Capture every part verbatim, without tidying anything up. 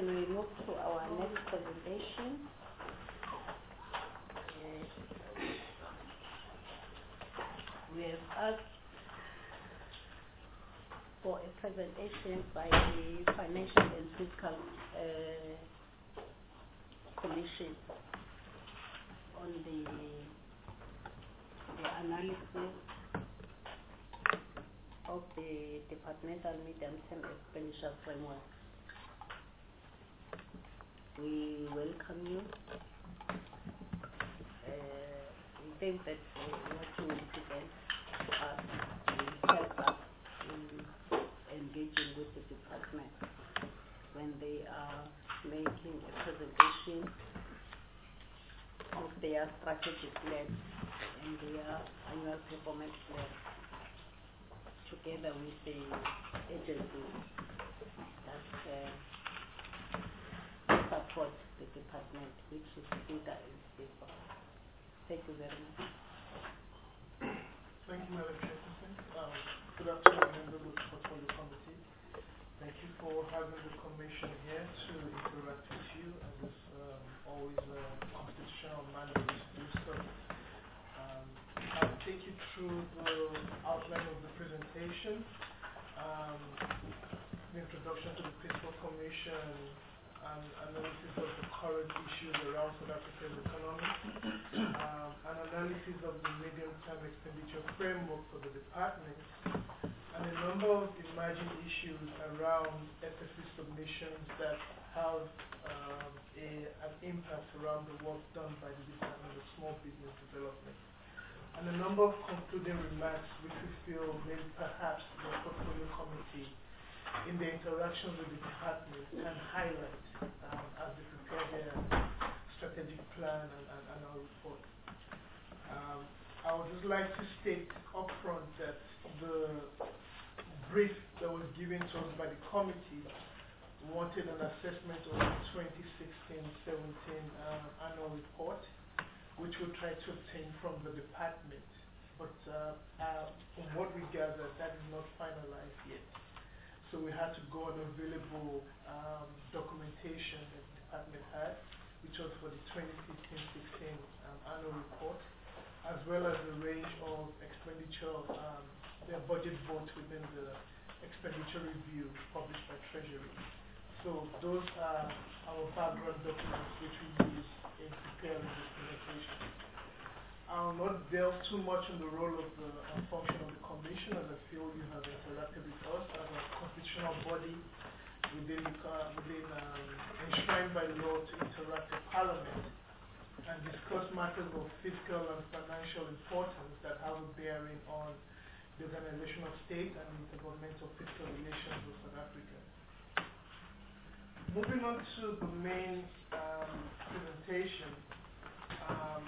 can we move to our next presentation? Uh, we have asked for a presentation by the Financial and Fiscal uh, Commission on the, the analysis of the departmental medium-term expenditure framework. We welcome you. Uh, we think that uh, what you will present to us will help us in engaging with the department when they are making a presentation of their strategic plan and their annual performance plan together with the agencies that uh, support the department, which is bigger and safer. Thank you very much. Thank you, Madam Chairperson. Um, good afternoon, members of the Portfolio Committee. Thank you for having the Commission here to interact with you, as is um, always a constitutional mandate to do so. Um, I'll take you through the outline of the presentation, um, the introduction to the Fiscal Commission, and analysis of the current issues around South Africa's economy, um, an analysis of the medium-term expenditure framework for the department, and a number of emerging issues around S F C submissions that have um, a, an impact around the work done by the Department of Small Business Development, and a number of concluding remarks which we feel maybe perhaps the Portfolio Committee in the interactions with the department can highlight um, as they prepare their strategic plan and, and, and our report. Um, I would just like to state upfront that the brief that was given to us by the committee wanted an assessment of the twenty sixteen seventeen uh, annual report, which we'll try to obtain from the department. But uh, uh, from what we gather, that is not finalized yet. So we had to go on available um, documentation that the department had, which was for the twenty fifteen sixteen um, annual report, as well as the range of expenditure, um, their budget votes within the expenditure review published by Treasury. So those are our background documents which we use in preparing this presentation. I'll not delve too much on the role of the uh, function of the Commission, as I feel you have interacted with us as a constitutional body within, uh, within um, enshrined by law to interact with Parliament and discuss matters of fiscal and financial importance that have a bearing on the organization of state and intergovernmental fiscal relations with South Africa. Moving on to the main um, presentation, um,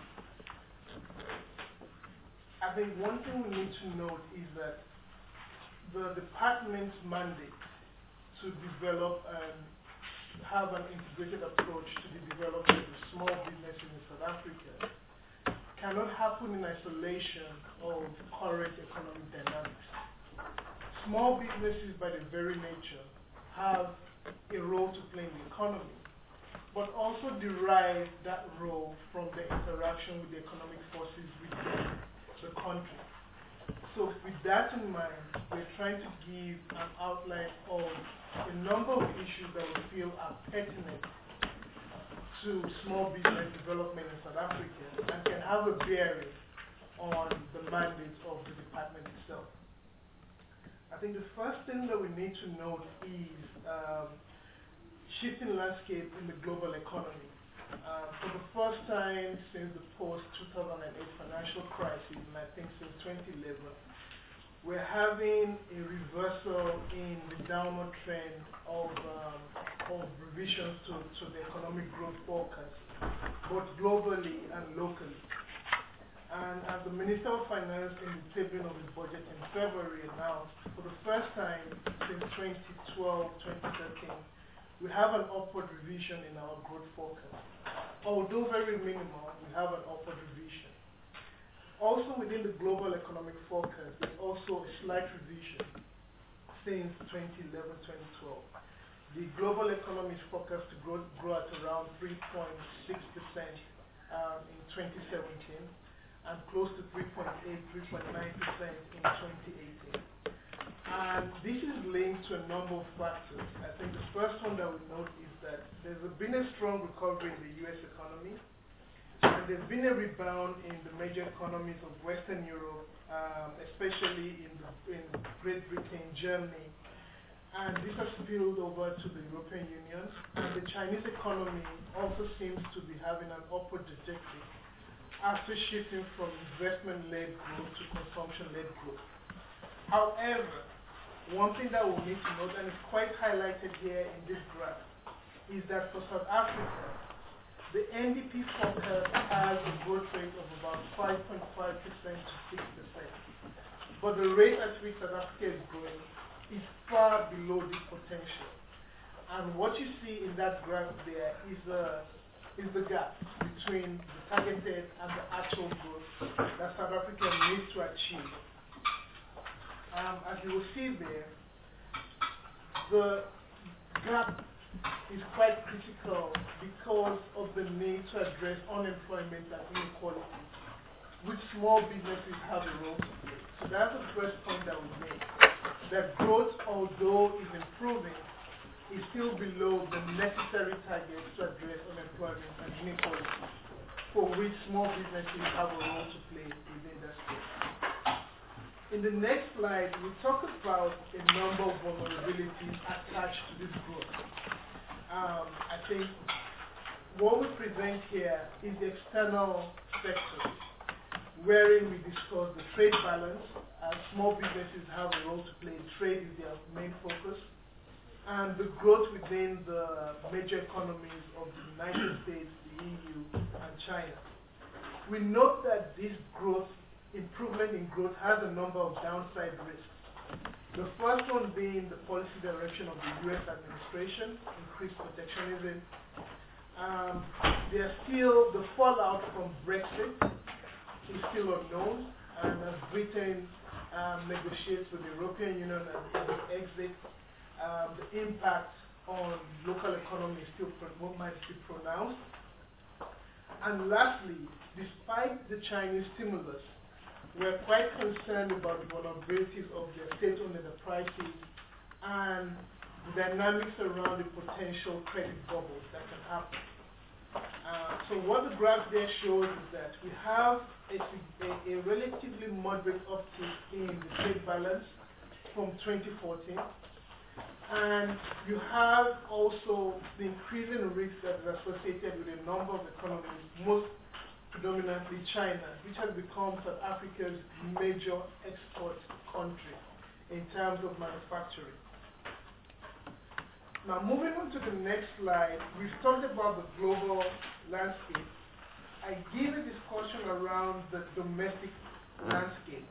I think one thing we need to note is that the department's mandate to develop and have an integrated approach to the development of small businesses in South Africa cannot happen in isolation of current economic dynamics. Small businesses, by their very nature, have a role to play in the economy, but also derive that role from the interaction with the economic forces within the country. So with that in mind, we're trying to give an outline of a number of issues that we feel are pertinent to small business development in South Africa and can have a bearing on the mandate of the department itself. I think the first thing that we need to note is um, shifting landscape in the global economy. Uh, for the first time since the post two thousand eight financial crisis, and I think since twenty eleven, we're having a reversal in the downward trend of, um, of revisions to, to the economic growth forecast, both globally and locally. And as the Minister of Finance in the tabling of his budget in February announced, for the first time since twenty twelve, twenty thirteen, we have an upward revision in our growth forecast. Although very minimal, we have an upward revision. Also within the global economic forecast, there's also a slight revision since twenty eleven, twenty twelve. the global economy is forecast to grow, grow at around three point six percent um, in twenty seventeen and close to three point eight, three point nine percent in twenty eighteen. And this is linked to a number of factors. I think the first one that we note is that there's been a strong recovery in the U S economy, and there's been a rebound in the major economies of Western Europe, um, especially in, the, in Great Britain, Germany, and this has spilled over to the European Union, and the Chinese economy also seems to be having an upward trajectory after shifting from investment-led growth to consumption-led growth. However, one thing that we need to note, and it's quite highlighted here in this graph, is that for South Africa, the N D P forecast has a growth rate of about five point five percent to six percent. But the rate at which South Africa is growing is far below this potential. And what you see in that graph there is, uh, is the gap between the targeted and the actual growth that South Africa needs to achieve. Um, as you will see there, the gap is quite critical because of the need to address unemployment and inequality, which small businesses have a role to play. So that's the first point that we make, that growth, although is improving, is still below the necessary targets to address unemployment and inequality, for which small businesses have a role to play within that space. In the next slide, we talk about a number of vulnerabilities attached to this growth. Um, I think what we present here is the external sectors, wherein we discuss the trade balance. Uh, small businesses have a role to play. Trade is their main focus. And the growth within the major economies of the United States, the E U, and China. We note that this growth improvement in growth has a number of downside risks. The first one being the policy direction of the U S administration, increased protectionism. Um, there's still the fallout from Brexit is still unknown, and as Britain um, negotiates with the European Union and the exit, um, the impact on local economy is still pro might be pronounced. And lastly, despite the Chinese stimulus, we're quite concerned about the vulnerabilities of their state-owned enterprises and the dynamics around the potential credit bubbles that can happen. Uh, so what the graph there shows is that we have a, a, a relatively moderate uptick in the trade balance from twenty fourteen, and you have also the increasing risk that is associated with a number of economies, most predominantly China, which has become South Africa's major export country in terms of manufacturing. Now, moving on to the next slide, we've talked about the global landscape. I give a discussion around the domestic landscape.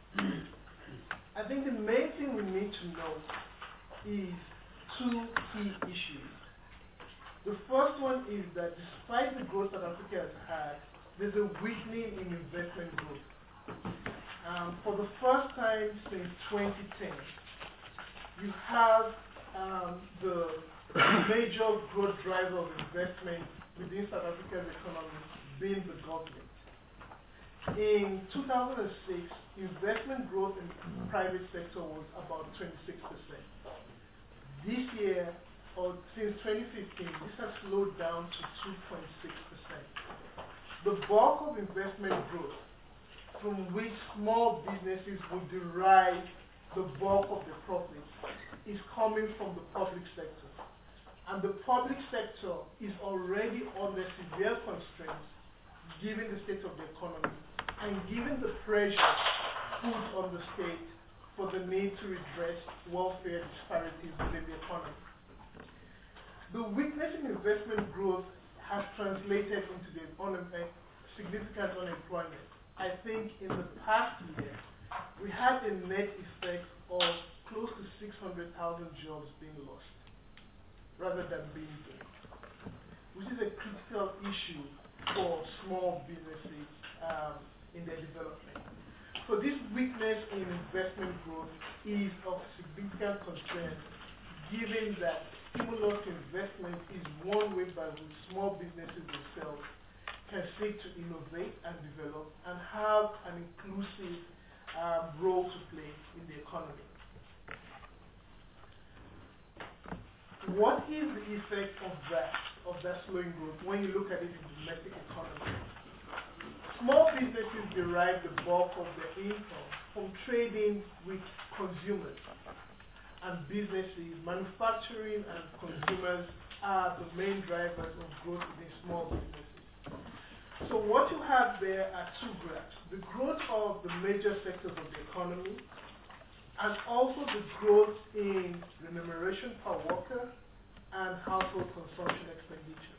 I think the main thing we need to note is two key issues. The first one is that despite the growth that Africa has had, there's a weakening in investment growth. Um, for the first time since twenty ten, you have um, the major growth driver of investment within South Africa's economy being the government. In two thousand six, investment growth in the private sector was about twenty-six percent. This year, or since twenty fifteen, this has slowed down to two point six percent. The bulk of investment growth, from which small businesses will derive the bulk of the profits, is coming from the public sector. And the public sector is already under severe constraints given the state of the economy and given the pressure put on the state for the need to redress welfare disparities within the economy. The weakness in investment growth has translated into the unemployment, significant unemployment. I think in the past year, we had a net effect of close to six hundred thousand jobs being lost, rather than being gained, which is a critical issue for small businesses um, in their development. So this weakness in investment growth is of significant concern, given that stimulus to investment is one way by which small businesses themselves can seek to innovate and develop and have an inclusive um, role to play in the economy. What is the effect of that, of that slowing growth when you look at it in the domestic economy? Small businesses derive the bulk of their income from trading with consumers and businesses. Manufacturing and consumers are the main drivers of growth within small businesses. So what you have there are two graphs: the growth of the major sectors of the economy and also the growth in remuneration per worker and household consumption expenditure.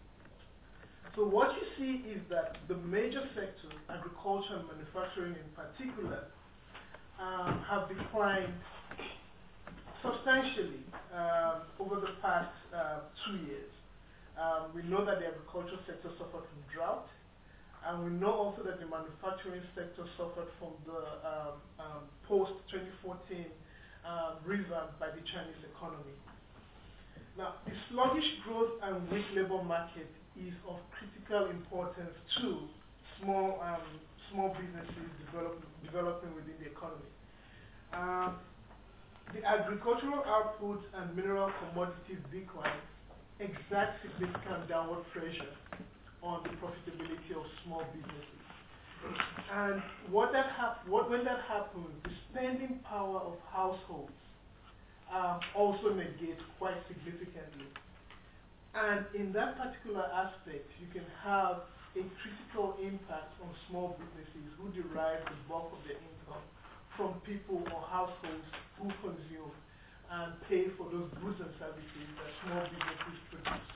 So what you see is that the major sectors, agriculture and manufacturing in particular, um, have declined substantially um, over the past uh, two years. Um, we know that the agricultural sector suffered from drought, and we know also that the manufacturing sector suffered from the um, um, post twenty fourteen um, revamp by the Chinese economy. Now, the sluggish growth and weak labor market is of critical importance to small um, small businesses develop, developing within the economy. Um, the agricultural output and mineral commodities decline exert significant downward pressure on the profitability of small businesses. And what that hap what, when that happens, the spending power of households um, also negates quite significantly. And in that particular aspect, you can have a critical impact on small businesses who derive the bulk of their income from people or households who consume and pay for those goods and services that small businesses produce.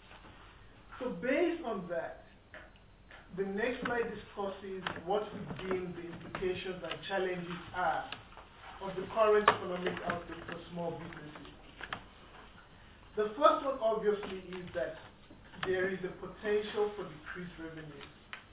So based on that, the next slide discusses what we deem the implications and challenges are of the current economic outlook for small businesses. The first one, obviously, is that there is a potential for decreased revenues.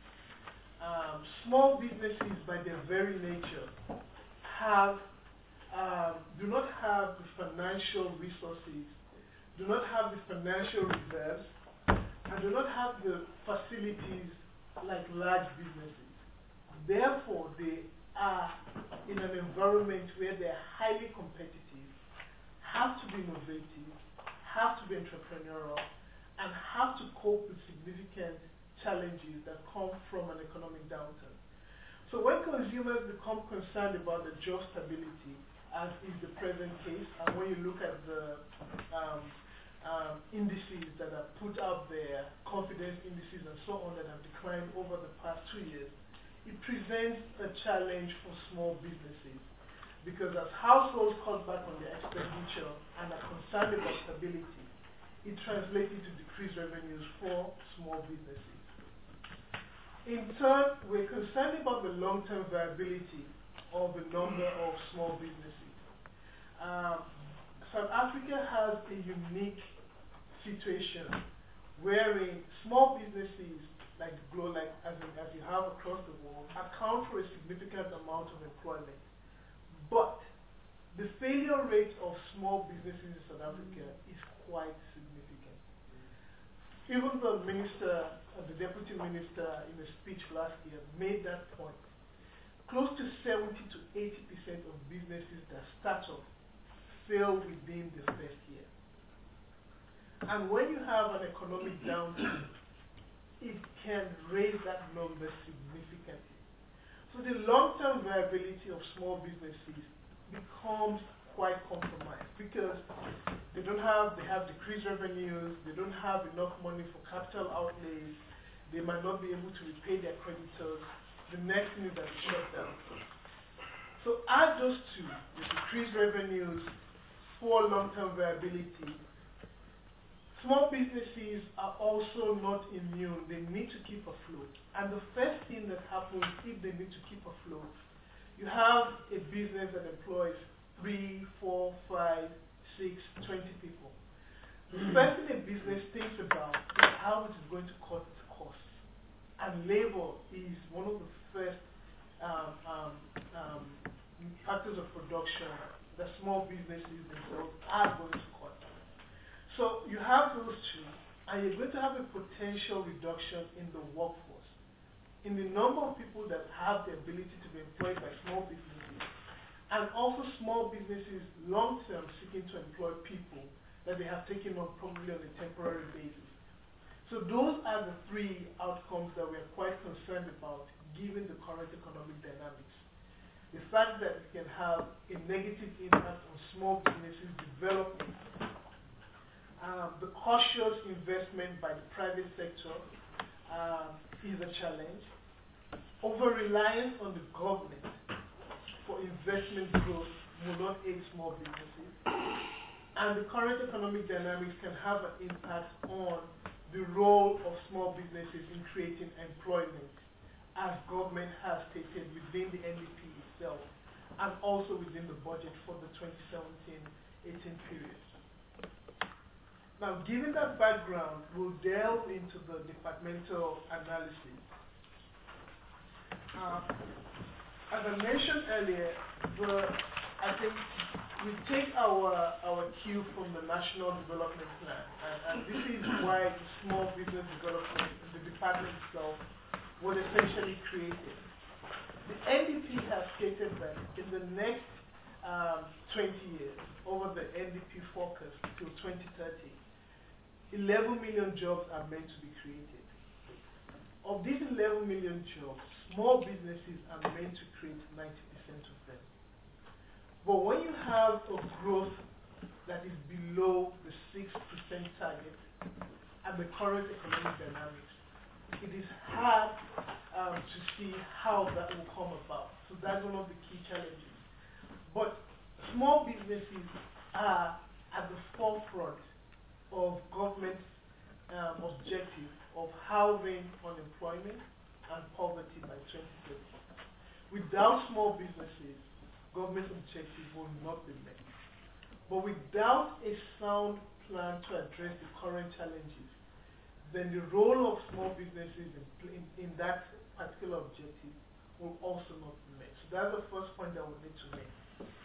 Um, small businesses, by their very nature, have um, do not have the financial resources, do not have the financial reserves, and do not have the facilities like large businesses. Therefore, they are in an environment where they are highly competitive, have to be innovative, have to be entrepreneurial, and have to cope with significant challenges that come from an economic downturn. So when consumers become concerned about the job stability, as is the present case, and when you look at the um, um, indices that are put out there, confidence indices and so on, that have declined over the past two years, it presents a challenge for small businesses. Because as households cut back on their expenditure and are concerned about stability, it translates into decreased revenues for small businesses. In turn, we're concerned about the long-term viability of a number of small businesses. Um, South Africa has a unique situation wherein small businesses, like Glo, like as, in, as you have across the world, account for a significant amount of employment. But the failure rate of small businesses in South Africa is quite significant. Even the minister, uh, the deputy minister, in a speech last year made that point. Close to seventy to eighty percent of businesses that start off fail within the first year. And when you have an economic downturn, it can raise that number significantly. So the long-term viability of small businesses becomes quite compromised because they don't have, they have decreased revenues, they don't have enough money for capital outlays, they might not be able to repay their creditors. The next thing is that they shut down. So add those two, the decreased revenues, poor long-term viability. Small businesses are also not immune. They need to keep afloat. And the first thing that happens if they need to keep afloat, you have a business that employs three, four, five, six, twenty people. The first thing a business thinks about is how it is going to cut its costs. And labor is one of the first um, um, um, factors of production that small businesses themselves are going to cut. So you have those two, and you're going to have a potential reduction in the workforce, in the number of people that have the ability to be employed by small businesses, and also small businesses long-term seeking to employ people that they have taken on probably on a temporary basis. So those are the three outcomes that we are quite concerned about given the current economic dynamics. The fact that we can have a negative impact on small businesses development, um, the cautious investment by the private sector um, is a challenge. Over-reliance on the government for investment growth will not aid small businesses. And the current economic dynamics can have an impact on the role of small businesses in creating employment, as government has stated within the N D P itself, and also within the budget for the twenty seventeen eighteen period. Now, given that background, we'll delve into the departmental analysis. Uh, as I mentioned earlier, the, I think we take our, our cue from the National Development Plan, and, and this is why the Small Business Development, the department itself, was essentially created. The N D P has stated that in the next um, twenty years, over the N D P focus till twenty thirty, eleven million jobs are meant to be created. Of these eleven million jobs, small businesses are meant to create ninety percent of them. But when you have a growth that is below the six percent target and the current economic dynamics, it is hard um, to see how that will come about. So that's one of the key challenges. But small businesses are at the forefront of government um, objective of halving unemployment and poverty by twenty thirty. Without small businesses, government objectives will not be met. But without a sound plan to address the current challenges, then the role of small businesses in, in, in that particular objective will also not be met. So that's the first point that we need to make.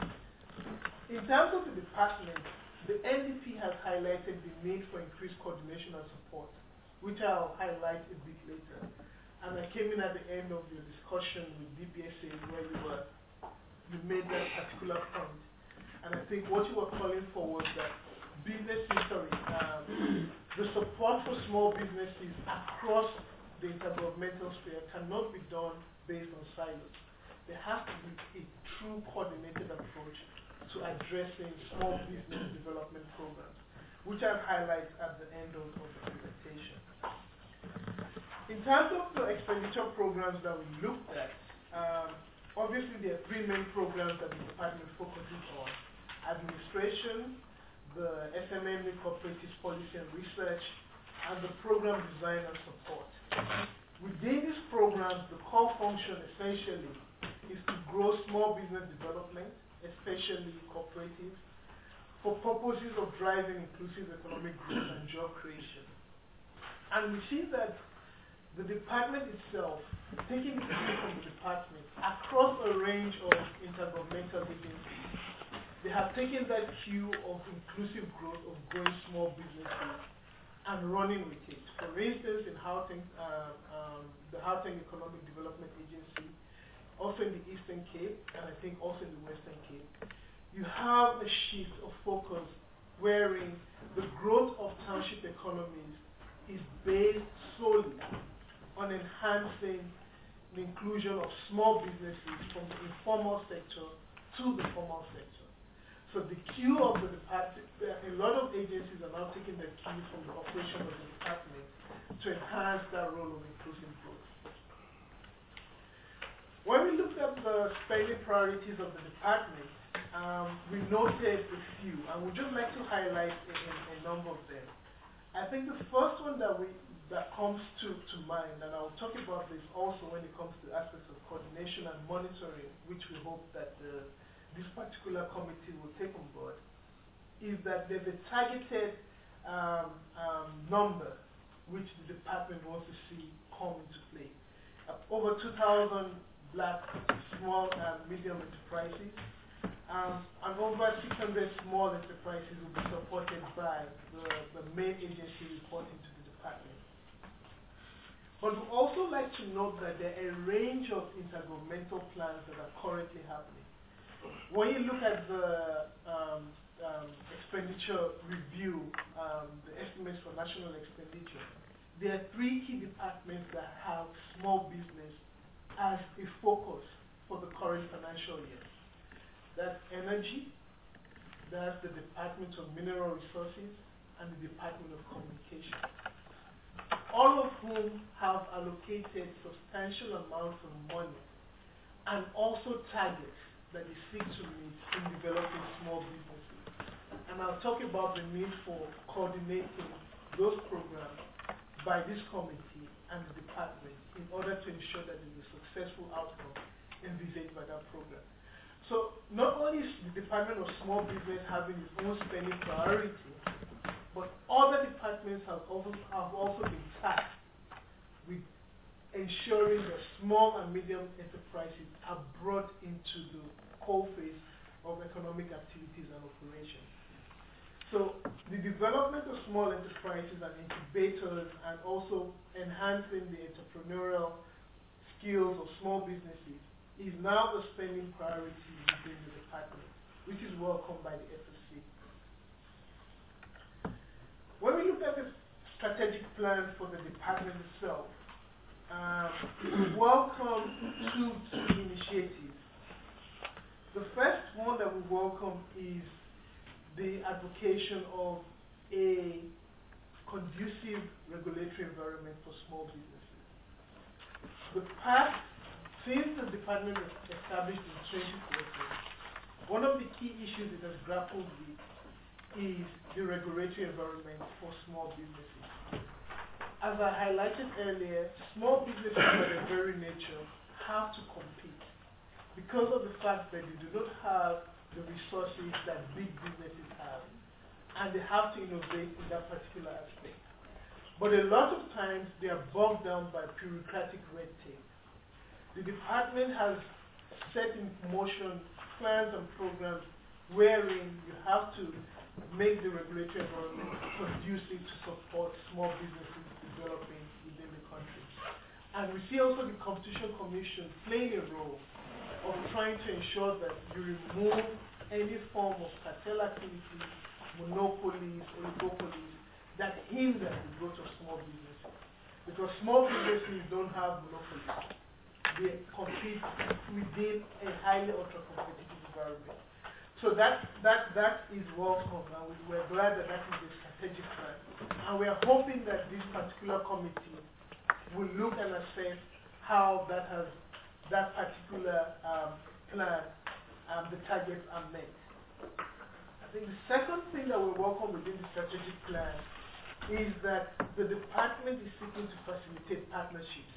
In terms of the department, the N D P has highlighted the need for increased coordination and support, which I'll highlight a bit later. And I came in at the end of your discussion with D B S A where you were, you made that particular point. And I think what you were calling for was that businesses, sorry, um, the support for small businesses across the intergovernmental sphere cannot be done based on silos. There has to be a true coordinated approach to addressing small business development programs, which I'll highlight at the end of, of the presentation. In terms of the expenditure programs that we looked at, um, obviously there are three main programs that the department focuses on: administration, the S M M E Cooperatives Policy and Research, and the program design and support. Within these programs, the core function essentially is to grow small business development, especially cooperatives, for purposes of driving inclusive economic growth and job creation. And we see that the department itself, taking the cue from the department, across a range of intergovernmental agencies, they have taken that cue of inclusive growth, of growing small businesses, and running with it. For instance, in Gauteng, uh, um, the Gauteng Economic Development Agency, also in the Eastern Cape, and I think also in the Western Cape, you have a shift of focus wherein the growth of township economies is based solely on enhancing the inclusion of small businesses from the informal sector to the formal sector. So the cue of the department, a lot of agencies are now taking the cue from the operation of the department to enhance that role of inclusive growth. When we looked at the spending priorities of the department, um, we noted a few, and we'd just like to highlight a, a, a number of them. I think the first one that we that comes to, to mind, and I'll talk about this also when it comes to aspects of coordination and monitoring, which we hope that the, this particular committee will take on board, is that there's a targeted um, um, number which the department wants to see come into play. Uh, over two thousand black small and medium enterprises Um, and over six hundred small enterprises will be supported by the, the main agency reporting to the department. But we also like to note that there are a range of intergovernmental plans that are currently happening. When you look at the um, um, expenditure review, um, the estimates for national expenditure, there are three key departments that have small business as a focus for the current financial year. That's energy, that's the Department of Mineral Resources, and the Department of Communication. All of whom have allocated substantial amounts of money and also targets that they seek to meet in developing small businesses. And I'll talk about the need for coordinating those programs by this committee and the department in order to ensure that there is a successful outcome envisaged by that program. So not only is the Department of Small Business having its own spending priority, but other departments have also, have also been tasked with ensuring that small and medium enterprises are brought into the core phase of economic activities and operations. So the development of small enterprises and incubators and also enhancing the entrepreneurial skills of small businesses is now the spending priority within the department, which is welcomed by the F S C. When we look at the strategic plan for the department itself, um, we welcome two key initiatives. The first one that we welcome is the advocacy of a conducive regulatory environment for small businesses. The past, since the department was established in twenty fourteen, one of the key issues it has grappled with is the regulatory environment for small businesses. As I highlighted earlier, small businesses by their very nature have to compete because of the fact that they do not have the resources that big businesses have, and they have to innovate in that particular aspect. But a lot of times they are bogged down by bureaucratic red tape. The department has set in motion plans and programs wherein you have to make the regulatory environment conducive to support small businesses developing within the country. And we see also the Competition Commission playing a role of trying to ensure that you remove any form of cartel activity, monopolies, oligopolies that hinder the growth of small businesses. Because small businesses don't have monopolies. They compete within a highly ultra-competitive environment. So that, that, that is welcome, and we, we're glad that that is a strategic plan. And we are hoping that this particular committee will look and assess how that, has, that particular um, plan, um, the targets are met. I think the second thing that we welcome within the strategic plan is that the department is seeking to facilitate partnerships.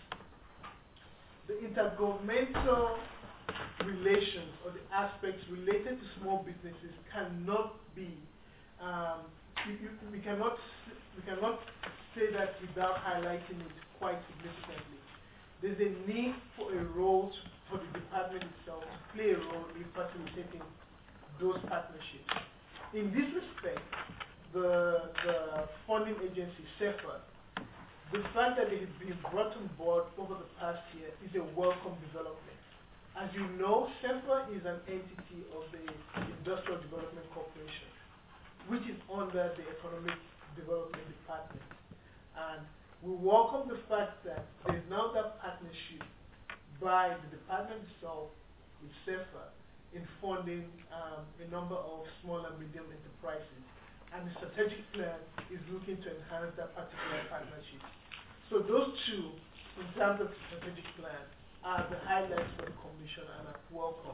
The intergovernmental relations or the aspects related to small businesses cannot be, um, you, you, we, cannot, we cannot say that without highlighting it quite significantly. There's a need for a role to, for the department itself to play a role in facilitating those partnerships. In this respect, the, the funding agency, SEFA, the fact that it has been brought on board over the past year is a welcome development. As you know, SEFA is an entity of the Industrial Development Corporation, which is under the Economic Development Department. And we welcome the fact that there is now that partnership by the department itself with SEFA in funding um, a number of small and medium enterprises. And the strategic plan is looking to enhance that particular partnership. So those two, in terms of the strategic plan, are the highlights for the Commission and are welcome.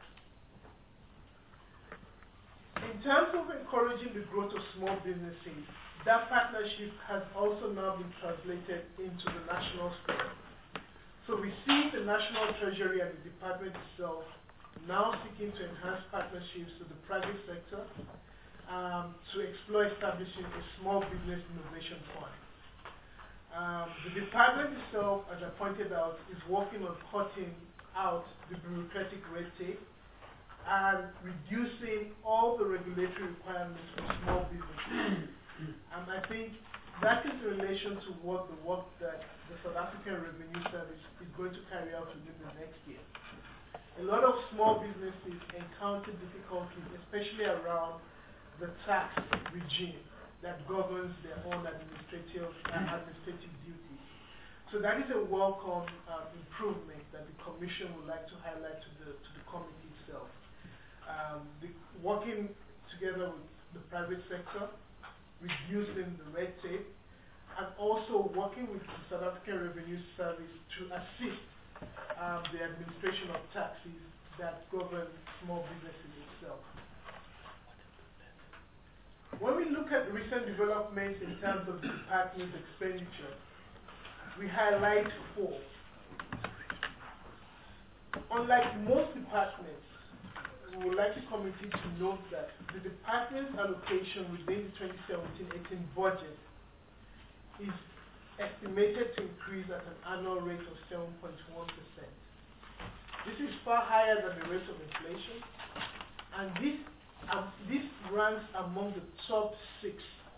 In terms of encouraging the growth of small businesses, that partnership has also now been translated into the national scale. So we see the National Treasury and the department itself now seeking to enhance partnerships with the private sector um, to explore establishing a small business innovation fund. Um, the department itself, as I pointed out, is working on cutting out the bureaucratic red tape and reducing all the regulatory requirements for small businesses. And I think that is in relation to what the work that the South African Revenue Service is going to carry out within the next year. A lot of small businesses encounter difficulties, especially around the tax regime that governs their own administrative uh, administrative duties. So that is a welcome um, improvement that the Commission would like to highlight to the to the committee itself. Um, the, working together with the private sector, reducing the red tape, and also working with the South African Revenue Service to assist um, the administration of taxes that govern small businesses itself. When we look at recent developments in terms of the department's expenditure, we highlight four. Unlike most departments, we would like the committee to note that the department's allocation within the twenty seventeen eighteen budget is estimated to increase at an annual rate of seven point one percent. This is far higher than the rate of inflation, and this, um, this ranks among the top six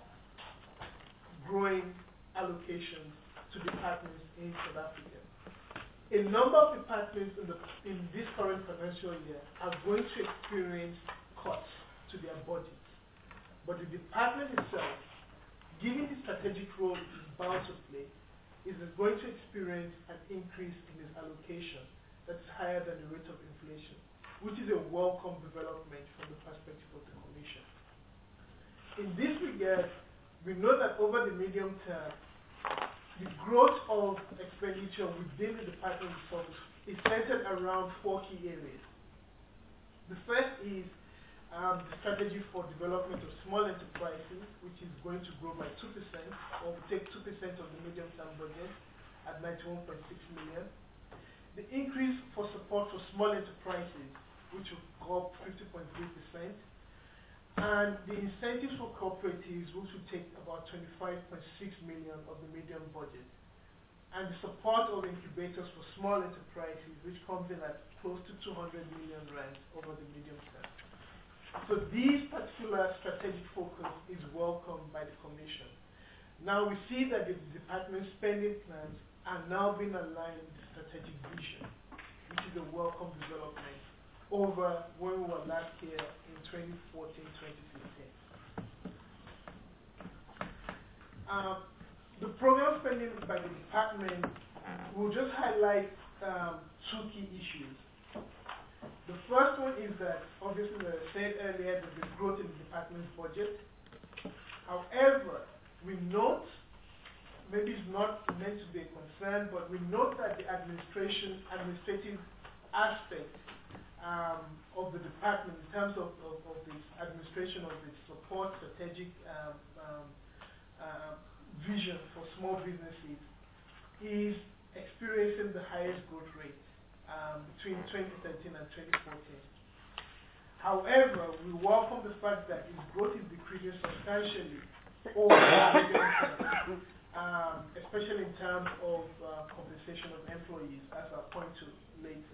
growing allocations to departments in South Africa. A number of departments in, the, in this current financial year are going to experience cuts to their budgets. But the department itself, given the strategic role it is bound to play, is going to experience an increase in its allocation that's higher than the rate of inflation, which is a welcome development from the perspective of the Commission. In this regard, we know that over the medium term, the growth of expenditure within the department itself is centered around four key areas. The first is um, the strategy for development of small enterprises, which is going to grow by two percent, or we take two percent of the medium-term budget at ninety-one point six million. The increase for support for small enterprises, which will go up fifty point three percent. And the incentives for cooperatives, which will take about twenty-five point six million of the medium budget. And the support of incubators for small enterprises, which comes in at close to two hundred million rand over the medium term. So this particular strategic focus is welcomed by the Commission. Now we see that the department's spending plans are now being aligned with the strategic vision, which is a welcome development over when we were last year in twenty fourteen twenty fifteen. Um, the program spending by the department will just highlight um, two key issues. The first one is that, obviously, as I said earlier, there's a growth in the department's budget. However, we note, maybe it's not meant to be a concern, but we note that the administration, administrative aspect Um, of the department in terms of, of, of the administration of its support strategic um, um, uh, vision for small businesses is experiencing the highest growth rate um, between twenty thirteen and twenty fourteen. However, we welcome the fact that its growth is decreasing substantially over the um, especially in terms of uh, compensation of employees, as I'll point to later.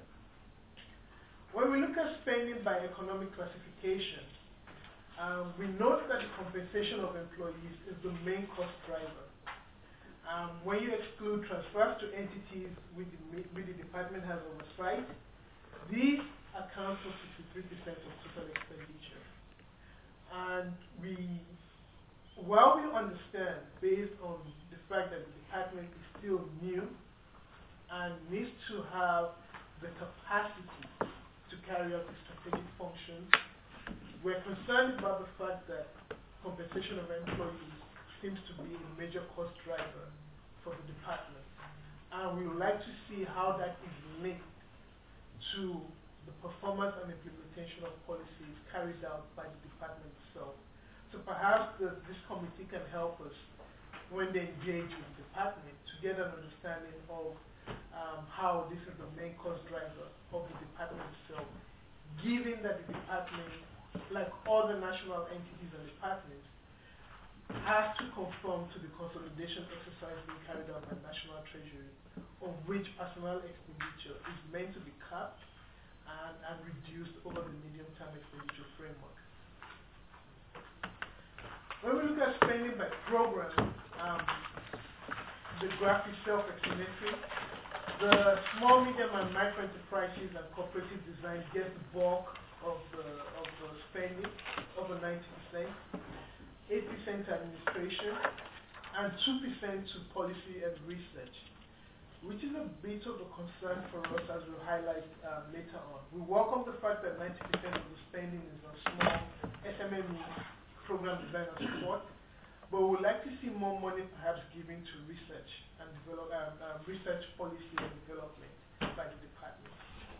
When we look at spending by economic classification, um, we note that the compensation of employees is the main cost driver. Um, when you exclude transfers to entities which the, which the department has oversight, these account for sixty-three percent of total expenditure. And we, while we understand, based on the fact that the department is still new and needs to have the capacity to carry out the strategic functions, we're concerned about the fact that compensation of employees seems to be a major cost driver for the department. And we would like to see how that is linked to the performance and implementation of policies carried out by the department itself. So perhaps the, this committee can help us when they engage with the department to get an understanding of Um, how this is the main cost driver of the department itself, given that the department, like all the national entities and departments, has to conform to the consolidation exercise being carried out by National Treasury, of which personal expenditure is meant to be capped and, and reduced over the medium-term expenditure framework. When we look at spending by program, um, the graph is self-explanatory. The small, medium, and micro enterprises and cooperative design get the bulk of the, of the spending, over ninety percent, eight percent to administration, and two percent to policy and research, which is a bit of a concern for us as we'll highlight um, later on. We welcome the fact that ninety percent of the spending is on small S M E program design and support, but we would like to see more money perhaps given to research and develop, um, uh, research policy and development by the department.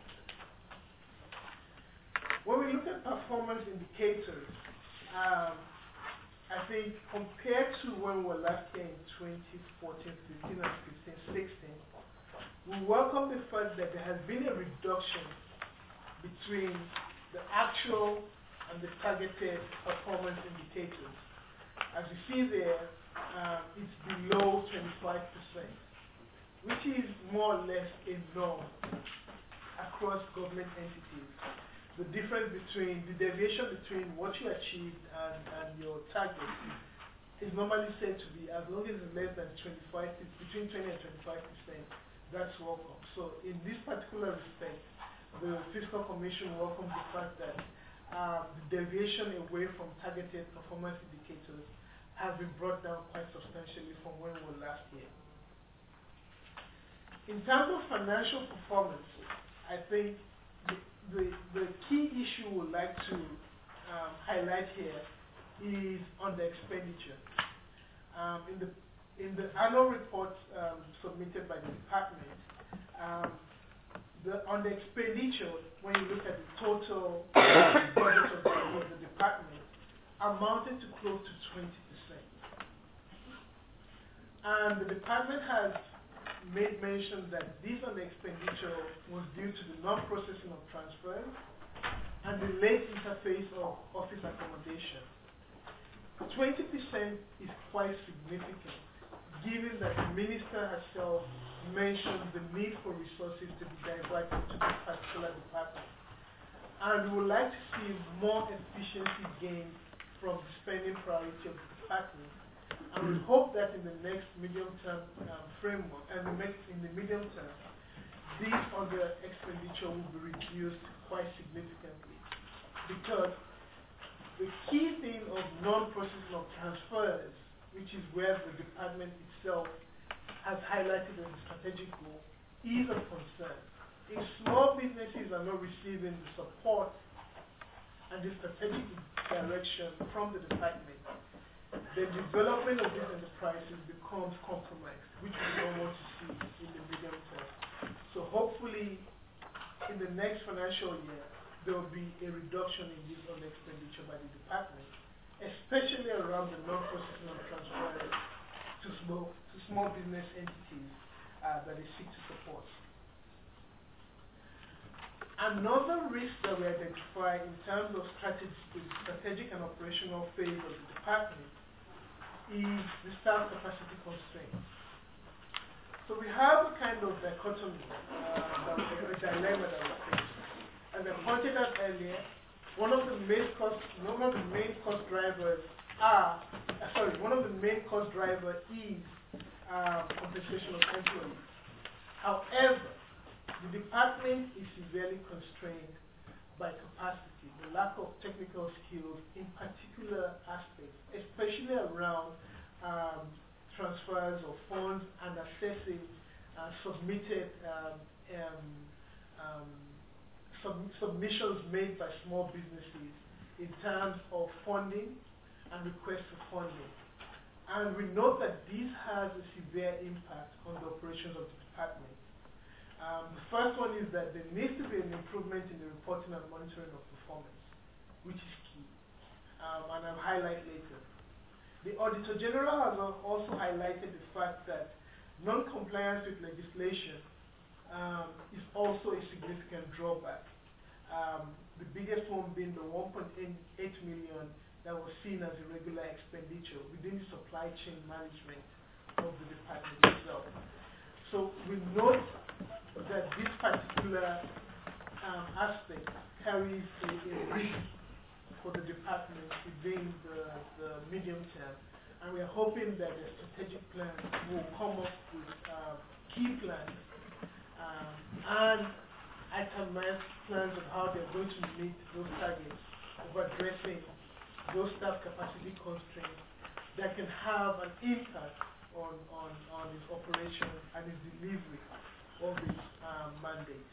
When we look at performance indicators, um, I think compared to when we were last here in twenty fourteen, fifteen, and fifteen, sixteen, we welcome the fact that there has been a reduction between the actual and the targeted performance indicators. As you see there, um, it's below twenty-five percent, which is more or less a norm across government entities. The difference between, the deviation between what you achieved and, and your target is normally said to be, as long as it's less than twenty-five, between twenty and twenty-five percent, that's welcome. So in this particular respect, the Fiscal Commission welcomes the fact that uh, the deviation away from targeted performance indicators has been brought down quite substantially from when we were last year. In terms of financial performance, I think the, the, the key issue we'd like to um, highlight here is on the expenditure. Um, in the in the annual report um, submitted by the department, um, the, on the expenditure, when you look at the total budget of the, of the department, amounted to close to twenty percent. And the department has made mention that this on the expenditure was due to the non-processing of transfers and the late interface of office accommodation. twenty percent is quite significant, given that the minister herself mentioned the need for resources to be diverted to this particular department. And we would like to see more efficiency gained from the spending priority of the department. And we hope that in the next medium-term um, framework, and the next, in the medium term, this on the expenditure will be reduced quite significantly. Because the key thing of non-processing of transfers, which is where the department itself has highlighted as a strategic goal, is a concern. If small businesses are not receiving the support and the strategic direction from the department, the development of these enterprises becomes compromised, which we don't want to see in the medium term. So hopefully, in the next financial year, there will be a reduction in this on expenditure by the department, especially around the non-processing of transfers to small, to small business entities uh, that they seek to support. Another risk that we identify in terms of strategic, the strategic and operational phase of the department is the staff capacity constraints. So we have a kind of dichotomy, uh, that we, a dilemma that we face. As I pointed out earlier, one of the main cost, one of the main cost drivers are, uh, sorry, one of the main cost driver is um, compensation of employees. However, the department is severely constrained by capacity, the lack of technical skills in particular aspects, especially around um, transfers of funds and assessing uh, submitted um, um, um, sub submissions made by small businesses in terms of funding and requests for funding. And we note that this has a severe impact on the operations of the department. Um, the first one is that there needs to be an improvement in the reporting and monitoring of performance, which is key, um, and I'll highlight later. The Auditor General has also highlighted the fact that non-compliance with legislation um, is also a significant drawback. Um, the biggest one being the one point eight million that was seen as irregular expenditure within the supply chain management of the department itself. So we note that this particular um, aspect carries a, a risk for the department within the, the medium term. And we are hoping that the strategic plan will come up with uh, key plans um, and itemized plans of how they're going to meet those targets of addressing those staff capacity constraints that can have an impact on, on, on its operation and its delivery of its um, mandate.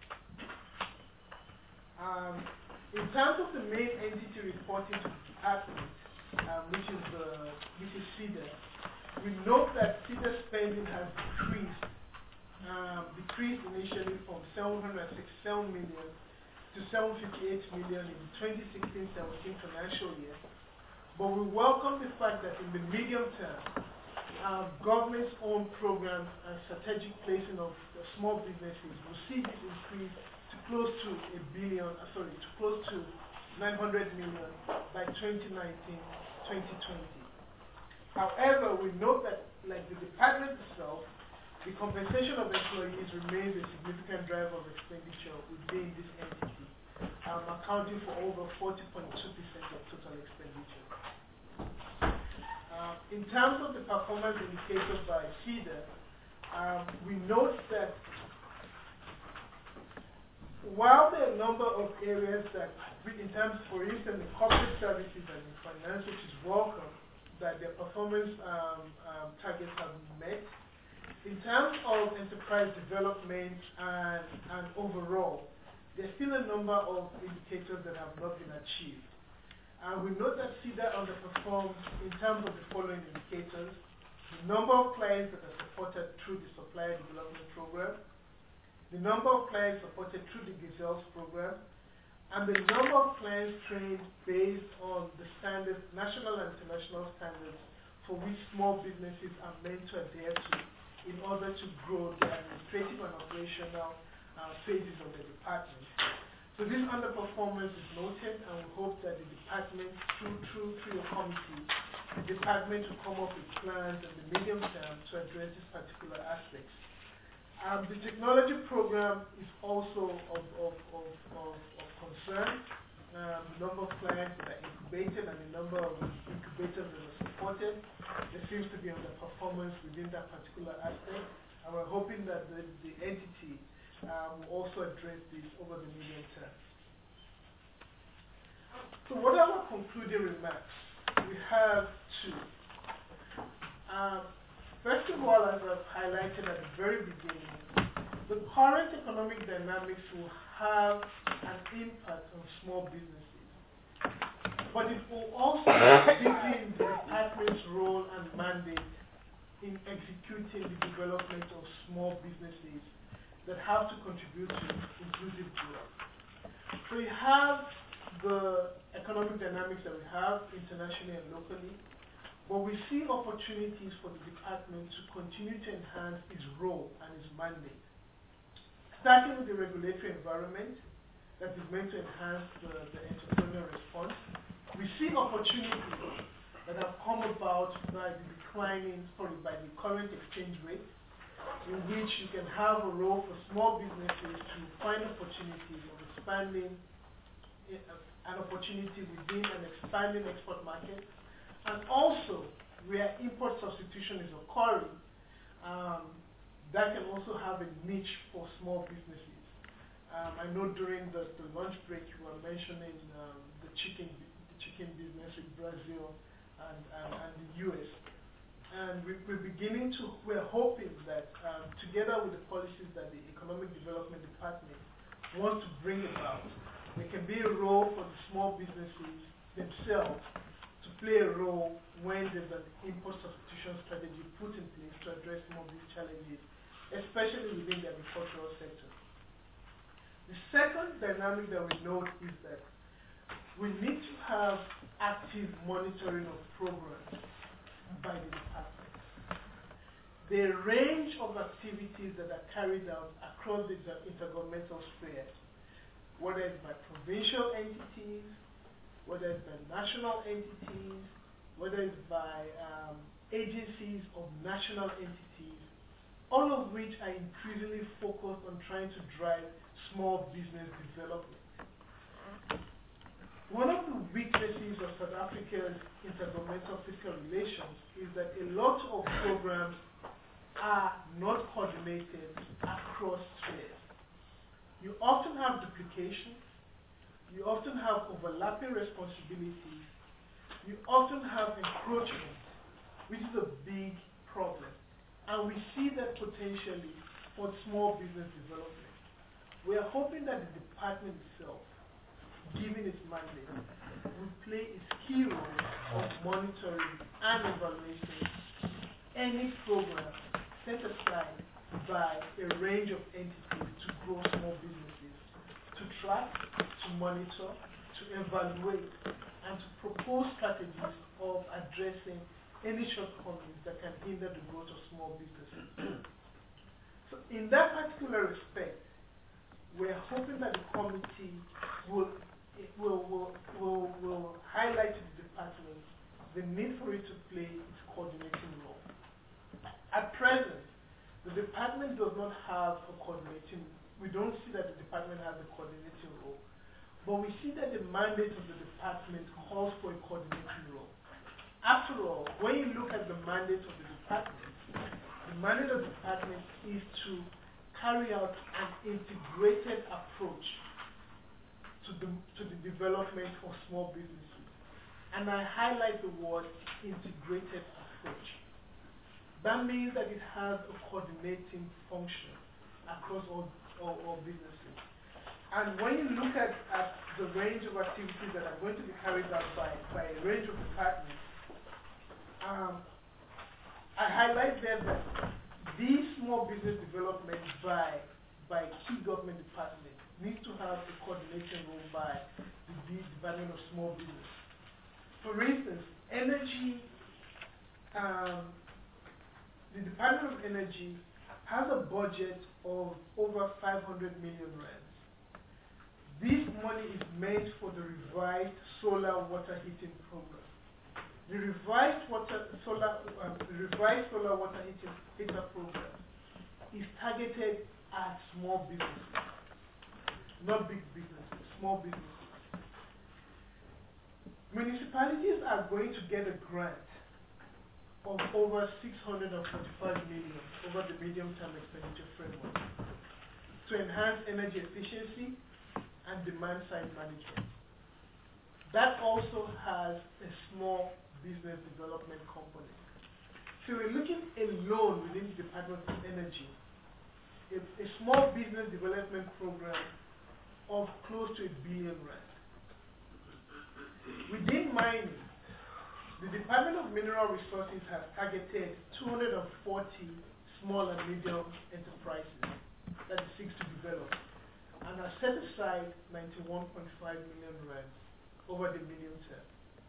Um, in terms of the main entity reporting to the department, um, which is the which is SEDA, we note that SEDA spending has decreased, um, decreased initially from seven hundred sixty-seven million to seven hundred fifty-eight million in the twenty sixteen seventeen financial year. But we welcome the fact that in the medium term, um, government's own programs and strategic placing of uh, small businesses will see this increase to close to a billion, uh, sorry, to close to nine hundred million by twenty nineteen twenty twenty. However, we note that, like the department itself, the compensation of employees remains a significant driver of expenditure within this entity, um, accounting for over forty point two percent of total expenditure. Uh, in terms of the performance indicators by SEDA, um, we note that while there are a number of areas that, in terms, for instance, in corporate services and in finance, which is welcome, that their performance um, um, targets have been met, in terms of enterprise development and, and overall, there's still a number of indicators that have not been achieved. And we note that SEDA underperforms in terms of the following indicators: the number of clients that are supported through the Supplier Development Program, the number of clients supported through the Gazelles program, and the number of clients trained based on the standards, national and international standards, for which small businesses are meant to adhere to in order to grow the administrative and operational uh, phases of the department. So this underperformance is noted, and we hope that the department, through, through, through your committee, the department will come up with plans in the medium term to address these particular aspects. Um, the technology program is also of, of, of, of, of concern. Um, the number of clients that are incubated and the number of incubators that are supported, there seems to be underperformance within that particular aspect, and we're hoping that the, the entity uh, will also address this over the medium term. So what are our concluding remarks? We have two. Um, First of all, as I've highlighted at the very beginning, the current economic dynamics will have an impact on small businesses. But it will also deepen the department's role and mandate in executing the development of small businesses that have to contribute to inclusive growth. So we have the economic dynamics that we have internationally and locally. But we see opportunities for the department to continue to enhance its role and its mandate. Starting with the regulatory environment that is meant to enhance the, the entrepreneurial response, we see opportunities that have come about by the declining, sorry, by the current exchange rate, in which you can have a role for small businesses to find opportunities of expanding an opportunity within an expanding export market. And also, where import substitution is occurring, um, that can also have a niche for small businesses. Um, I know during the, the lunch break you were mentioning um, the chicken the chicken business in Brazil and, and, and the U S. And we, we're beginning to, we're hoping that um, together with the policies that the Economic Development Department wants to bring about, there can be a role for the small businesses themselves to play a role when there's an import substitution strategy put in place to address some of these challenges, especially within the agricultural sector. The second dynamic that we note is that we need to have active monitoring of programs by the department. The range of activities that are carried out across the intergovernmental sphere, whether it's by provincial entities, whether it's by national entities, whether it's by um, agencies of national entities, all of which are increasingly focused on trying to drive small business development. One of the weaknesses of South Africa's intergovernmental fiscal relations is that a lot of programs are not coordinated across spheres. You often have duplication, you often have overlapping responsibilities, you often have encroachment, which is a big problem. And we see that potentially for small business development. We are hoping that the department itself, given its mandate, will play its key role of monitoring and evaluating any program set aside by a range of entities to grow small businesses, to track, to monitor, to evaluate, and to propose strategies of addressing any shortcomings that can hinder the growth of small businesses. So in that particular respect, we're hoping that the committee will, will, will, will, will highlight to the department the need for it to play its coordinating role. At present, the department does not have a coordinating, we don't see that the department has a coordinating role, but we see that the mandate of the department calls for a coordinating role. After all, when you look at the mandate of the department, the mandate of the department is to carry out an integrated approach to the, to the development of small businesses. And I highlight the word integrated approach. That means that it has a coordinating function across all, all, all businesses. And when you look at, at the range of activities that are going to be carried out by, by a range of departments, um, I highlight there that these small business development by, by key government departments needs to have a coordination role by the Department of Small Business. For instance, energy, um, the Department of Energy has a budget of over five hundred million rands. This money is meant for the revised solar water heating program. The revised water solar um, the revised solar water heating heater program is targeted at small businesses, not big businesses, small businesses. Municipalities are going to get a grant of over six hundred forty-five million over the medium-term expenditure framework to enhance energy efficiency and demand-side management. That also has a small business development component. So we're looking alone within the Department of Energy, a, a small business development program of close to a billion rand. Within mining, the Department of Mineral Resources has targeted two hundred forty small and medium enterprises that it seeks to develop, and has set aside ninety-one point five million rands over the medium term.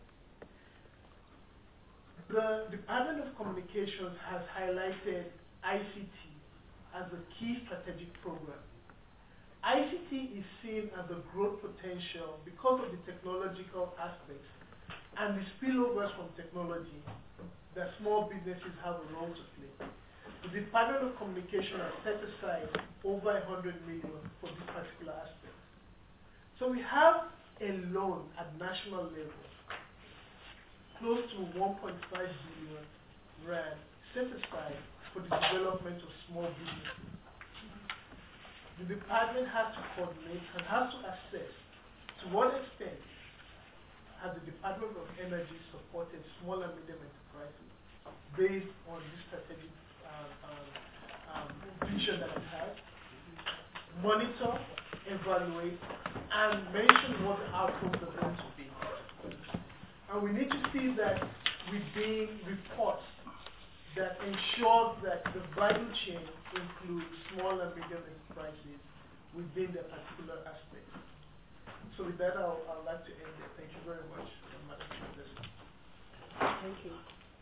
The Department of Communications has highlighted I C T as a key strategic program. I C T is seen as a growth potential because of the technological aspects and the spillovers from technology that small businesses have a role to play. The Department of Communication has set aside over one hundred million for this particular aspect. So we have a loan at national level close to one point five billion rand set aside for the development of small businesses. The department has to coordinate and has to assess to what extent has the Department of Energy supported small and medium enterprises based on this strategic um, um, um, vision that it has, monitor, evaluate, and mention what the outcomes are going to be. And we need to see that within reports that ensure that the value chain includes small and medium enterprises within their particular aspect. So with that, I'll, I'd like to end there. Thank you very much, Madam Chair. Thank you.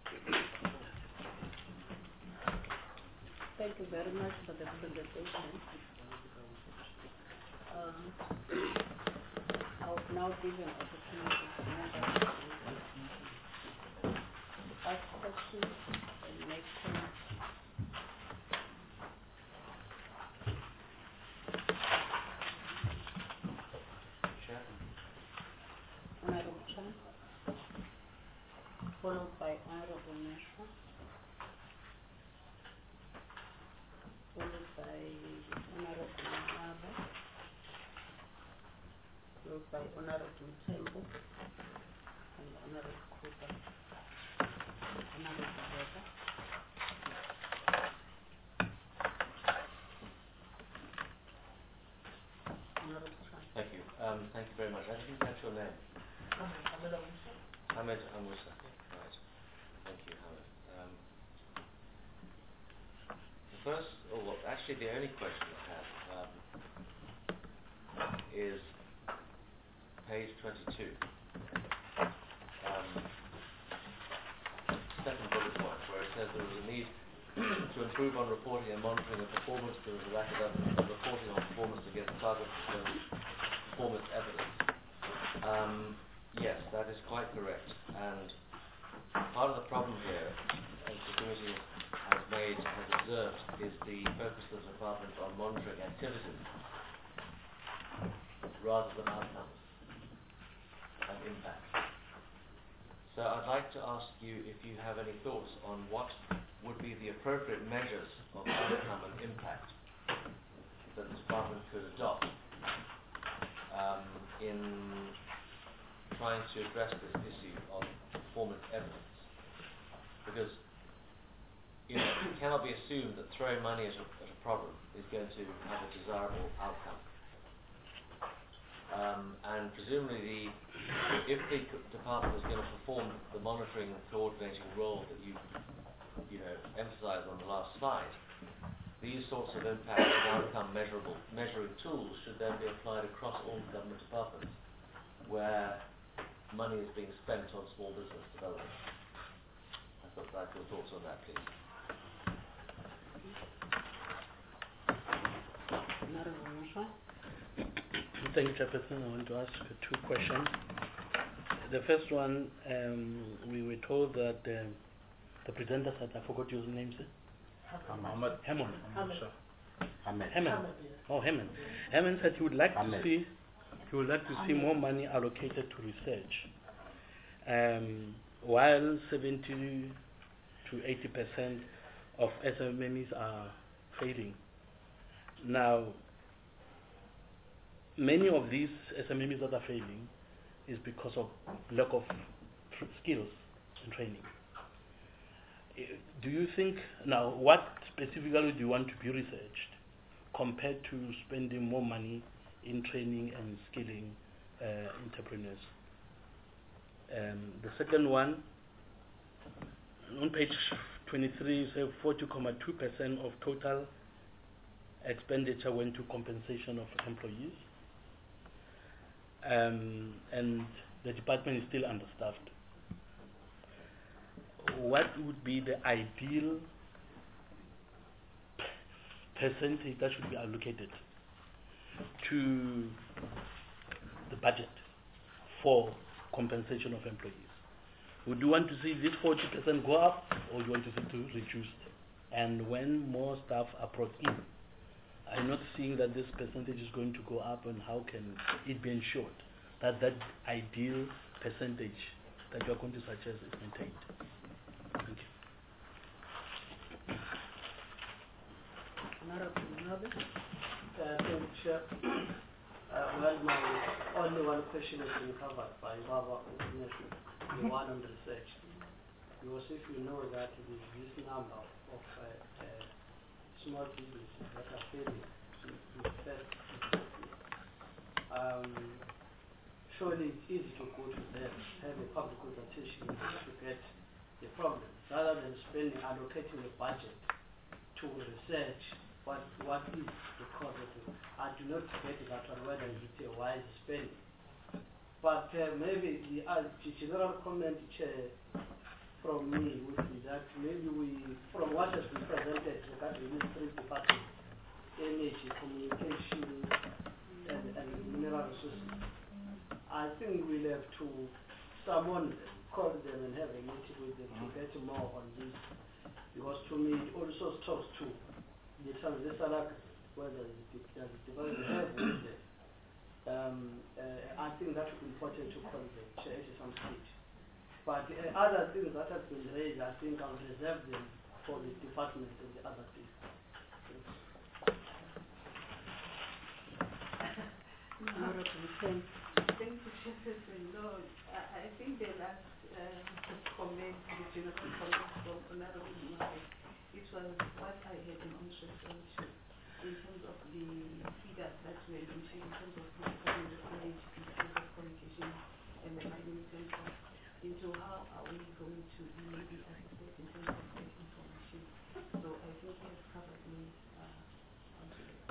Thank you very much for the presentation. Um, I will now give an opportunity to members to ask questions and make comments. followed by Honorable Nashua, followed by Honorable Maba, followed by Honorable Tembo, and Honorable Kruger, Honorable Weber. Honorable Trump. Thank you. Um, thank you very much. I didn't catch your name. Ahmed, Ahmed Amusa. Ahmed Amusa. Right. Thank you, Ahmed. Um, the first, or well, actually the only question I have um, is page twenty-two. Um, second bullet point, where it says there was a need to improve on reporting and monitoring of performance. There was a lack of reporting on performance against target performance evidence. Um, yes, that is quite correct. And part of the problem here, as the committee has made, has observed, is the focus of the department on monitoring activities rather than outcomes and impact. So I'd like to ask you if you have any thoughts on what would be the appropriate measures of outcome and impact that the department could adopt um, in trying to address this issue of performance evidence. Because you know, it cannot be assumed that throwing money at a, at a problem is going to have a desirable outcome. Um, and presumably, the, if the department is going to perform the monitoring and coordinating role that you, you know, emphasised on the last slide, these sorts of impact and outcome measurable measuring tools should then be applied across all government departments where money is being spent on small business development. I thought I'd like your thoughts on that, please. Honorable Nashua. Thank you, Chairperson. I want to ask two questions. The first one, um, we were told that um, the presenter said, I forgot your name, sir? Ahmed. Hammond. Ahmed. Hammond. Ahmed, yes. Oh, Hammond. Hammond said he would like Ahmed. to see he would like to see more money allocated to research. Um, while seventy to eighty percent of S M Es are failing. Now, many of these S M Es that are failing is because of lack of tr- skills and training. Uh, Do you think, now, what specifically do you want to be researched compared to spending more money in training and skilling uh, entrepreneurs? Um, the second one, on page twenty-three, you say forty point two percent of total expenditure went to compensation of employees. Um, and the department is still understaffed. What would be the ideal percentage that should be allocated to the budget for compensation of employees? Would you want to see this forty percent go up, or do you want to see it reduced? And when more staff are brought in, I'm not seeing that this percentage is going to go up, and how can it be ensured that that ideal percentage that you are going to suggest is maintained? Thank you. Honorable Maba. Uh, Thank you, Chair. Uh, well, my only one question has been covered by Baba Nation, the one on research. Because if you know that the, this number of uh, uh, small businesses that are failing in the first um, surely it's easy to go to them, have a public consultation to get the problem, rather than spending, allocating a budget to research what what is the cause of it. I do not get that one, whether it's a wise spending. But uh, maybe the uh, general comment, Chair, from me would be that maybe we, from what has been presented regarding these three departments, energy, communication, and, and mineral resources, I think we'll have to summon them, call them, and have a meeting with them to get more on this. Because to me, it also talks to the transversal whether the development have with them. Um, uh, I think that would be important to call them at some stage. But uh, other things that have been raised, I think I'll reserve them for the department and the other things. Honorable Chen. Thank you, Chairperson. No, I, I think the last um, comment, the general comment from Honorable Mari, it was what I had an interest into, in terms of the figures that were mentioned, in terms of the Department of Energy, in terms of communication and the mining center, into how are we going to be maybe assisted in terms of that information. So I think he has covered me uh, onto that.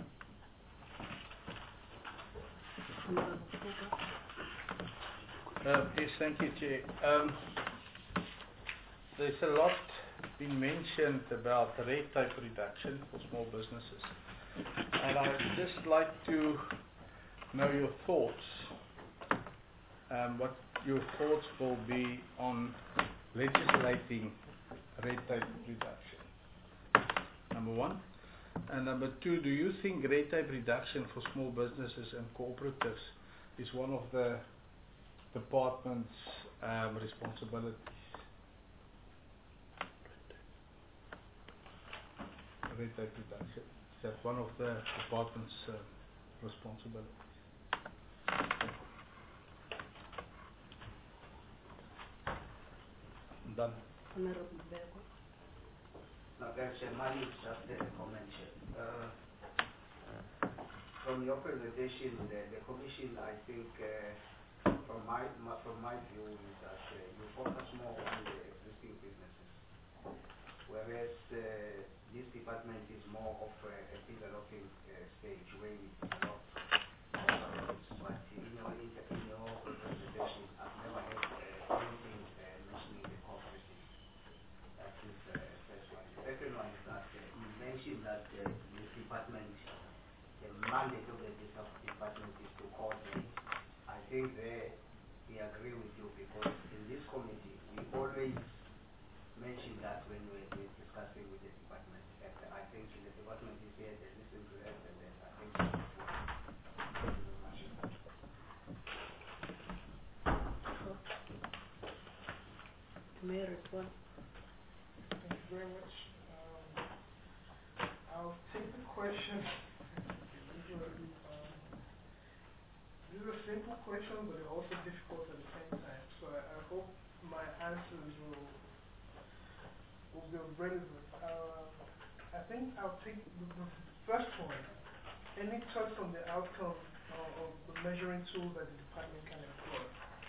Honorable Koga. Uh, yes, thank you, Chair. Um, there's a lot been mentioned about red tape reduction for small businesses, and I'd just like to know your thoughts, um, what your thoughts will be on legislating red tape reduction, number one. And number two, do you think red tape reduction for small businesses and cooperatives is one of the department's um, responsibilities? Red tape reduction, is that one of the department's uh, responsibilities? I'm done. Honorable Bergo. No, thanks, Chair. Mine is just a comment, Chair. Uh, from your presentation, the, the Commission, I think, uh, from my, my from my view, is that uh, you focus more on the existing businesses, whereas uh, this department is more of a, a developing uh, stage where we develop. But in your, in your presentation, I've never had uh, anything uh, mentioning the cooperative. That is the uh, first one. The second one is that uh, you mentioned that uh, this department, the mandate of the department is to coordinate. I think there we agree with you, because in this committee we always mention that when we're, we're discussing with the department. And I think the department is here, they listen to us, and then I think thank you very much. May I respond? Thank you very much. Um, I'll take the question. um, this is a simple question, but it's also difficult at the same time. So I, I hope my answers will will be relevant. Uh, I think I'll take the, the first one. Any thoughts on the outcome uh, of the measuring tool that the department can employ?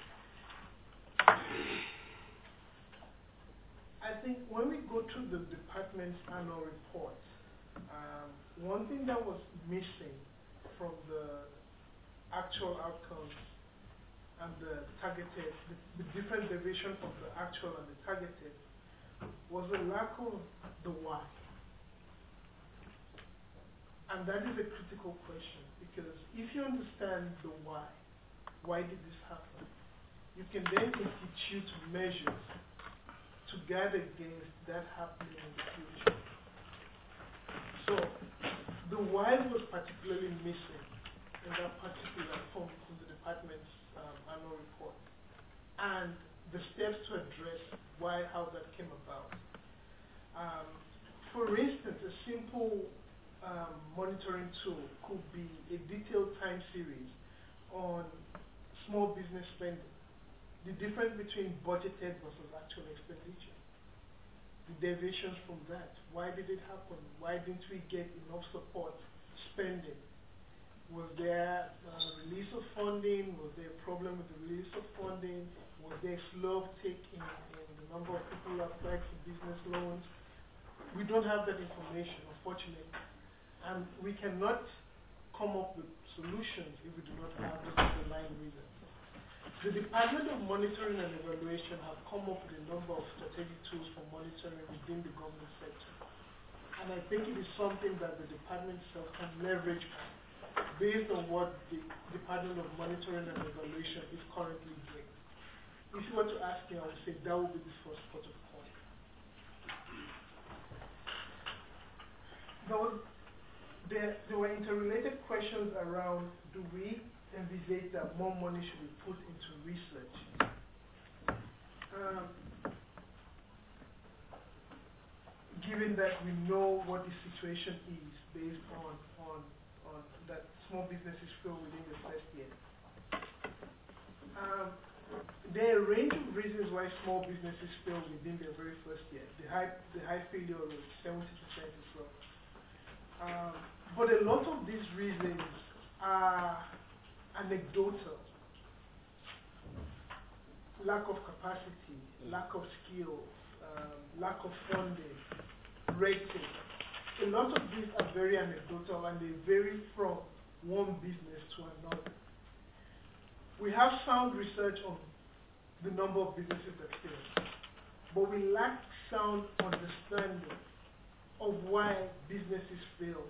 I think when we go to the department's annual report, um, one thing that was missing from the actual outcomes and the targeted, the, the different deviation of the actual and the targeted, was a lack of the why. And that is a critical question, because if you understand the why, why did this happen, you can then institute measures to guard against that happening in the future. So the why was particularly missing in that particular form from the department's um, annual report, and the steps to address why, how that came about. Um, for instance, a simple um, monitoring tool could be a detailed time series on small business spending, the difference between budgeted versus actual expenditure, the deviations from that. Why did it happen? Why didn't we get enough support spending? Was there a release of funding? Was there a problem with the release of funding? Was there a slow uptake in, in the number of people who applied for business loans? We don't have that information, unfortunately. And we cannot come up with solutions if we do not have those underlying reasons. The Department of Monitoring and Evaluation have come up with a number of strategic tools for monitoring within the government sector. And I think it is something that the department itself can leverage based on what the Department of Monitoring and Evaluation is currently doing. If you were to ask me, I would say that would be the first port of call. There, was, there, there were interrelated questions around, do we envisage that more money should be put into research? um, given that we know what the situation is based on, on, on that small businesses fail within the first year, um, there are a range of reasons why small businesses fail within their very first year. The high, the high failure rate, seventy percent as well. Um, but a lot of these reasons are anecdotal. Lack of capacity, lack of skills, um, lack of funding, rating. A lot of these are very anecdotal and they vary from one business to another. We have sound research on the number of businesses that fail, but we lack sound understanding of why businesses fail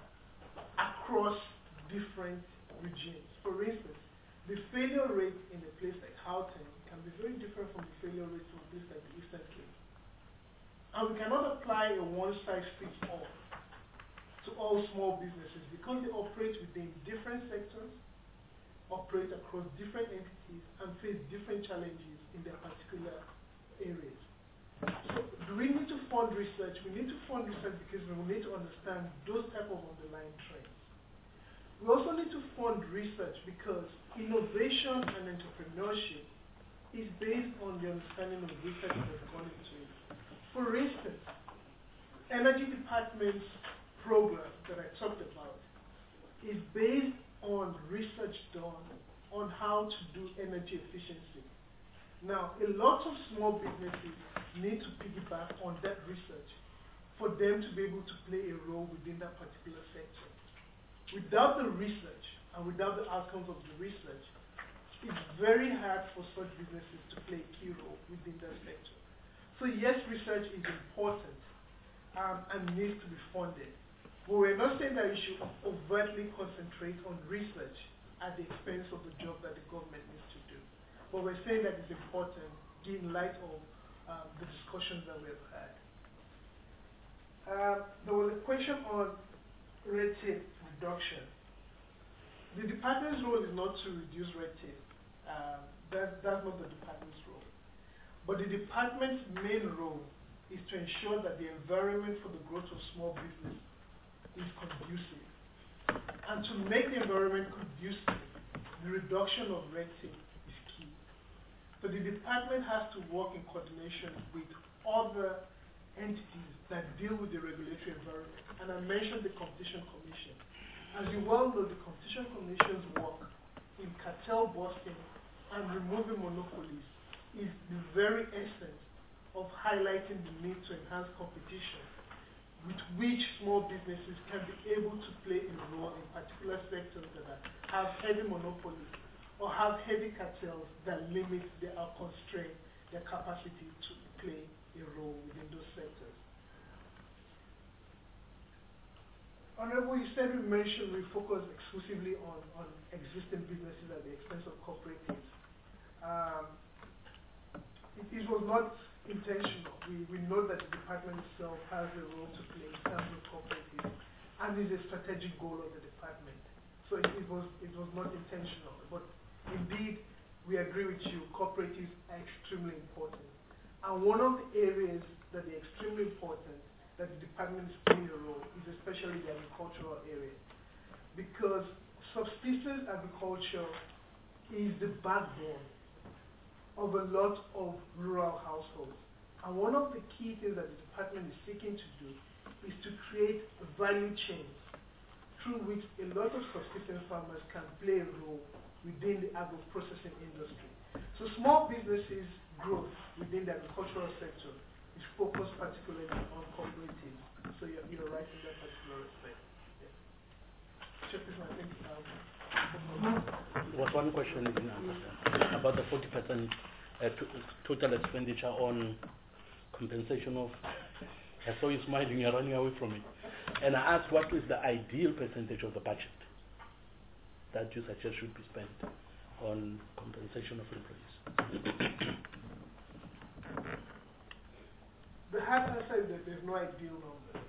across different regimes. For instance, the failure rate in a place like Gauteng can be very different from the failure rate from a place like the Eastern Cape. And we cannot apply a one-size-fits-all to all small businesses because they operate within different sectors, operate across different entities, and face different challenges in their particular areas. So do we need to fund research? We need to fund research because we need to understand those type of underlying trends. We also need to fund research because innovation and entrepreneurship is based on the understanding of research that has gone into it. For instance, Energy Department's program that I talked about is based on research done on how to do energy efficiency. Now, a lot of small businesses need to piggyback on that research for them to be able to play a role within that particular sector. Without the research and without the outcomes of the research, it's very hard for such businesses to play a key role within that sector. So yes, research is important um, and needs to be funded. But we're not saying that you should overtly concentrate on research at the expense of the job that the government needs to do. But we're saying that it's important in light of um, the discussions that we've had. Uh, there was a question on red tape reduction. The department's role is not to reduce red tape. Um, that, that's not the department's role. But the department's main role is to ensure that the environment for the growth of small business is conducive. And to make the environment conducive, the reduction of red tape is key. So the department has to work in coordination with other entities that deal with the regulatory environment. And I mentioned the Competition Commission. As you well know, the Competition Commission's work in cartel busting and removing monopolies is the very essence of highlighting the need to enhance competition with which small businesses can be able to play a role in particular sectors that are, have heavy monopolies or have heavy cartels that limit their, or constrain their capacity to play a role within those sectors. Honorable, you said we mentioned we focus exclusively on, on existing businesses at the expense of cooperatives. Um, it, it was not intentional. We, we know that the department itself has a role to play in terms of cooperatives and is a strategic goal of the department. So it, it, was, it was not intentional. But indeed, we agree with you, cooperatives are extremely important. And one of the areas that are extremely important that the department is playing a role is especially the agricultural area. Because subsistence agriculture is the backbone of a lot of rural households. And one of the key things that the department is seeking to do is to create value chains through which a lot of subsistence farmers can play a role within the agro-processing industry. So small businesses growth within the agricultural sector is focused particularly on cooperatives. So you're, you're right in that particular respect. Yeah. Chairperson, I think um, There was one question in, uh, about the forty percent uh, to, total expenditure on compensation of. I saw you smiling, you're running away from it. And I asked what is the ideal percentage of the budget that you suggest should be spent on compensation of employees. The hard answer is that there's no ideal number.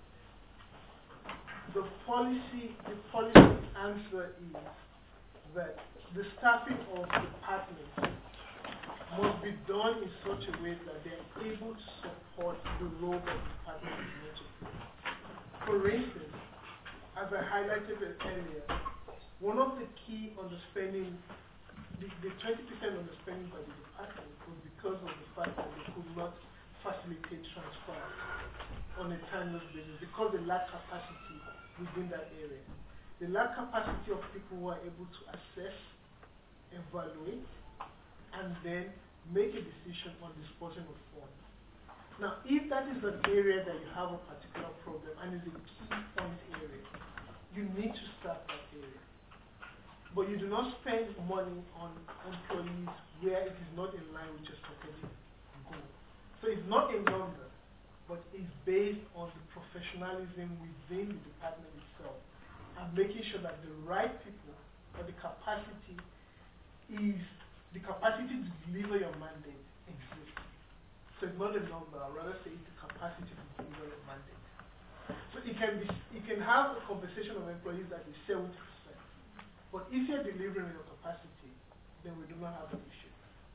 The policy, the policy answer is that the staffing of departments must be done in such a way that they're able to support the role that the department is meant to play. For instance, as I highlighted earlier, one of the key underspending, the, the twenty percent underspending by the department was because of the fact that they could not facilitate transfer on a timeless basis because they lack capacity within that area. They lack capacity of people who are able to assess, evaluate, and then make a decision on disposing of funds. Now, if that is an area that you have a particular problem and is a key point area, you need to start that area. But you do not spend money on employees where it is not in line with your strategic goal. So it's not a number, but it's based on the professionalism within the department itself and making sure that the right people or the capacity is the capacity to deliver your mandate exists. So it's not a number, I'd rather say it's the capacity to deliver your mandate. So it can be, you can have a conversation of employees that is seventy percent. But if you're delivering your capacity, then we do not have an issue.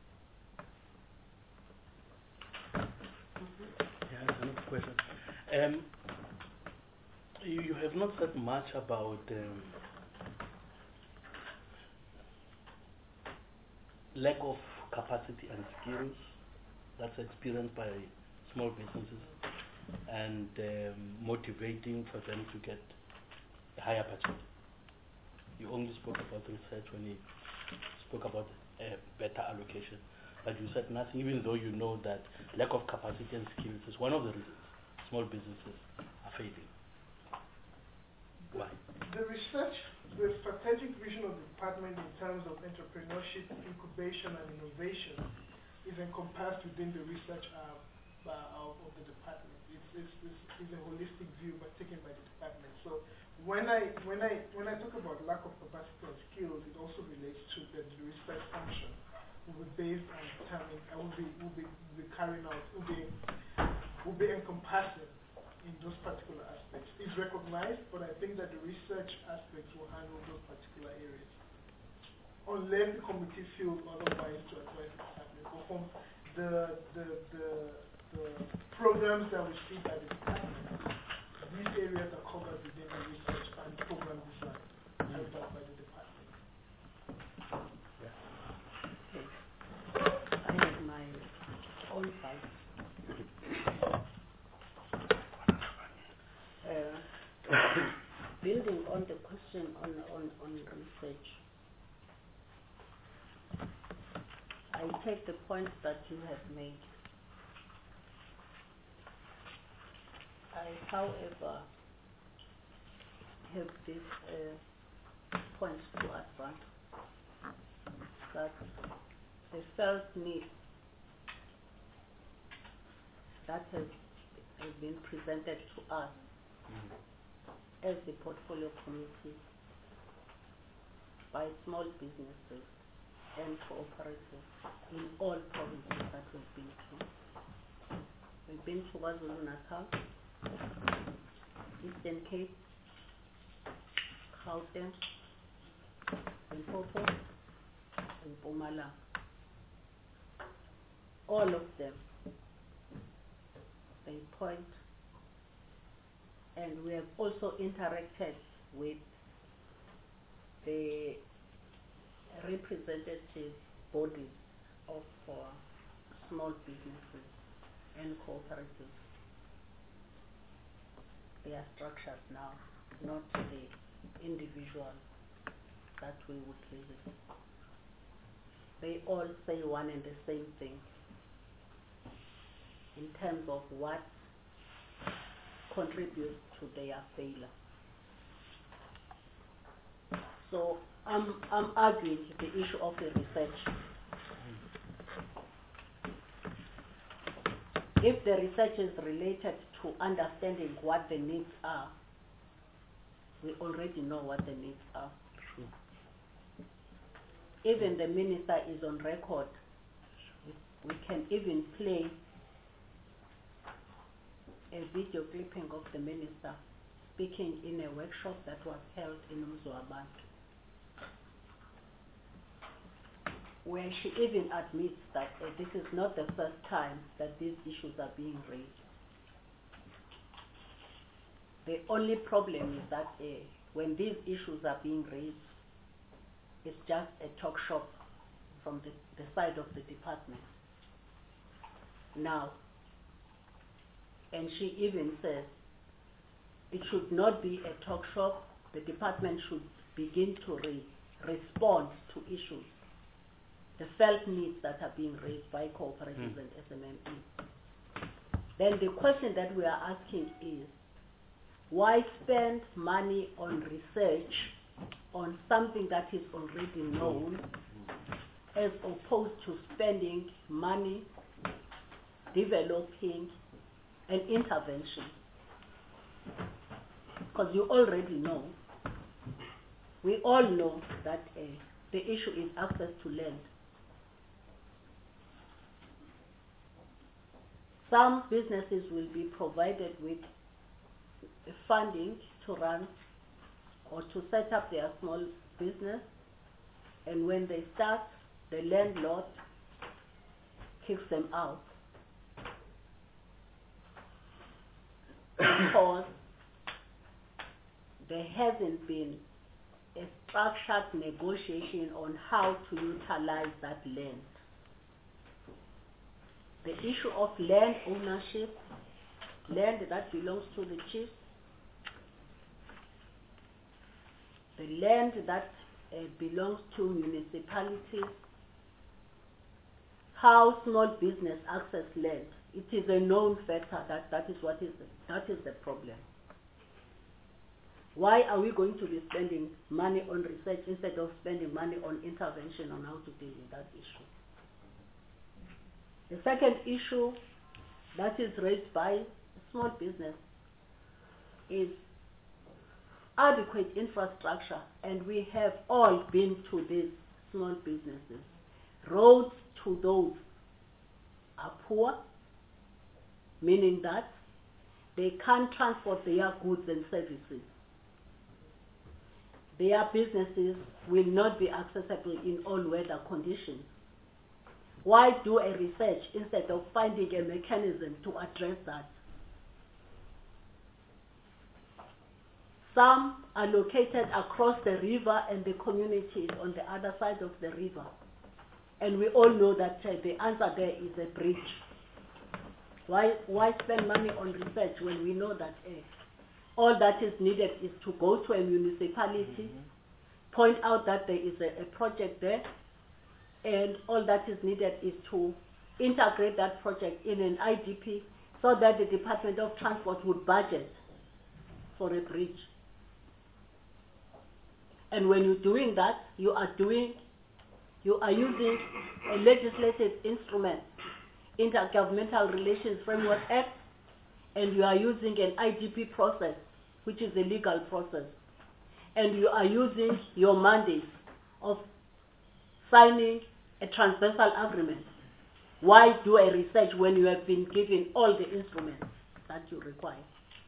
Yeah, another question. Um, you, you have not said much about um, lack of capacity and skills that's experienced by small businesses and um, motivating for them to get a higher budget. You only spoke about research when you spoke about uh, better allocation, but you said nothing, even though you know that lack of capacity and skills is one of the reasons small businesses are failing. Why? The research, the strategic vision of the department in terms of entrepreneurship, incubation, and innovation is encompassed within the research uh, uh, of, of the department. It's, it's, it's, it's a holistic view but taken by the department. So when I when I when I talk about lack of capacity and skills, it also relates to the, the research function will be based on determining, I will be will be, will be carrying out, will be will be encompassing in those particular aspects. It's recognized, but I think that the research aspects will handle those particular areas. Unless the committee feels otherwise to advise the department. But from the, the, the, the programs that we see by the department, these areas are covered within the research and program design carried out by the department. I have my own side. Uh, building on the question on, on, on research, I take the points that you have made. I, however, have this uh, point to advance, that the felt need that has, has been presented to us as the portfolio committee by small businesses and cooperatives in all provinces that we've been to. We've been to KwaZulu-Natal, Eastern Cape, Gauteng, Limpopo, and Mpumalanga. All of them, they point, and we have also interacted with the representative bodies of uh, small businesses and cooperatives. They are structured now, not the individual that we would visit. They all say one and the same thing in terms of what contributes to their failure. So I'm, I'm arguing the issue of the research. If the research is related to understanding what the needs are, we already know what the needs are. True. Even the minister is on record. We can even play a video clipping of the minister speaking in a workshop that was held in Mzwabantu. where she even admits that uh, this is not the first time that these issues are being raised. The only problem is that uh, when these issues are being raised, it's just a talk shop from the, the side of the department. Now, and she even says it should not be a talk shop. The department should begin to re respond to issues, the felt needs that are being raised by cooperatives mm. and S M M Es. Then the question that we are asking is, why spend money on research on something that is already known, as opposed to spending money developing an intervention? Because you already know, we all know that uh, the issue is access to land. Some businesses will be provided with funding to run or to set up their small business, and when they start, the landlord kicks them out because there hasn't been a structured negotiation on how to utilize that land. The issue of land ownership, land that belongs to the chiefs, the land that uh, belongs to municipalities, how small business access land. It is a known factor that that is what is the, that is the problem. Why are we going to be spending money on research instead of spending money on intervention on how to deal with that issue? The second issue that is raised by small business is adequate infrastructure, and we have all been to these small businesses. Roads to those are poor, meaning that they can't transport their goods and services. Their businesses will not be accessible in all weather conditions. Why do a research instead of finding a mechanism to address that? Some are located across the river and the community is on the other side of the river. And we all know that uh, the answer there is a bridge. Why, why spend money on research when we know that uh, all that is needed is to go to a municipality, mm-hmm. point out that there is a, a project there, and all that is needed is to integrate that project in an I D P so that the Department of Transport would budget for a bridge. And when you're doing that, you are doing, you are using a legislative instrument, Intergovernmental Relations Framework Act, and you are using an I D P process, which is a legal process. And you are using your mandate of signing a transversal agreement. Why do a research when you have been given all the instruments that you require?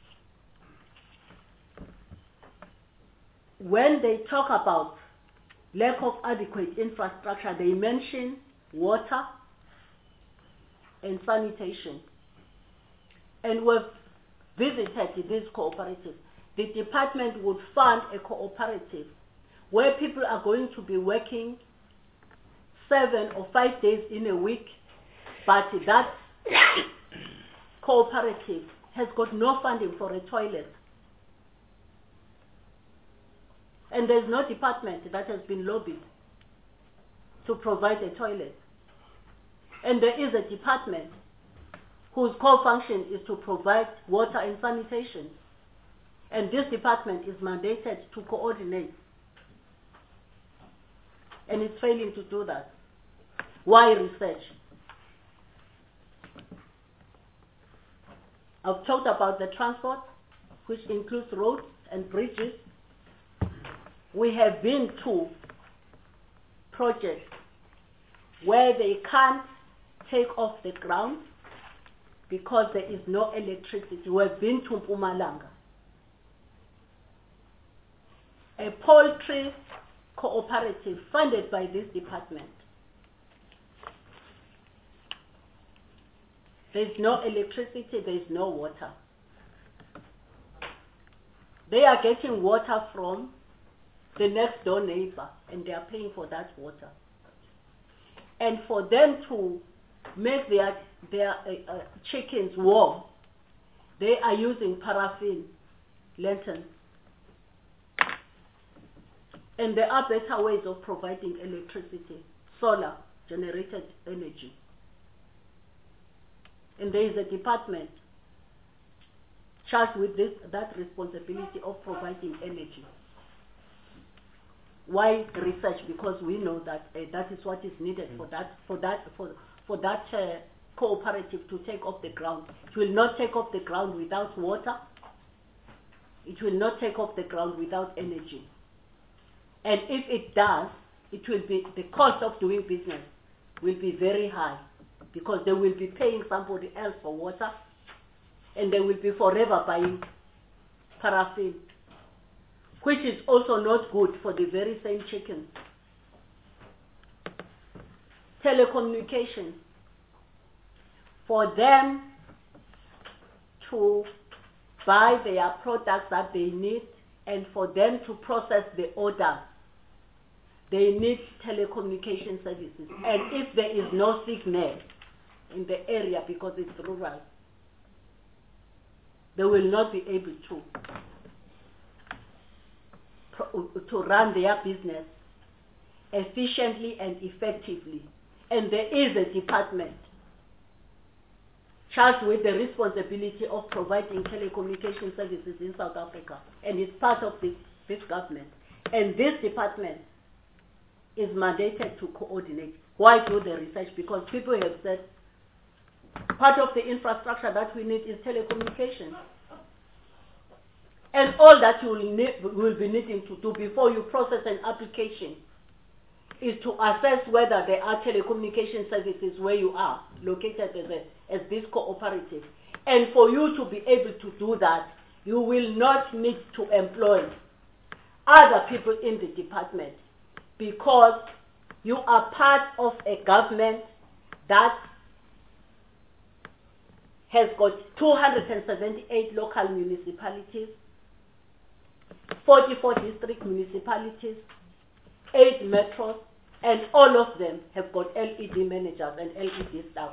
When they talk about lack of adequate infrastructure, they mention water and sanitation. And we've visited these cooperatives. The department would fund a cooperative where people are going to be working seven or five days in a week, but that cooperative has got no funding for a toilet. And there's no department that has been lobbied to provide a toilet. And there is a department whose core function is to provide water and sanitation. And this department is mandated to coordinate. And it's failing to do that. Why research? I've talked about the transport, which includes roads and bridges. We have been to projects where they can't take off the ground because there is no electricity. We have been to Mpumalanga. A poultry cooperative funded by this department There's no electricity, there's no water. They are getting water from the next door neighbor, and they are paying for that water. And for them to make their, their uh, uh, chickens warm, they are using paraffin lanterns. And there are better ways of providing electricity, solar generated energy. And there is a department charged with this, that responsibility of providing energy. Why research? Because we know that uh, that is what is needed for that for that for for that uh, cooperative to take off the ground. It will not take off the ground without water. It will not take off the ground without energy. And if it does, it will be the cost of doing business will be very high, because they will be paying somebody else for water, and they will be forever buying paraffin, which is also not good for the very same chickens. Telecommunications. For them to buy their products that they need, and for them to process the order, they need telecommunication services. And if there is no signal in the area because it's rural, they will not be able to to run their business efficiently and effectively. And there is a department charged with the responsibility of providing telecommunication services in South Africa, and it's part of this, this government. And this department is mandated to coordinate. Why do the research? Because people have said part of the infrastructure that we need is telecommunication. And all that you will, need, will be needing to do before you process an application is to assess whether there are telecommunication services where you are located as, a, as this cooperative. And for you to be able to do that, you will not need to employ other people in the department, because you are part of a government that has got two hundred seventy-eight local municipalities, forty-four district municipalities, eight metros, and all of them have got L E D managers and L E D staff.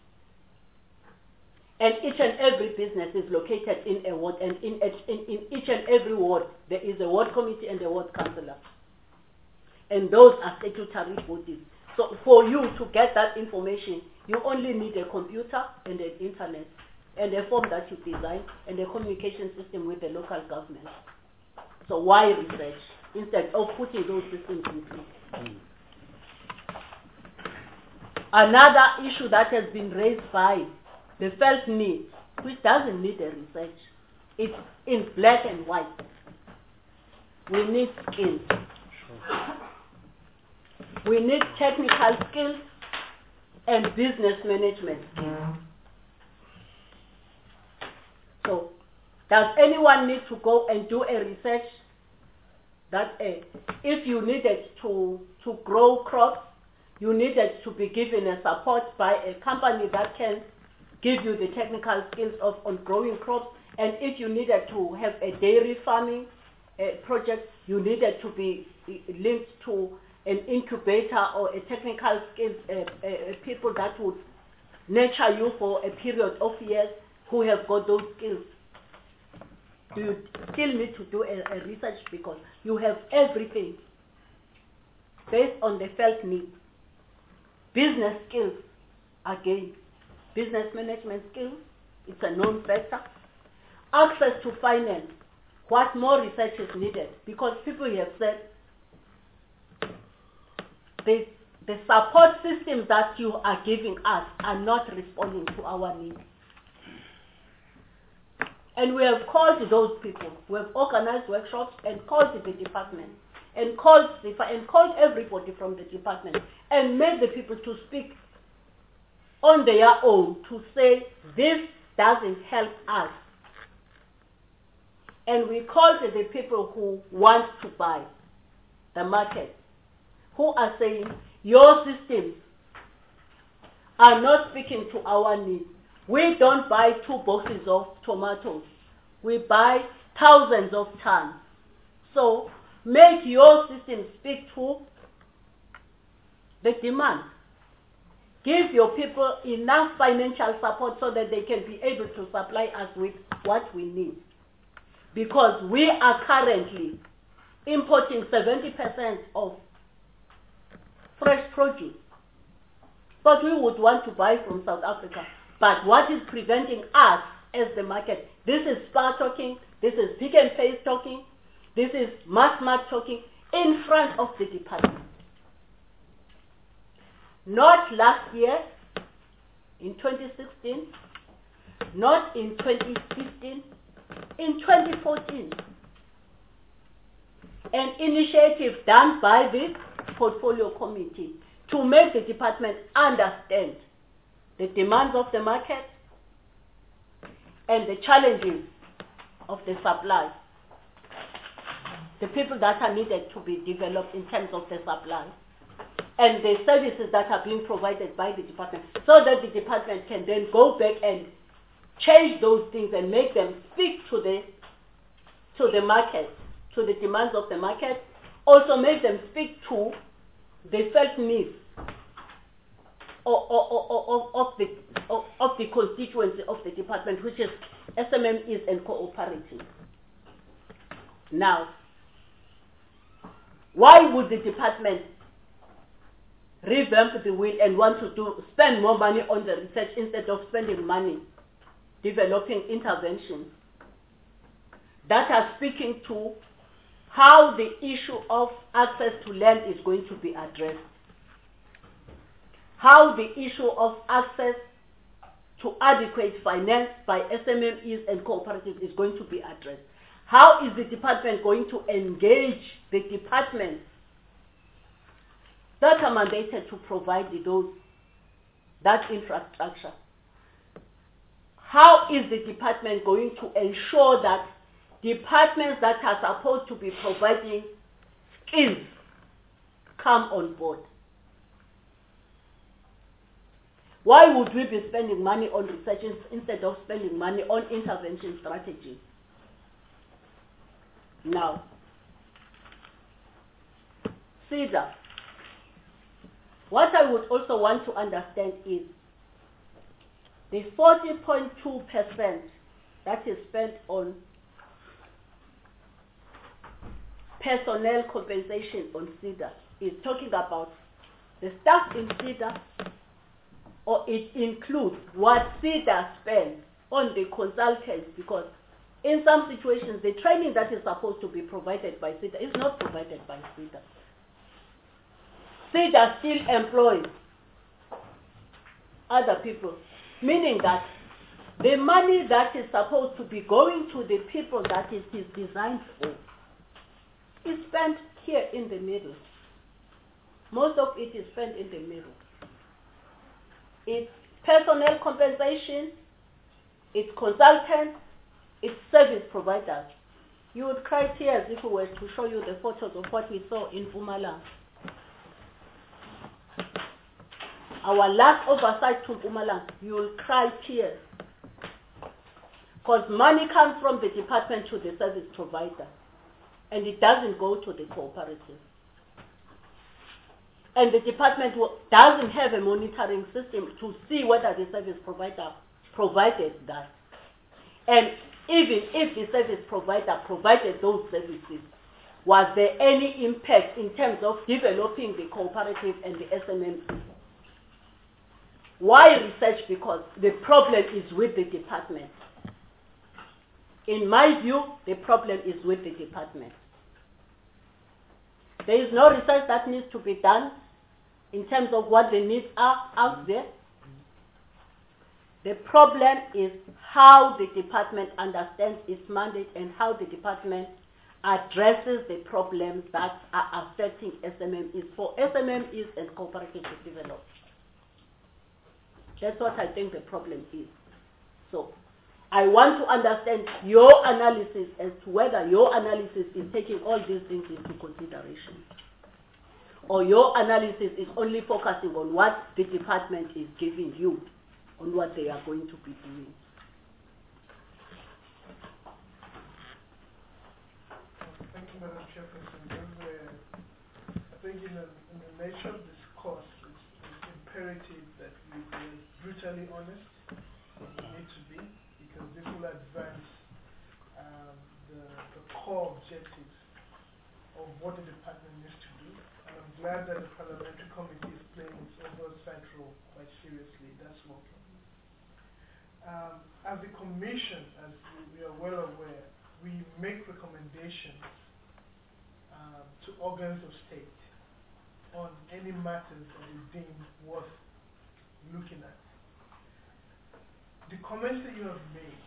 And each and every business is located in a ward, and in, in, in each and every ward there is a ward committee and a ward councillor. And those are statutory bodies. So for you to get that information, you only need a computer and an internet, and a form that you design, and a communication system with the local government. So why research instead of putting those systems in place? Mm. Another issue that has been raised by the felt need, which doesn't need a research, it's in black and white. We need skills. Sure. We need technical skills and business management skills. So, does anyone need to go and do a research that uh, if you needed to, to grow crops, you needed to be given a support by a company that can give you the technical skills of on growing crops, and if you needed to have a dairy farming uh, project, you needed to be linked to an incubator or a technical skills uh, uh, people that would nurture you for a period of years who have got those skills. You still need to do a, a research because you have everything based on the felt need. Business skills, again, business management skills, it's a known factor. Access to finance, what more research is needed? Because people have said the, the support systems that you are giving us are not responding to our needs. And we have called those people, we have organized workshops and called the department, and called, the, and called everybody from the department, and made the people to speak on their own to say, this doesn't help us. And we called the people who want to buy the market, who are saying, your systems are not speaking to our needs. We don't buy two boxes of tomatoes. We buy thousands of tons. So make your system speak to the demand. Give your people enough financial support so that they can be able to supply us with what we need. Because we are currently importing seventy percent of fresh produce. But we would want to buy from South Africa. But what is preventing us as the market? This is Spar talking, this is Pick and Place talking, this is Massmart talking in front of the department. Not last year, in twenty sixteen, not in twenty fifteen, in twenty fourteen. An initiative done by the portfolio committee to make the department understand the demands of the market and the challenges of the supply. The people that are needed to be developed in terms of the supply and the services that are being provided by the department, so that the department can then go back and change those things and make them speak to the to the market, to the demands of the market, also make them speak to the felt needs of, of, of, of, the, of, of the constituency of the department, which is S M Es and cooperatives. Now, why would the department revamp the wheel and want to do spend more money on the research instead of spending money developing interventions that are speaking to how the issue of access to land is going to be addressed, how the issue of access to adequate finance by S M Es and cooperatives is going to be addressed? How is the department going to engage the departments that are mandated to provide those, that infrastructure? How is the department going to ensure that departments that are supposed to be providing skills come on board? Why would we be spending money on research instead of spending money on intervention strategies? Now, CEDA. What I would also want to understand is the forty point two percent that is spent on personnel compensation on CEDA is talking about the staff in CEDA, or it includes what CEDA spends on the consultants, because in some situations the training that is supposed to be provided by CEDA is not provided by CEDA. CEDA still employs other people, meaning that the money that is supposed to be going to the people that it is designed for is spent here in the middle. Most of it is spent in the middle. It's personnel compensation, it's consultants, it's service providers. You would cry tears if we were to show you the photos of what we saw in Mpumalanga. Our last oversight to Mpumalanga, you will cry tears. Because money comes from the department to the service provider, and it doesn't go to the cooperative. And the department doesn't have a monitoring system to see whether the service provider provided that. And even if the service provider provided those services, was there any impact in terms of developing the cooperative and the S M Es? Why research? Because the problem is with the department. In my view, the problem is with the department. There is no research that needs to be done in terms of what the needs are out there. The problem is how the department understands its mandate and how the department addresses the problems that are affecting S M Es for S M Es and cooperatives to develop. That's what I think the problem is. So, I want to understand your analysis as to whether your analysis is taking all these things into consideration, or your analysis is only focusing on what the department is giving you. on what they are going to be doing. Thank you, Madam Chairperson. There's a- I think in the, in the nature of this course, it's, it's imperative that we be brutally honest. We need to be, because this will advance um, the, the core objectives of what the department needs to do. And I'm glad that the parliamentary committee is playing its oversight role quite seriously. That's working. Um, as a commission, as we are well aware, we make recommendations um, to organs of state on any matters that is deemed worth looking at. The comments that you have made,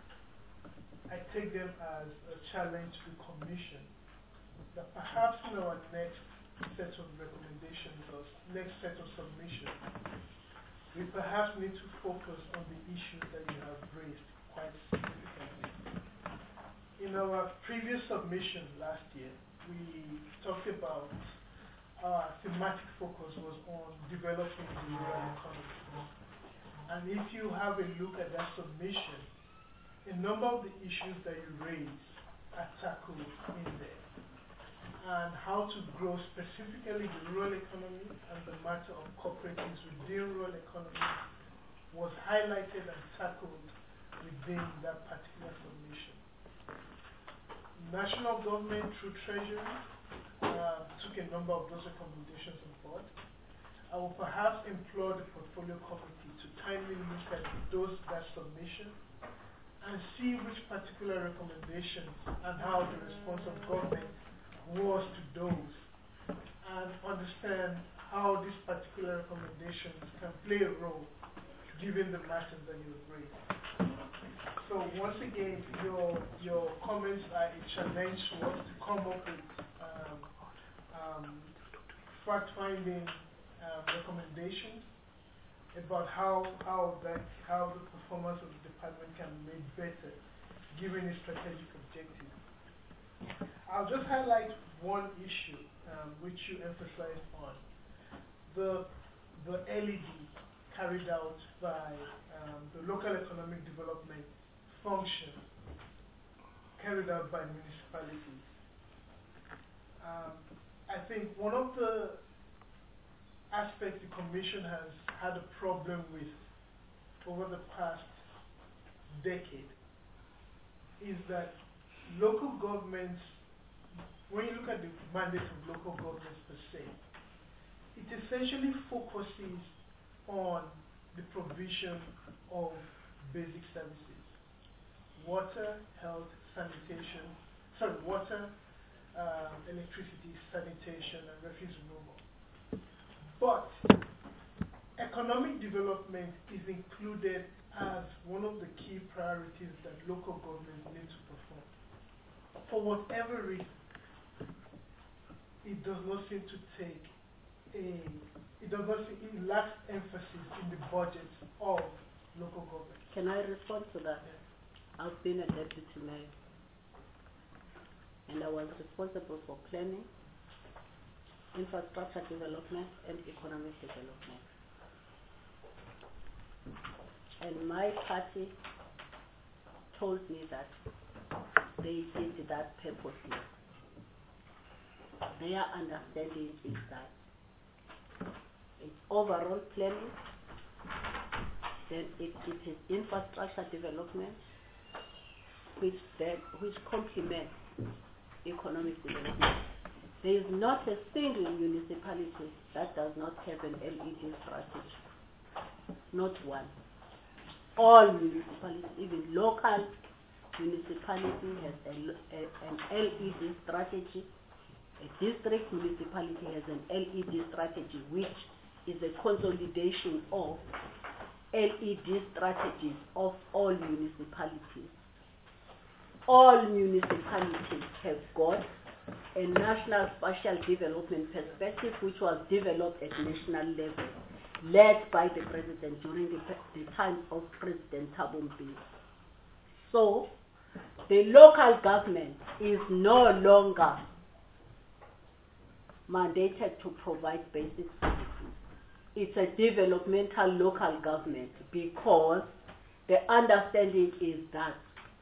I take them as a challenge to the commission that perhaps in our next set of recommendations or next set of submissions, we perhaps need to focus on the issues that you have raised quite significantly. In our previous submission last year, we talked about our thematic focus was on developing the rural economy. And if you have a look at that submission, a number of the issues that you raised are tackled in there. And how to grow specifically the rural economy and the matter of cooperatives within rural economy was highlighted and tackled within that particular submission. National government through Treasury uh, took a number of those recommendations on board. I will perhaps implore the portfolio committee to kindly look at those that submission and see which particular recommendations and how the response of government was to those, and understand how these particular recommendations can play a role given the matters that you have raised. So once again, your your comments are a challenge to us to come up with um, um, fact-finding um, recommendations about how how that how the performance of the department can be made better, given its strategic objectives. I'll just highlight one issue um, which you emphasized on: the the L E D carried out by um, the local economic development function carried out by municipalities. Um, I think one of the aspects the Commission has had a problem with over the past decade is that local governments, when you look at the mandate of local governments per se, it essentially focuses on the provision of basic services: water, health, sanitation, sorry, water, um, electricity, sanitation, and refuse removal. But economic development is included as one of the key priorities that local governments need to perform. For whatever reason, it does not seem to take a, it does not seem, it lacks emphasis in the budgets of local government. Can I respond to that? Yeah. I've been a deputy mayor, and I was responsible for planning, infrastructure development, and economic development. And my party told me that they did that purposely. Their understanding is that it's overall planning, then it, it is infrastructure development, which then which complements economic development. There is not a single municipality that does not have an L E D strategy. Not one. All municipalities, even local municipality has a, a, an L E D strategy. A district municipality has an L E D strategy, which is a consolidation of L E D strategies of all municipalities. All municipalities have got a national spatial development perspective, which was developed at national level, led by the president during the, the time of President Thabo Mbeki. So, the local government is no longer mandated to provide basic services. it's a developmental local government, because the understanding is that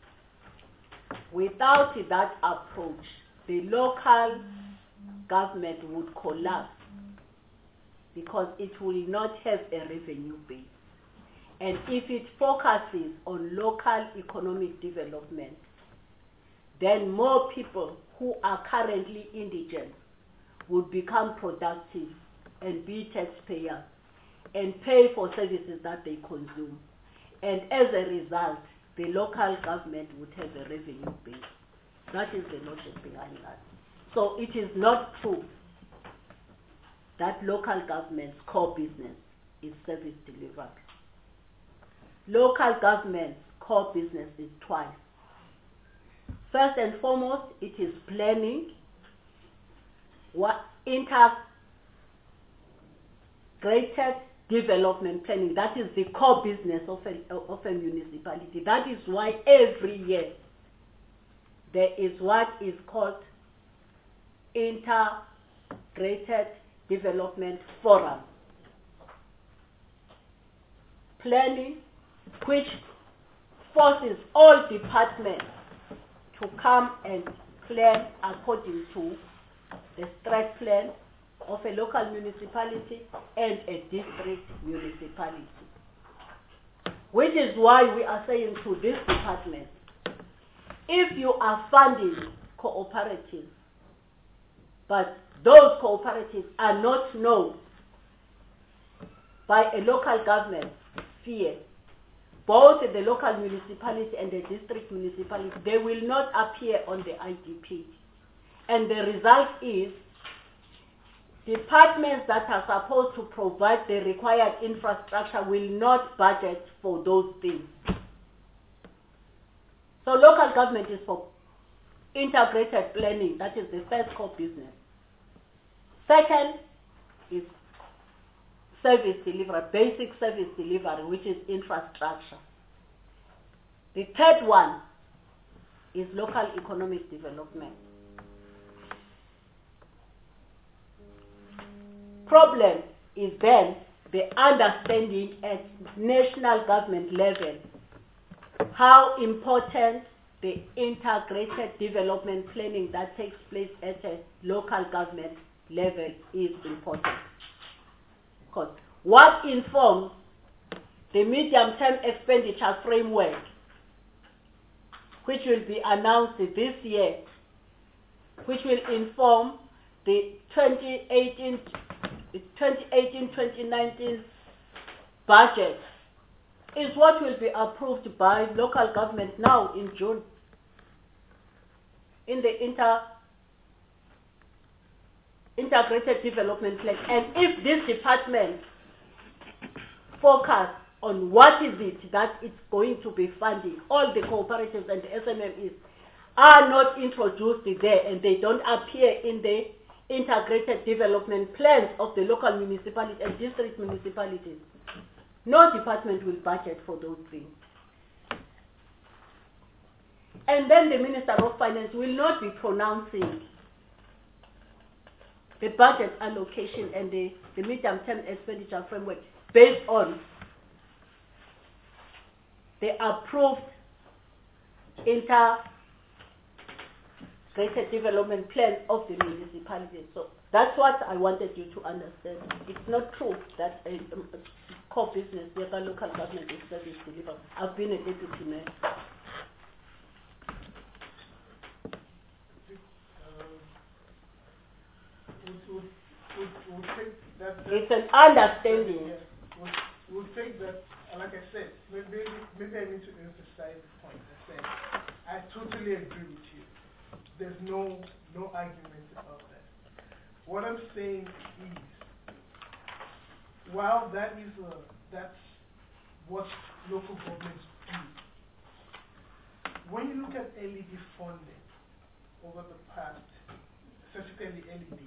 without that approach, the local government would collapse, because it will not have a revenue base. And if it focuses on local economic development, then more people who are currently indigent would become productive and be taxpayers and pay for services that they consume. And as a result, the local government would have a revenue base. That is the logic behind that. So it is not true that local government's core business is service delivery. Local government's core business is twice. First and foremost, it is planning, what integrated development planning. That is the core business of a, of a municipality. That is why every year there is what is called Integrated Development Forum. Planning, which forces all departments to come and plan according to the strat plan of a local municipality and a district municipality. Which is why we are saying to this department, if you are funding cooperatives, but those cooperatives are not known by a local government sphere, both the local municipality and the district municipality, they will not appear on the I D P. And the result is departments that are supposed to provide the required infrastructure will not budget for those things. So local government is for integrated planning. That is the first core business. Second is service delivery, basic service delivery, which is infrastructure. The third one is local economic development. Problem is then the understanding at national government level how important the integrated development planning that takes place at a local government level is important. Because what informs the medium-term expenditure framework, which will be announced this year, which will inform the twenty eighteen twenty nineteen budget, is what will be approved by local government now in June in the inter integrated development plan. And if this department focus on what is it that it's going to be funding, all the cooperatives and the S M Es are not introduced there and they don't appear in the integrated development plans of the local municipalities and district municipalities, no department will budget for those things. And then the Minister of Finance will not be pronouncing the budget allocation and the, the medium-term expenditure framework based on the approved integrated development plan of the municipality. So that's what I wanted you to understand. It's not true that a, a core business, the local government is service delivery. I've been a deputy mayor. We'll, we'll, we'll take that, that It's an understanding. Yes, we'll, we'll take that, and like I said, maybe, maybe I need to emphasize the point. I said, I totally agree with you. There's no, no argument about that. What I'm saying is, while that is a, that's what local governments do, when you look at L E D funding over the past, specifically L E D,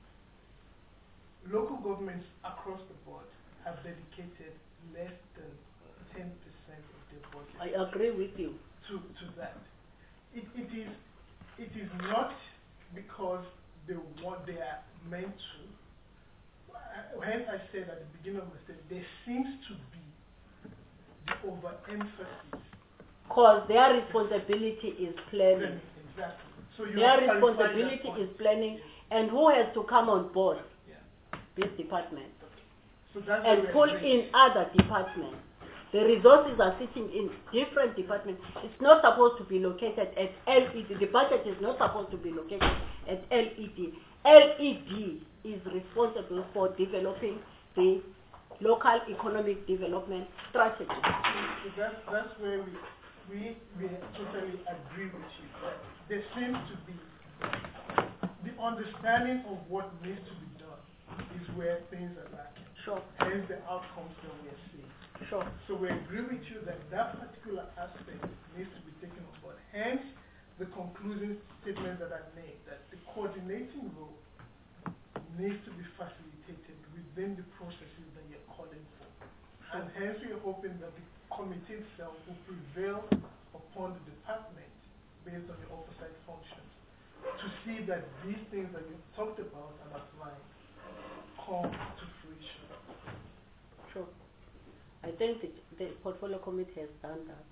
local governments across the board have dedicated less than ten percent of their budget. I agree with you. To, to that. It, it is it is not because they want they are meant to. I, hence I said at the beginning of my statement, there seems to be the overemphasis. Because their responsibility is planning. Exactly. So you Their have clarified that responsibility point. is planning, and who has to come on board? Yeah. This department. So that's And where pull we're in other departments. The resources are sitting in different departments. It's not supposed to be located at L E D. The budget is not supposed to be located at L E D. L E D is responsible for developing the local economic development strategy. So that's, that's where we, we, we totally agree with you. There seems to be the understanding of what needs to be done is where things are lacking. Sure. Hence the outcomes that we are seeing. Sure. So we agree with you that that particular aspect needs to be taken on board. Hence the conclusion statement that I made, that the coordinating role needs to be facilitated within the processes that you're calling for. And hence we are hoping that the committee itself will prevail upon the department based on the oversight functions to see that these things that you've talked about and outlined come to fruition. Sure. I think the, the portfolio committee has done that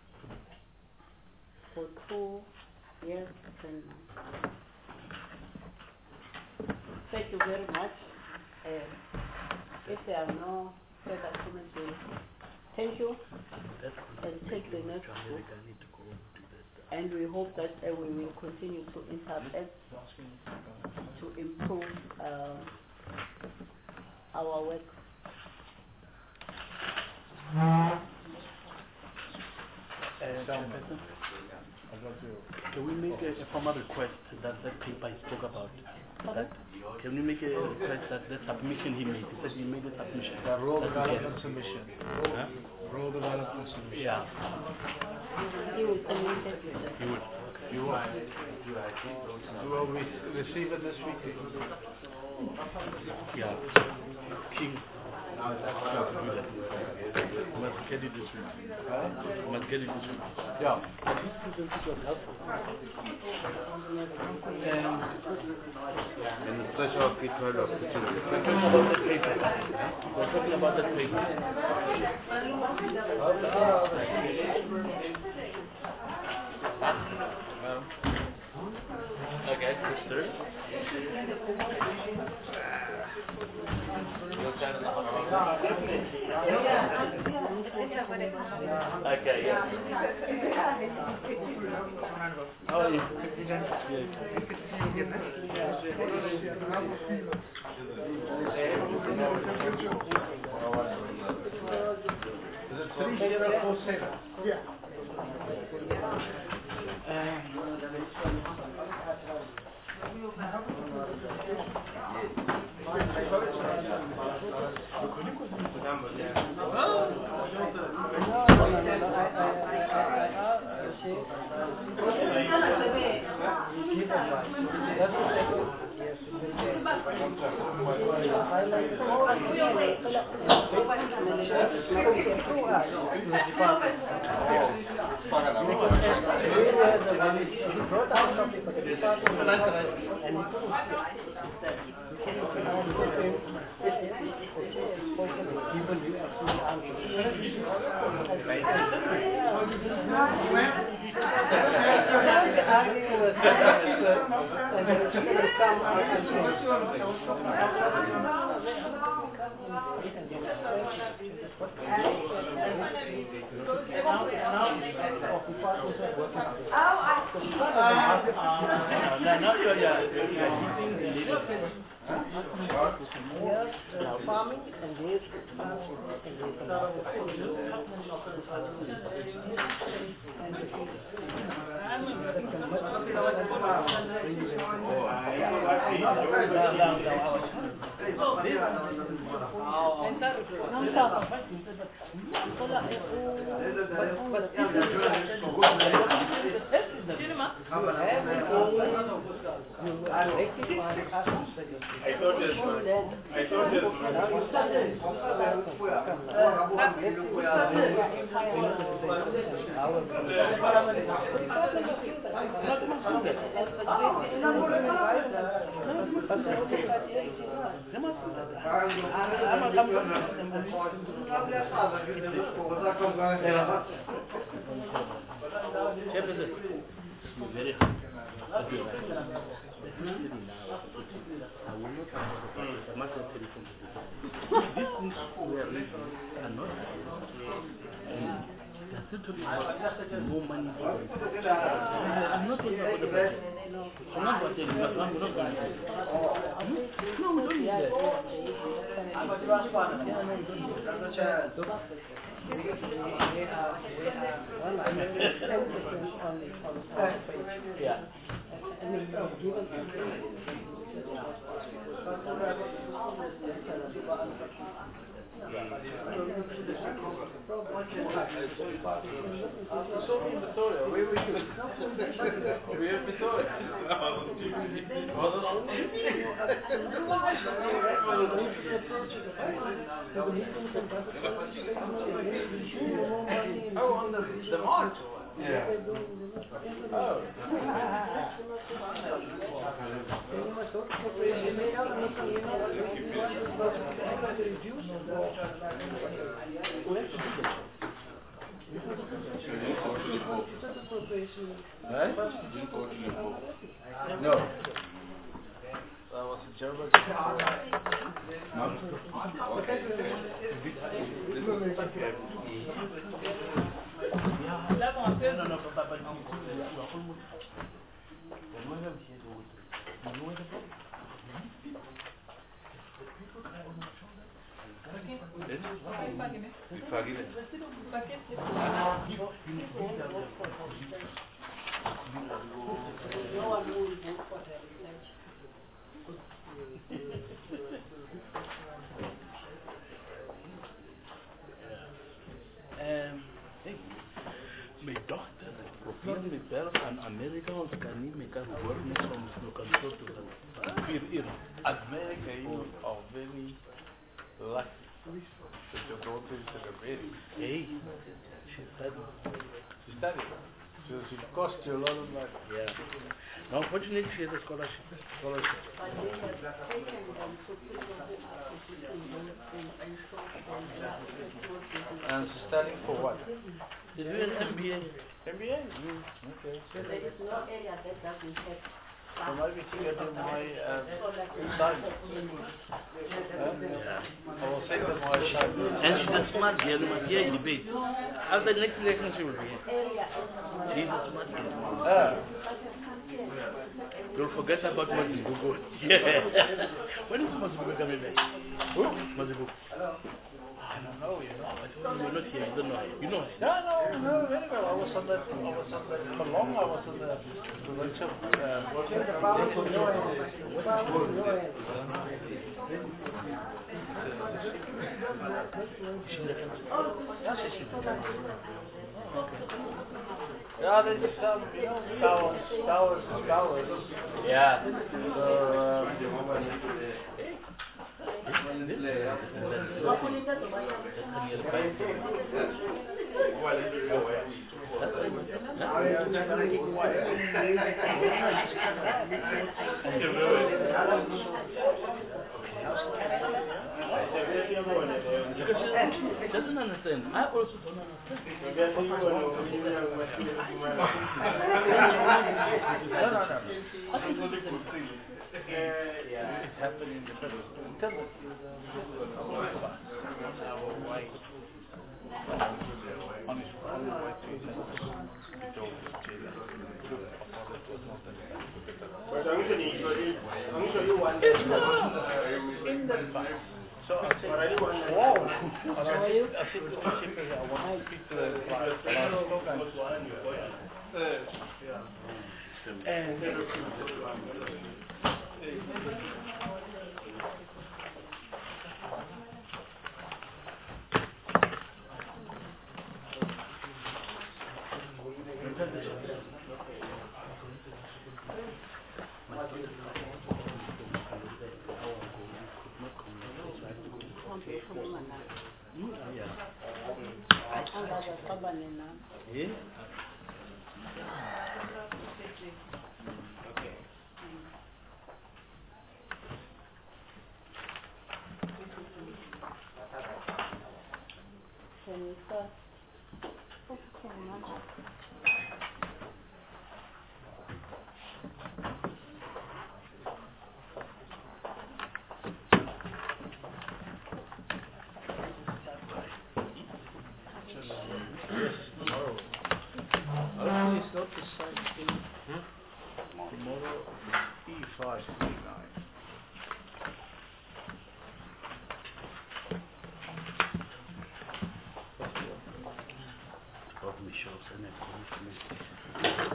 for two years and months. Thank you very much. Uh, if there are no further comments, we'll thank you and take the next group. And we hope that uh, we will continue to interact to improve uh, our work. Can we make a, a formal request that that paper I spoke about? That, can we make a request that the submission he made? He said he made a submission. The rural That we development get. submission. Huh? Rural development submission. Yeah. He will communicate with us. You will. You will, you will re receive it this week. Yeah. King. You must get it this week. Huh? You must get it this week. Yeah. This presentation was helpful. And And the special feature of We're talking about that paper. We're talking about that paper. Um, okay, sister. Your turn is on. Okay, yeah. How are you? is it three zero four seven? Yeah. Now, now you're, you're, you're, you're hitting the leadership. Farming and this I thought this one. I thought this very hard. But you're right. Especially now, I will not talk about the market telephone. These things we are raising are not and they're still talking about more money for them. I'm not talking about the budget. I'm not going to tell you, I'm not going to tell you. No, we don't need that. Yeah, no, we don't need that. Yeah. So in Victoria, where were you? We are in Victoria. Oh, on the, the march? Yeah. Oh. No. That was a German. Um, hey, my doctor, probieren mit Belf an Amerika und kann nicht mehr geworden from local to the America, you are very lucky that your daughter is at America. Hey, she studied. She studied. So she cost you a lot of money. Yeah. Now, unfortunately, she has a scholarship. Scholarship. And she's studying for what? She's doing an M B A. M B A? Mm, okay. So there is no area that doesn't have. So maybe she can do my uh, son. Huh? Yeah. I will send her my son. And she's a smart girl, you must hear in debate. After the next election, she will be here. She's a smart girl. Uh, Don't forget about Mazibugo. Yeah. When is Mazibugo coming back? Who? Mazibugo. I don't know, you know. I told you, you're not here, you don't know. You know. No, no, no, very well. I was on that, I was on that, for long I was on the provincial, uh, working at yeah, there's some, you know, towers, towers, towers. Yeah. So, doesn't understand. I also don't understand. no, no, no. Yeah, it's happening in the present. Tell us. But I'm usually, I'm usually one In the so I said, wow. And I said, I said to the shipper, I want to speak to the and Yeah. tomorrow is E five three nine. Of the shows and information.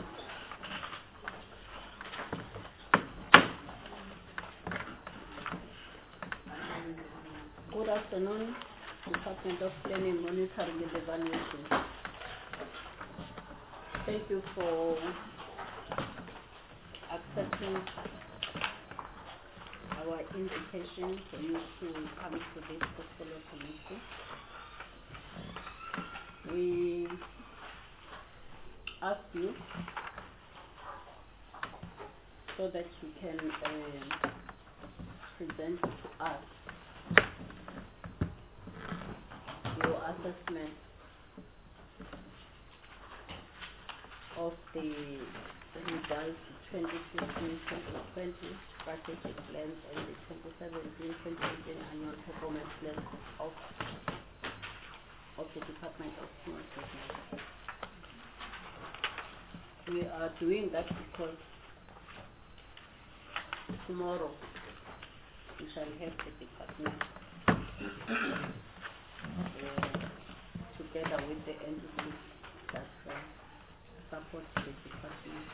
Good afternoon, Department of Planning, Monitoring and Evaluation. Thank you for accepting our invitation for you to come to this portfolio committee. We ask you so that you can uh, present to us your assessment of the results twenty fifteen to twenty twenty strategic plans and the twenty seventeen to twenty eighteen annual performance plan of of the Department of Small Business. We are doing that because tomorrow we shall have the department uh, together with the entities that uh, support the department.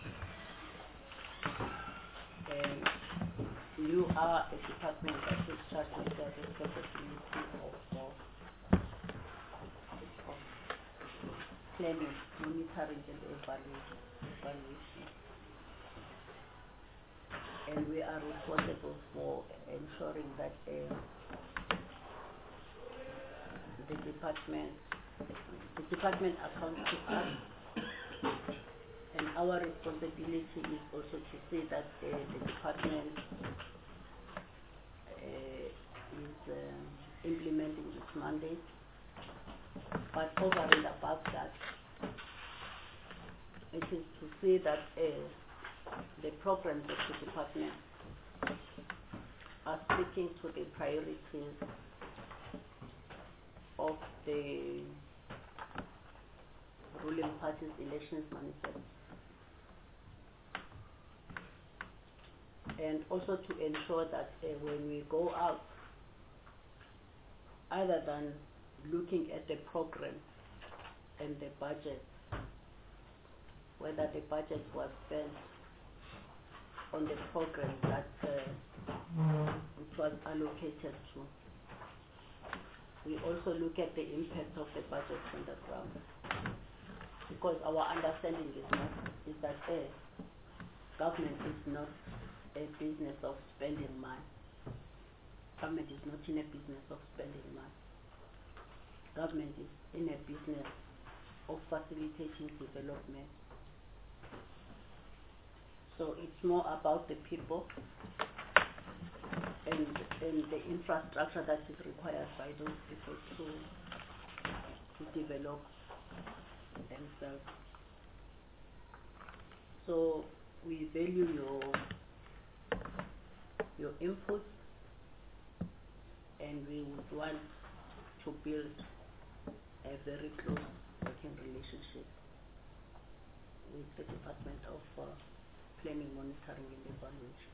And you are a department that is charged with the responsibility of uh, planning, monitoring and evaluation. evaluation. And we are responsible for ensuring that uh, the department, the department accounts to us, and our responsibility is also to see that uh, the department uh, is uh, implementing its mandate. But over and above that, it is to see that uh, the programs of the department are speaking to the priorities of the ruling party's elections manifest. And also to ensure that uh, when we go out, other than looking at the program and the budget, whether the budget was spent on the program that uh, it was allocated to. We also look at the impact of the budget on the ground, because our understanding is not is that uh, government is not a business of spending money. Government is not in a business of spending money. Government is in a business of facilitating development. So it's more about the people and, and the infrastructure that is required by those people to, to develop themselves. So we value your, your input, and we would want to build a very close working relationship with the Department of uh, Planning, Monitoring and Evaluation.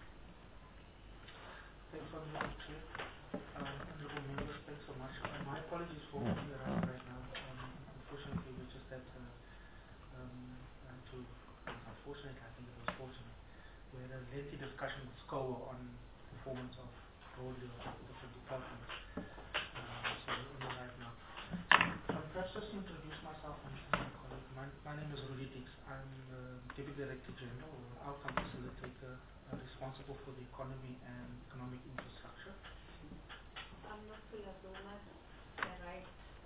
Thanks, Honorable Chair. Um, Honorable Members, thanks so much. Uh, my apologies for moving around right now. Um, unfortunately, we just had uh, um, uh, to, unfortunately, I think it was fortunate, we had a lengthy discussion with SCOA on performance of broadly of different departments. Uh, so we're in it right now. Um, perhaps just to introduce myself and my colleague. My, my name is Rudy Dix. I'm uh, Deputy Director General, or Outcome Facilitator, uh, responsible for the economy and economic infrastructure. I'm not clear, so not the right.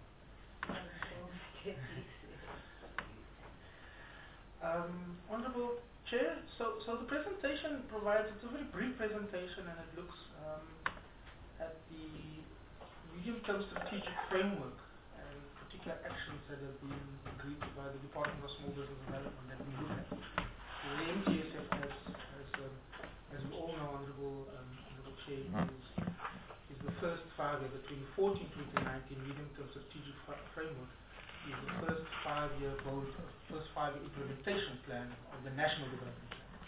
Um, Honorable Chair, so, so the presentation provides, it's a very brief presentation, and it looks um, at the medium-term strategic framework and particular actions that have been agreed to by the Department of Small Business Development that we look at. The M G S F, as, as, um, as we all know, Honorable, um, Honorable Chair, is, is the first five-year, the twenty fourteen to twenty nineteen medium-term strategic framework, is the first five-year goal, first five-year implementation plan of the National Development Plan.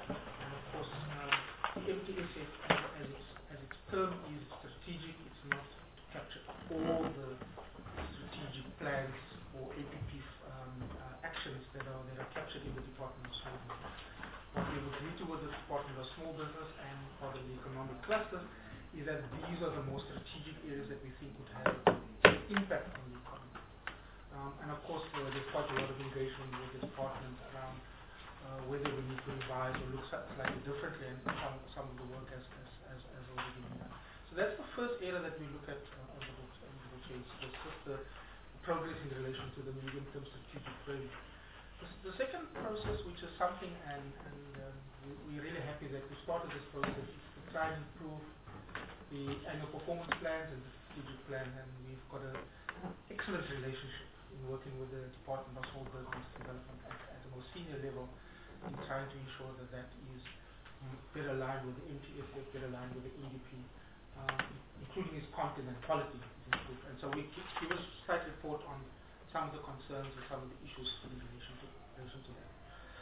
And of course, uh, the M T S F, as, as, its, as its term is strategic, it's not to capture all the strategic plans or A P P um, uh, actions that are, that are captured in the Department of Small Business. What we have agreed to with the Department of Small Business and part of the economic cluster is that these are the more strategic areas that we think would have an impact on the economy. Um, and of course, uh, there's quite a lot of engagement with the department around uh, whether we need to revise or look slightly differently, and some, some of the work has, has, has, has already been done. So that's the first area that we look at uh, on the change. It's just the progress in relation to the medium-term strategic frame. The, the second process, which is something, and, and um, we, we're really happy that we started this process, is to try and improve the annual performance plans and the strategic plan, and we've got an excellent relationship in working with the Department of Small Business Development at, at the most senior level in trying to ensure that that is um, better aligned with the M T S F, better aligned with the E D P, um, including its content and quality is improved. And so we give a slight report on some of the concerns and some of the issues in relation to, relation to that.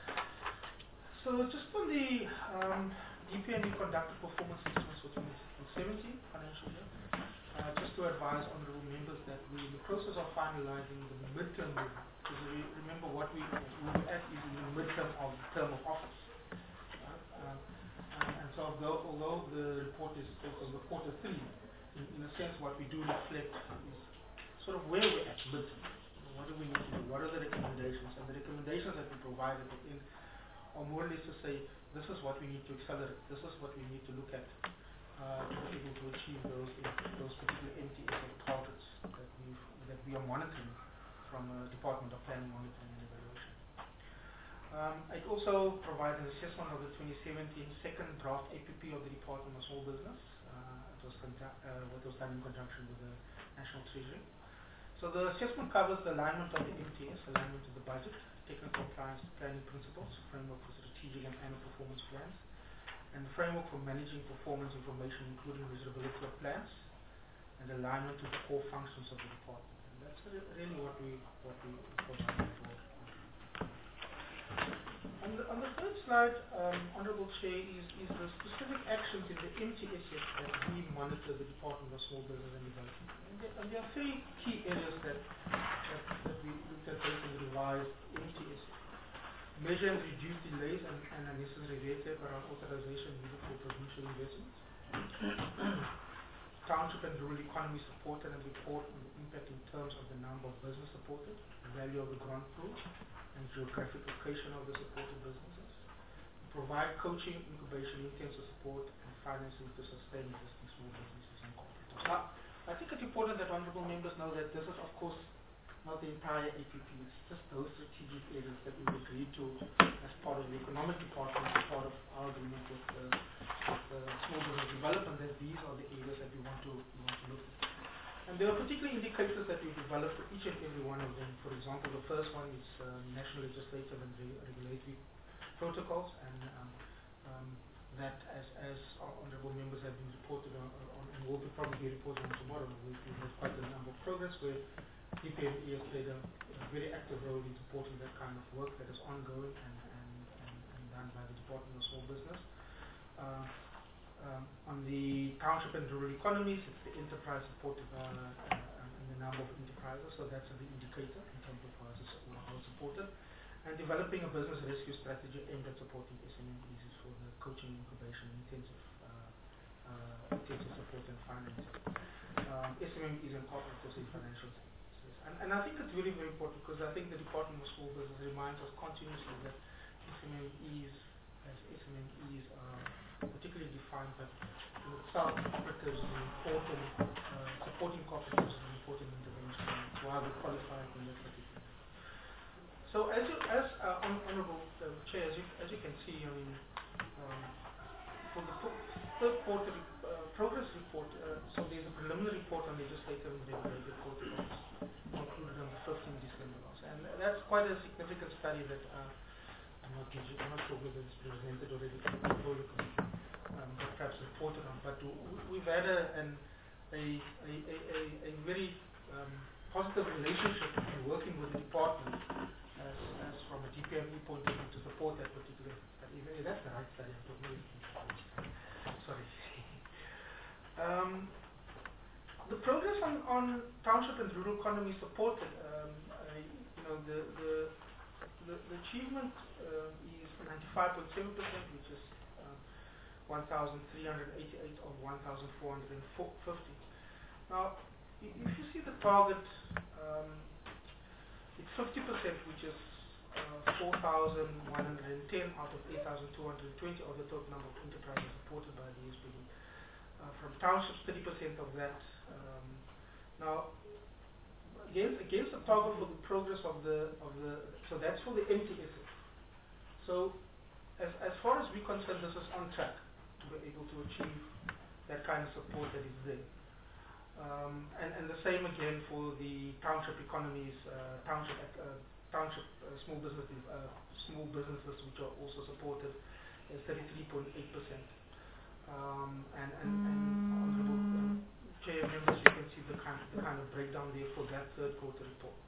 So just on the um, D P M E conducted performance assessments for twenty seventeen financial year, uh, just to advise honourable members that we're in the process of finalising the midterm review. Because we remember what we we're at is in the midterm of the term of office. Right? Uh, and, and so although, although the report is on the quarter three, in, in a sense what we do reflect is sort of where we're at midterm. What do we need to do? What are the recommendations? And the recommendations that we provide at the end are more or less to say, this is what we need to accelerate, this is what we need to look at uh, to be able to achieve those those particular M T S F targets that we that we are monitoring from a Department of Planning, Monitoring and Evaluation. Um, it also provides an assessment of the twenty seventeen second draft A P P of the Department of Small Business. Uh, it was conduct, uh, what was done in conjunction with the National Treasury. So the assessment covers the alignment of the M T S, alignment of the budget, technical compliance to planning principles, framework for strategic and annual performance plans, and the framework for managing performance information, including measurability of plans, and alignment to the core functions of the department. And that's really what we what we provide for. On the, on the third slide, um, Honourable Chair, is, is the specific actions in the M T S F that we monitor the Department of Small Business and Development. And there, and there are three key areas that, that, that we looked at based on the revised M T S F. Measure and reduce delays and, and unnecessary red tape around authorization needed for provincial investments. Township and rural economy supported and report on the impact in terms of the number of business supported, the value of the grant pool, and geographic location of the supported businesses. Provide coaching, incubation, intensive support, and financing to sustain existing small businesses and cooperatives. Now, I think it's important that honourable members know that this is, of course, not the entire A P P. It's just those strategic areas that we've agreed to as part of the economic department, as part of our agreement with the uh, small business development, that these are the areas that we want to, we want to look at. And there are particular indicators that we developed for each and every one of them. For example, the first one is uh, national legislative and re regulatory protocols, and um, um, that, as, as our honourable members have been reported on, on and will be probably be reported on tomorrow, we've, we've had quite a number of progress where D P M E has played a, a very active role in supporting that kind of work that is ongoing and, and, and, and done by the Department of Small Business. Uh, Um, on the township and rural economies, it's the enterprise supported uh, uh, and the number of enterprises, so that's the indicator in terms of how it's, how it's supported. And developing a business rescue strategy aimed at supporting S M Es for the coaching, incubation, intensive, uh, uh, intensive support and financing. Um, S M Es and cooperatives in financial services. And, and I think it's really, very important because I think the Department of Small Business reminds us continuously that S M Es, as S M Es are particularly defined, but in itself, cooperatives is an important, uh, supporting cooperatives is an important intervention. It's why we qualify in that particular. So, as you, as uh, hon honourable uh, Chair, as you, as you can see, I mean, um, for the third quarter uh, progress report, uh, so there's a preliminary report on legislative and regulated protocols concluded on the fifteenth of December last, and that's quite a significant study that. Uh, I'm not, I'm not sure whether it's presented already in the protocol, um, but perhaps reported on. But we've had a, an, a, a, a, a very um, positive relationship in working with the department as, as from a D P M E point of view to support that particular study. yeah, that's the right study. Sorry. um, the progress on, on township and rural economy supported, um, uh, you know, the, the, the, the achievement uh, is ninety-five point seven percent, which is uh, one thousand three hundred eighty-eight of one thousand four hundred fifty. Now, if you see the target, um, it's fifty percent, which is uh, four thousand one hundred ten out of eight thousand two hundred twenty of the total number of enterprises supported by the S P D. Uh, from townships, thirty percent of that. Um, now, against, against the target for the progress of the, of the, so that's for the M T S F. So, as, as far as we're concerned, this is on track to be able to achieve that kind of support that is there. Um, and, and the same again for the township economies, uh, township, uh, township uh, small business, uh, small businesses which are also supported is thirty-three point eight percent. Um, and, and, and honorable uh, chair members, you can see the kind, the kind of breakdown there for that third quarter report.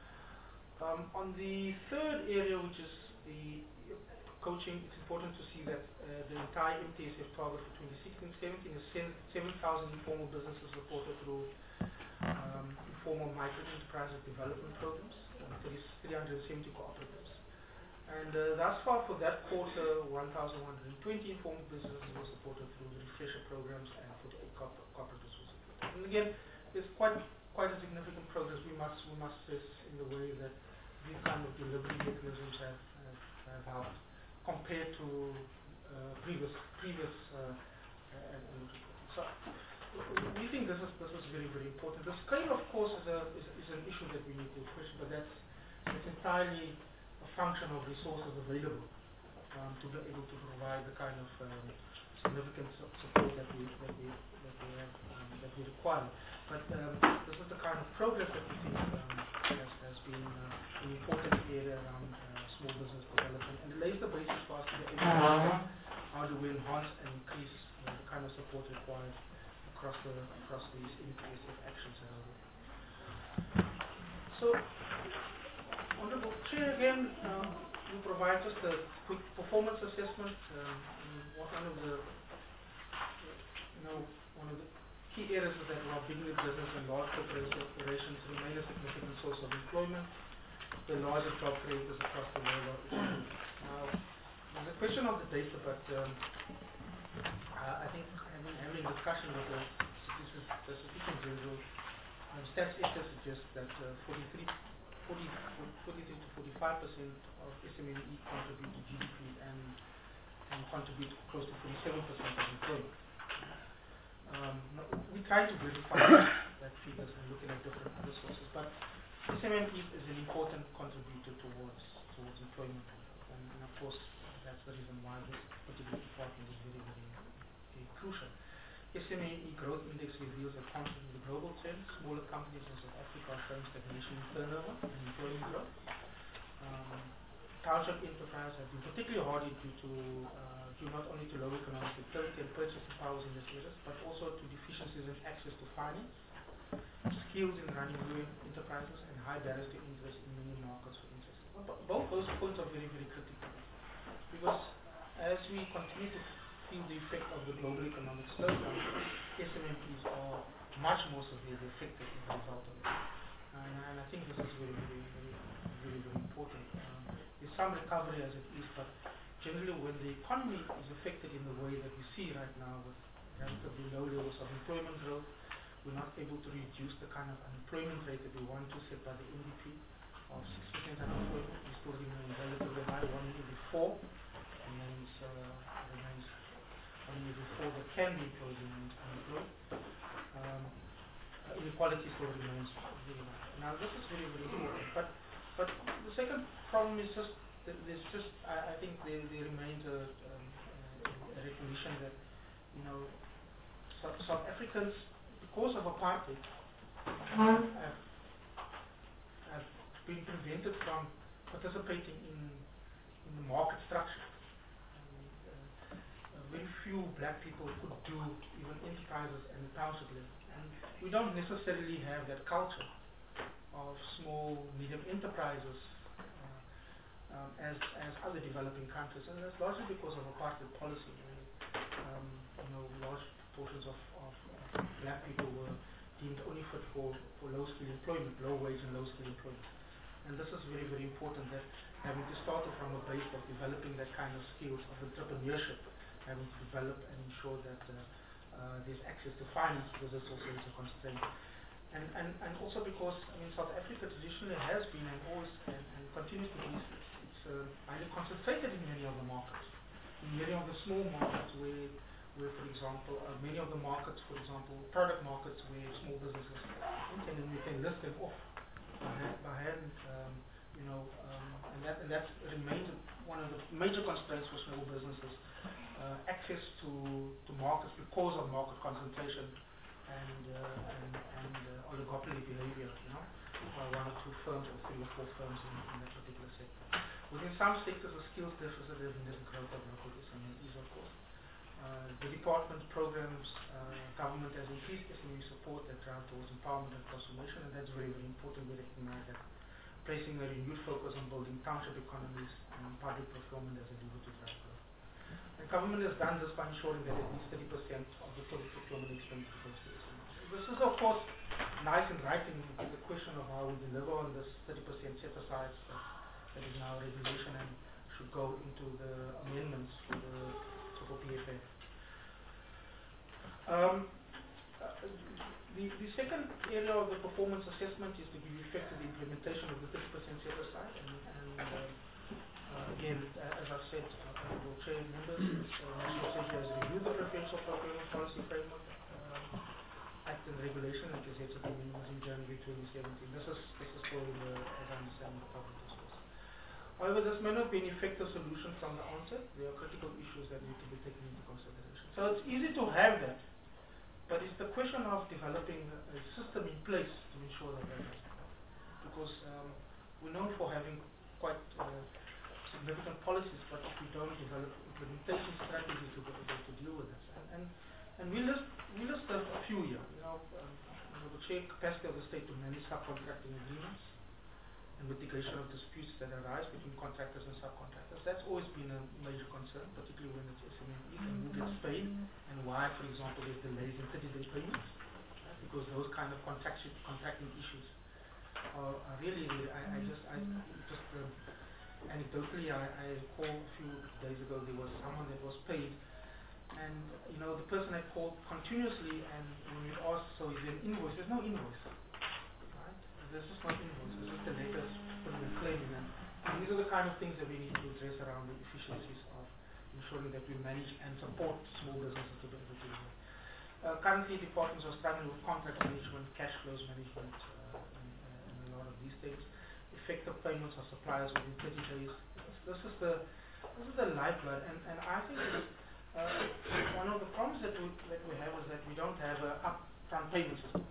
Um, on the third area, which is the coaching, it's important to see that uh, the entire M T S F target for twenty sixteen seventeen is seven thousand informal businesses supported through um, informal micro enterprises development programs, and three hundred seventy cooperatives. And uh, thus far for that quarter, one thousand one hundred twenty informal businesses were supported through the refresher programs, and forty-eight co cooperatives were supported. And again, there's quite quite a significant progress. We must we must stress in the way that these kind of delivery mechanisms have have, have helped compared to uh, previous previous uh, uh, and, and so we think this is this is very very important. The scale, of course, is a is, is an issue that we need to question, but that's it's entirely a function of resources available um, to be able to provide the kind of um, significant su support that we that we that we have um, that we require. But um, this is the kind of progress that we think um, has, has been uh, an important area around uh, small business development, and it lays the basis for us to be able to look at how do we enhance and increase uh, the kind of support required across the across these M T S F actions that are there. So, Honourable Chair, again, um, we provide just a quick performance assessment. Um, one of the, you know, one of the key areas is that while big business and large corporations remain a significant source of employment, the largest job creators across the world are. Now, there's a question of the data, but um, uh, I think having, having a discussion with the Statistics General, um, Stats S S suggests that uh, forty-three, forty, forty-three to forty-five percent of S M E contribute to G D P and, and contribute close to forty-seven percent of employment. Um, no, we try to verify that figures and looking at different other sources, but S M E is an important contributor towards towards employment, and, and of course that's the reason why this particular department is very, very, very crucial. S M E Growth Index reveals that contrary to the global trend, smaller companies in South Africa are showing stagnation in turnover and employment growth. Um, township enterprises have been particularly hard due to uh, due not only to low economic activity and purchasing powers in this area, but also to deficiencies in access to finance, skills in running new enterprises, and high barriers to interest in many markets for interest. But both those points are very, very critical, because as we continue to feel the effect of the global economic slowdown, S M E Ps are much more severely affected as a result of it. And, and I think this is very, very, very, very, very important. Um, there's some recovery as it is, but generally when the economy is affected in the way that we see right now with relatively low levels of employment growth, we're not able to reduce the kind of unemployment rate that we want to set by the N D P of six percent unemployment. We still remain relatively high, one in every four remains, uh, remains one in every four that can be employed remains unemployed. Um, uh, inequality still remains very high. Now this is very, very important. But but the second problem is just that there's just I, I think there, there remains a, um, a recognition that, you know, South, South Africans, because of apartheid, have, have, have been prevented from participating in, in the market structure. And, uh, uh, very few black people could do even enterprises and the township level. And we don't necessarily have that culture of small, medium enterprises uh, um, as, as other developing countries, and that's largely because of apartheid policy. Where, um, you know, large portions of, of, of black people were deemed only fit for, for low-skilled employment, low-wage and low-skilled employment. And this is very, very important, that having to start from a base of developing that kind of skills of entrepreneurship, having to develop and ensure that uh, uh, there's access to finance, because this also is a constraint. And, and, and also because, I mean, South Africa traditionally has been and always and, and continues to be, it's, it's uh, highly concentrated in many of the markets. In many of the small markets where, where for example, uh, many of the markets, for example, product markets where small businesses, we can, we can list them off by hand, by hand um, you know, um, and that and that remains one of the major constraints for small businesses, uh, access to, to markets because of market concentration and, uh, and, and uh, oligopoly behavior, you know, by one or two firms or three or four firms in, in that particular sector. Within some sectors, the skills deficit is in the growth of local S M Es, of course. Uh, the department programs, uh, government has increased S M E support that drive towards empowerment and transformation, and that's very, very important. We recognize that placing a renewed focus on building township economies and public procurement as a lever to drive growth. The government has done this by ensuring that at least thirty percent of the total procurement expenditure goes to S M Es. This is, of course, nice and right in the question of how we deliver on this thirty percent set-aside that, that is now regulation and should go into the amendments for the for P F F. Um, uh, the, the second area of the performance assessment is to give effect to the implementation of the thirty percent set-aside, and, and uh, uh, again, uh, as I've said, uh, Honorable Chair members, uh, National Assembly has reviewed the preferential procurement policy framework, uh, Act and Regulation, and gazetted the amendments in January twenty seventeen. This is, this is for the, as I understand, the public discourse. However, this may not be an effective solution from the onset. There are critical issues that need to be taken into consideration. So it's easy to have that, but it's the question of developing a system in place to ensure that that doesn't happen. Because um, we're known for having quite uh, significant policies, but if we don't develop implementation strategies to be able to deal with this. And, and, and we list, we list a, a few here. You know, um, you know, the chair capacity of the state to manage subcontracting agreements and mitigation of disputes that arise between contractors and subcontractors. That's always been a major concern, particularly when it's S M Es and who gets paid and why, for example, there's delays in thirty-day payments, right? Because those kind of contraction, contracting issues are, are really, I, I just, I just um, anecdotally, I, I recall a few days ago there was someone that was paid, and you know the person had called continuously, and when we asked, so is there an invoice? There's no invoice. This is not invoice, this is the letters putting a claim in. And these are the kind of things that we need to address around the efficiencies of ensuring that we manage and support small businesses to be able to do that. Uh, currently, departments are struggling with contract management, cash flows management, uh, and, uh, and a lot of these things. Effective payments of suppliers within thirty days. This, this is the this is the lifeblood, and, and I think that, uh, one of the problems that we that we have is that we don't have an upfront payment system.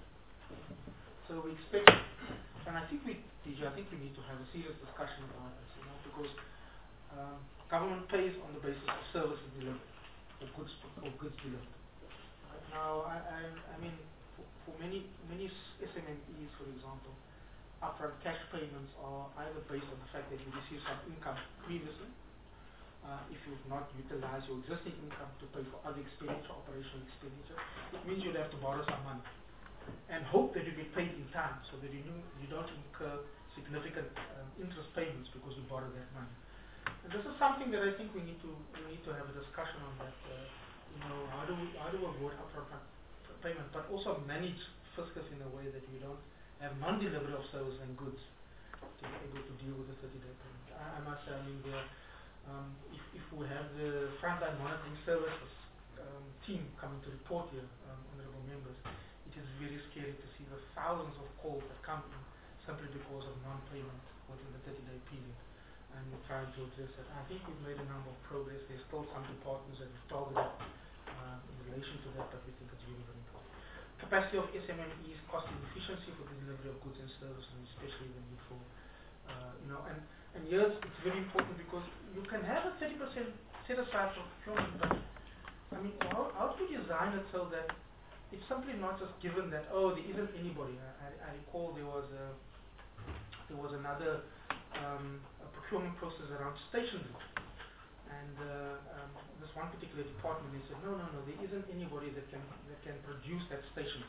So we expect, and I think we, D J, I think we need to have a serious discussion about this, you know, because um, government pays on the basis of services delivered, or goods, or goods delivered. Right? Now, I, I, I mean, for, for many, many S M Es, for example, upfront cash payments are either based on the fact that you receive some income previously, uh, if you've not utilized your existing income to pay for other expenditure, operational expenditure, it means you'll have to borrow some money and hope that you get paid in time, so that you know, you don't incur significant um, interest payments because you borrow that money. And this is something that I think we need to we need to have a discussion on. That uh, you know, how do we how do we avoid upfront payment, but also manage fiscus in a way that we don't have non-delivery of services and goods to be able to deal with the thirty-day payment. I, I must say, I mean, the, um, if if we have the frontline monitoring services um, team coming to report here, um, honourable members. It is very scary to see the thousands of calls that come in simply because of non-payment within the thirty-day period, and we're trying to address it. I think we've made a number of progress. There's still some departments that we've targeted uh, in relation to that, but we think it's really very important. Capacity of S M Es, cost and efficiency for the delivery of goods and services, and especially the need for, uh, you know, and, and here it's, it's very important because you can have a thirty percent set aside for procurement, but I mean, how, how do you design it so that it's simply not just given that, oh, there isn't anybody. I, I, I recall there was a, there was another um, a procurement process around stationery. And uh, um, this one particular department, they said, no, no, no, there isn't anybody that can that can produce that stationery.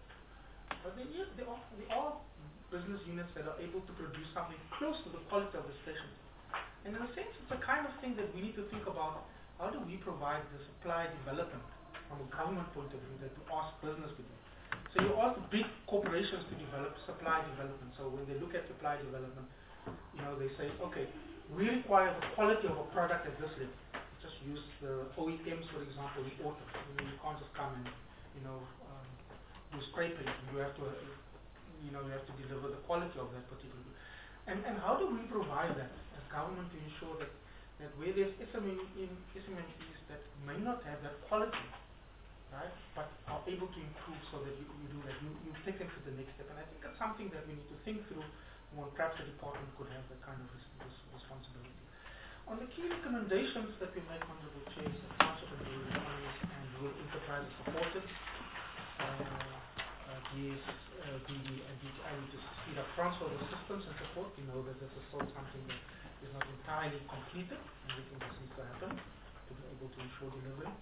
But there, is, there, are, there are business units that are able to produce something close to the quality of the stationery. And in a sense, it's a kind of thing that we need to think about. How do we provide the supply development from a government point of view that we ask business to do? So you ask the big corporations to develop supply development. So when they look at supply development, you know, they say, okay, we require the quality of a product at this level. Just use the O E Ms, for example, the auto. You know, you can't just come and, you know, um, do spray paint. You have to, uh, you know, you have to deliver the quality of that particular. And and how do we provide that as government to ensure that that where there's S M E S M Es that may not have that quality, right, but are able to improve so that you, you do that, you, you take them to the next step. And I think that's something that we need to think through when perhaps the department could have that kind of res res responsibility. On the key recommendations that we make, Honorable Chairs, the Council of the Economies and Rural Enterprises supported, uh, uh, D S, uh, D D and D T I to speed up transfer of systems and support. We know that this is still something that is not entirely completed, and we think this needs to happen to be able to ensure delivery.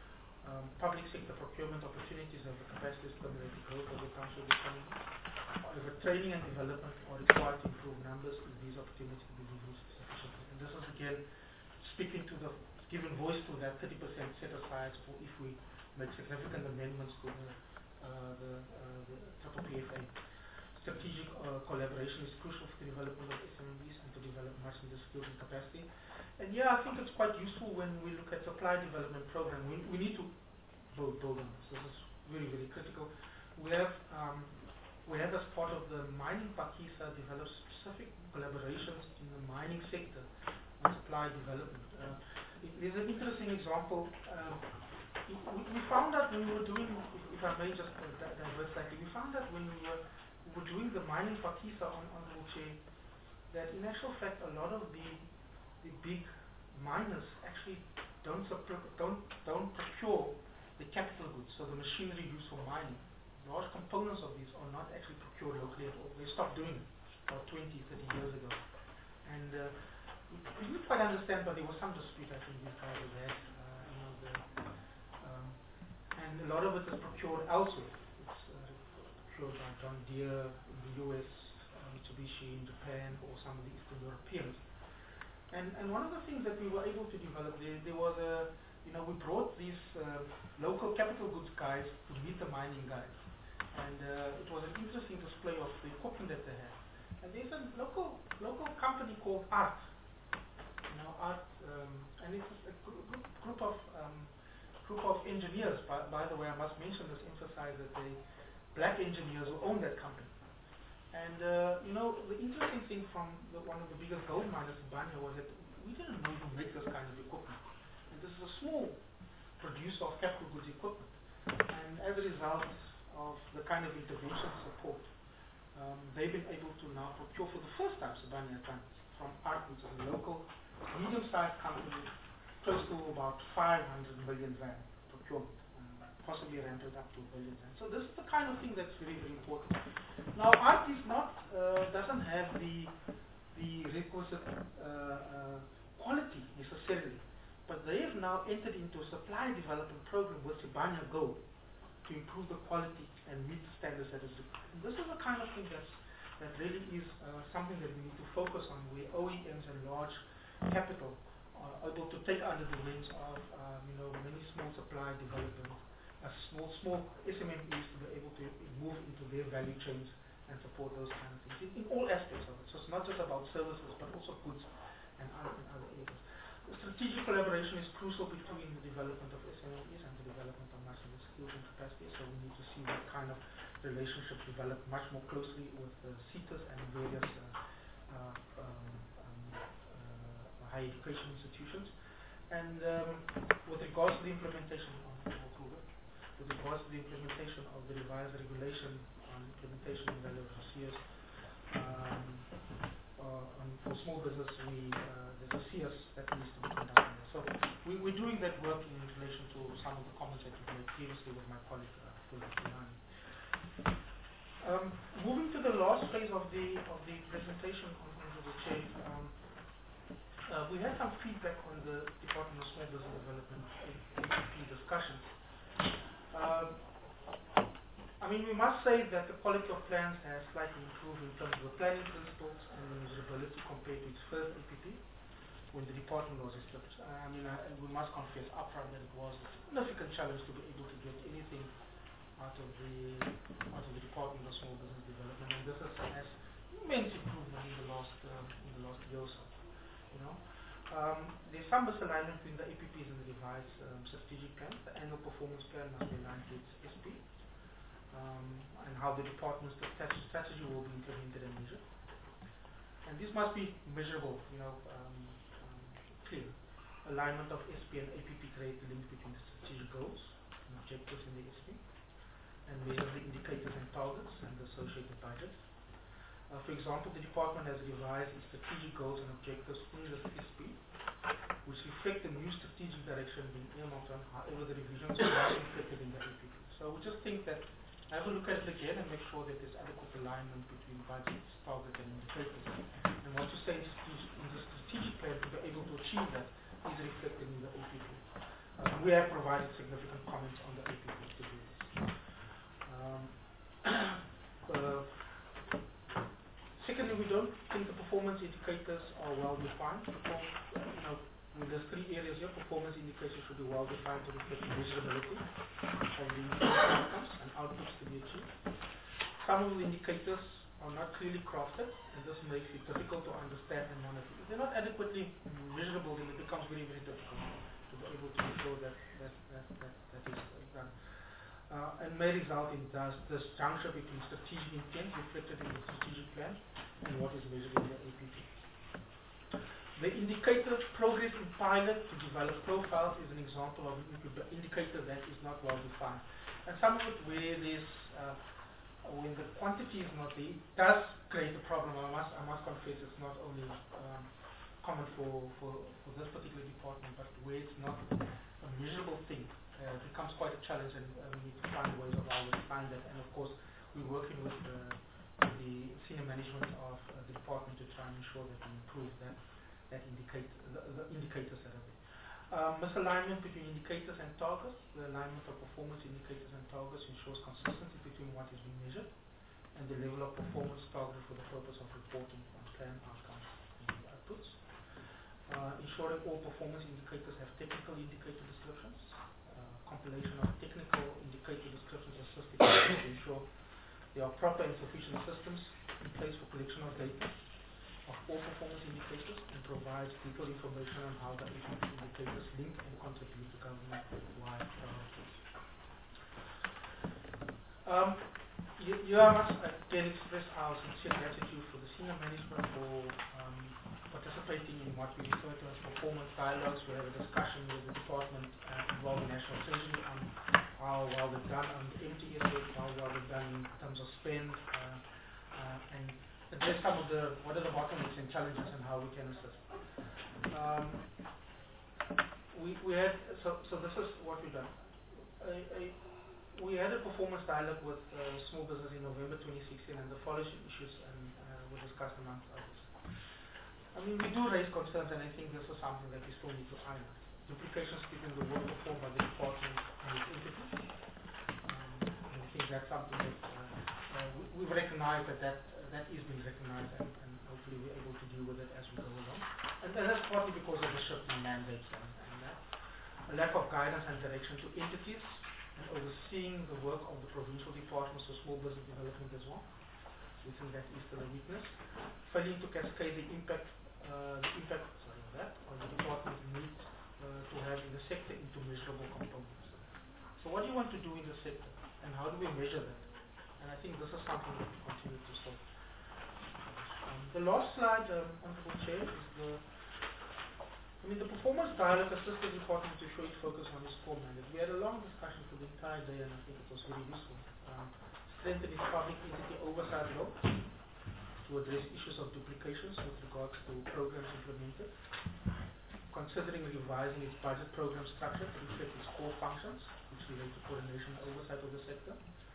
Um, public sector procurement opportunities of the capacity stimulated growth of the council economy. However, training and development are required to improve numbers if these opportunities can be used sufficiently. And this is again speaking to the giving voice to that thirty percent set aside for if we make significant amendments to the uh, the, uh, the Triple P F A. Strategic uh, collaboration is crucial for the development of S M Es and to develop much in the skills and capacity. And yeah, I think it's quite useful when we look at supply development program. We, we need to build, build on this. This is really, really critical. We have, um, we have as part of the mining Pakisa developed specific collaborations in the mining sector on supply development. Uh, it, there's an interesting example. Um, we, we found out when we were doing, if, if I may just uh, divert slightly, we found that when we were, we were doing the mining Pakisa on, on Uche, that in actual fact a lot of the the big miners actually don't don't don't procure the capital goods, so the machinery used for mining. Large components of these are not actually procured locally at all. They stopped doing it about twenty, thirty years ago. And uh, we, we didn't quite understand, but there was some dispute I think these guys have had. Uh, you know, the, um, and a lot of it is procured elsewhere. It's uh, procured by John Deere in the U S, uh, Mitsubishi in Japan, or some of the Eastern Europeans. And, and one of the things that we were able to develop, there, there was a, you know, we brought these uh, local capital goods guys to meet the mining guys. And uh, it was an interesting display of the equipment that they had. And there's a local local company called ART. You know, ART, um, and it's a group, group of um, group of engineers. By, by the way, I must mention this, emphasize that they black engineers who own that company. And, uh, you know, the interesting thing from the, one of the biggest gold miners in Banya was that we didn't know who made this kind of equipment. And this is a small producer of capital goods equipment. And as a result of the kind of intervention support, um, they've been able to now procure for the first time Sibanya tanks from ART, which is a local, medium-sized company, close to about five hundred million rand procurement. Possibly rented up to a billion. So this is the kind of thing that's very, very important. Now, ART is not, uh, doesn't have the the requisite uh, uh, quality necessarily, but they have now entered into a supply development program with Sibanya Gold to improve the quality and meet the standards that is required. And this is the kind of thing that's, that really is uh, something that we need to focus on, where O E Ms and large capital are able to take under the wings of, um, you know, many small supply development. A small, small S M Es to be able to move into their value chains and support those kind of things in, in all aspects of it. So it's not just about services, but also goods and other, and other areas. The strategic collaboration is crucial between the development of S M Es and the development of national skills and capacity. So we need to see what kind of relationships develop much more closely with uh, CETAs and various uh, uh, um, um, uh, higher education institutions. And um, with regards to the implementation of with regards to the implementation of the revised regulation on implementation and value of C S um, uh, on, for small business, we, uh, there's a C S that needs to be conducted. So we, we're doing that work in relation to some of the comments that you made previously with my colleague, uh, Philip Giuliani. Um, moving to the last phase of the of the presentation, Honourable Honorable Chair. Um, uh, we had some feedback on the Department of Small Business Development A P P discussions. Um, I mean, we must say that the quality of plans has slightly improved in terms of the planning principles and the usability compared to its first A P P when the department was established. I mean, I, we must confess upfront that it was a significant challenge to be able to get anything out of the out of the Department of Small Business Development, and this has has immense improvement in the last um, in the last year or so. You know, um, there's some misalignment between the A P Ps and the revised um, strategic plan. The annual performance plan must be aligned to its S P. Um, and how the department's strategy will be implemented and measured. And this must be measurable, you know, um, um, clear. Alignment of S P and A P P create the link between strategic goals and objectives in the S P, and measure the indicators and targets and the associated budget. Uh, for example, the department has revised its strategic goals and objectives in the S P, which reflect the new strategic direction being earmarked on. However, the revisions are not reflected in the A P P. So we just think that have a look at it again and make sure that there's adequate alignment between budgets, targets, and indicators. And what you say in the strategic plan to be able to achieve that is reflected in the A P P. Uh, we have provided significant comments on the A P P to do this. Um, uh, secondly, we don't think the performance indicators are well defined. Perform, uh, you know, there's three areas here. Performance indicators should be well defined to reflect measurability of the outcomes and outputs to be achieved. Some of the indicators are not clearly crafted, and this makes it difficult to understand and monitor. If they're not adequately measurable, then it becomes very, very difficult to be able to ensure that that, that, that, that is done. Uh, and may result in thus this juncture between strategic intent reflected in the strategic plan and what is measured in the A P P. The indicator progress in pilot to develop profiles is an example of an indicator that is not well defined. And some of it where there's, uh, when the quantity is not there, it does create a problem. I must, I must confess it's not only um, common for, for, for this particular department, but where it's not a measurable thing, uh, it becomes quite a challenge, and uh, we need to find ways of how we find that. And of course, we're working with uh, the senior management of uh, the department to try and ensure that we improve that. That indicate the, the indicators that are there. Um, misalignment between indicators and targets. The alignment of performance indicators and targets ensures consistency between what is being measured and the level of performance targeted for the purpose of reporting on plan outcomes and outputs. Uh, ensuring all performance indicators have technical indicator descriptions. Uh, compilation of technical indicator descriptions assists the to ensure there are proper and sufficient systems in place for collection of data of all performance indicators, and provides detailed information on how the indicators link and contribute to government-wide priorities. Um, you, you must again express our sincere gratitude for the senior management for um, participating in what we refer to as performance dialogues. We have a discussion with the department uh, involving National Treasury on how well they've done on the M T S, how well they've done in terms of spend, uh, uh, and address some of the, what are the bottlenecks and challenges and how we can assist. Um, we, we had, so, so this is what we've done. A, a, we had a performance dialogue with uh, small business in November twenty sixteen, and the following issues and, uh, were discussed amongst others. I mean, we do raise concerns, and I think this is something that we still need to iron out. Duplications between the work performed by the department and its entities. Um, and I think that's something that uh, uh, we, we've recognized that that that is being recognized, and, and hopefully we're able to deal with it as we go along. And, and that's partly because of the shift in mandates and, and that. A lack of guidance and direction to entities, and overseeing the work of the provincial departments of small business development as well. We think that is still a weakness. Failing to cascade the impact, uh, the impact sorry, of that, of the department needs uh, to have in the sector into measurable components. So what do you want to do in the sector, and how do we measure that? And I think this is something that we continue to solve. Um, the last slide, um, Honorable Chair, is the, I mean, the performance dialogue assisted the department to show its focus on its core mandate. We had a long discussion for the entire day, and I think it was very useful. Um, strengthen its public entity oversight role to address issues of duplications with regards to programs implemented. Considering revising its budget program structure to reflect its core functions, which relate to coordination and oversight of the sector.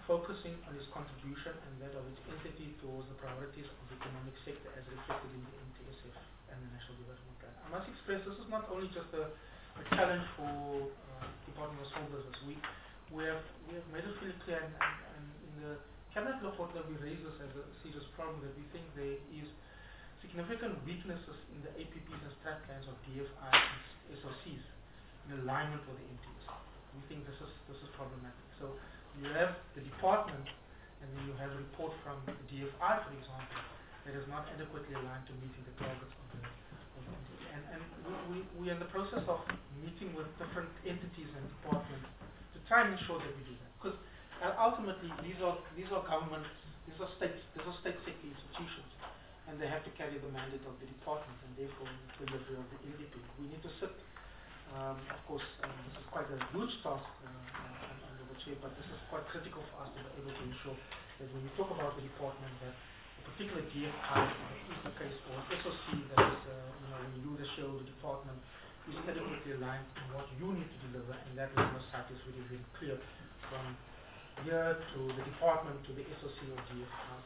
focusing on its contribution and that of its entity towards the priorities of the economic sector as reflected in the N T S F and the National Development Plan. I must express this is not only just a, a challenge for uh, Department of Small Business. We we have we have made it really clear, and, and, and in the cabinet report that we raise this as a serious problem, that we think there is significant weaknesses in the A P Ps and strat plans of D F I and S O Cs in alignment with the N T S. We think this is this is problematic. So you have the department, and then you have a report from the D F I, for example, that is not adequately aligned to meeting the targets of the, of the N T S. And, and we, we, we are in the process of meeting with different entities and departments to try and ensure that we do that. Because uh, ultimately, these are these are governments, these are states, these are state sector institutions, and they have to carry the mandate of the department, and therefore the delivery of the N D P. We need to sit. Um, of course, um, this is quite a huge task, uh, uh, under the chair, but this is quite critical for us to be able to ensure that when we talk about the department, that a particular D F I is the case, or S O C that is, uh, you know, when you do the show, the department is adequately aligned in what you need to deliver, and that line of sight is really, really clear from here to the department to the S O C or D F I.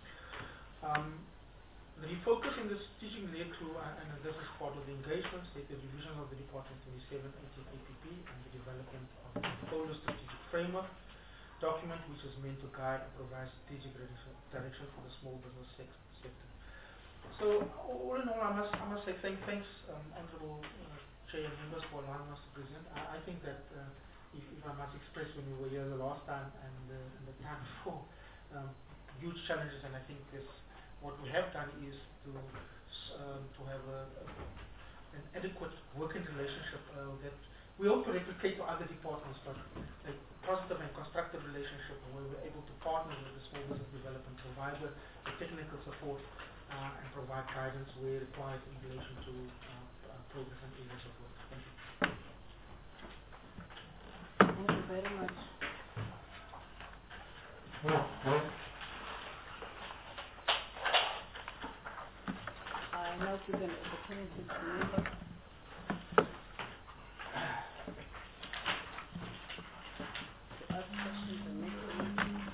Um, The focus in the teaching led through, uh, and this is part of the engagement, state the revision of the Department twenty-seven eighteen A P P and the development of the portfolio strategic framework document, which is meant to guide and provide strategic direction, direction for the small business sec sector. So, all in all, I must, I must say thank, thanks, um, Honorable uh, Chair and members for allowing us to present. I, I think that, uh, if, if I must express, when we were here the last time and, uh, and the time before, um, huge challenges, and I think this. What we have done is to um, to have a, a, an adequate working relationship uh, that we hope to replicate to other departments, but a positive and constructive relationship where we're able to partner with the small business development, provide the, the technical support, uh, and provide guidance where required in relation to uh, uh, progress and areas of work. Thank you. Thank you very much. I now give an opportunity to members to ask questions and make comments.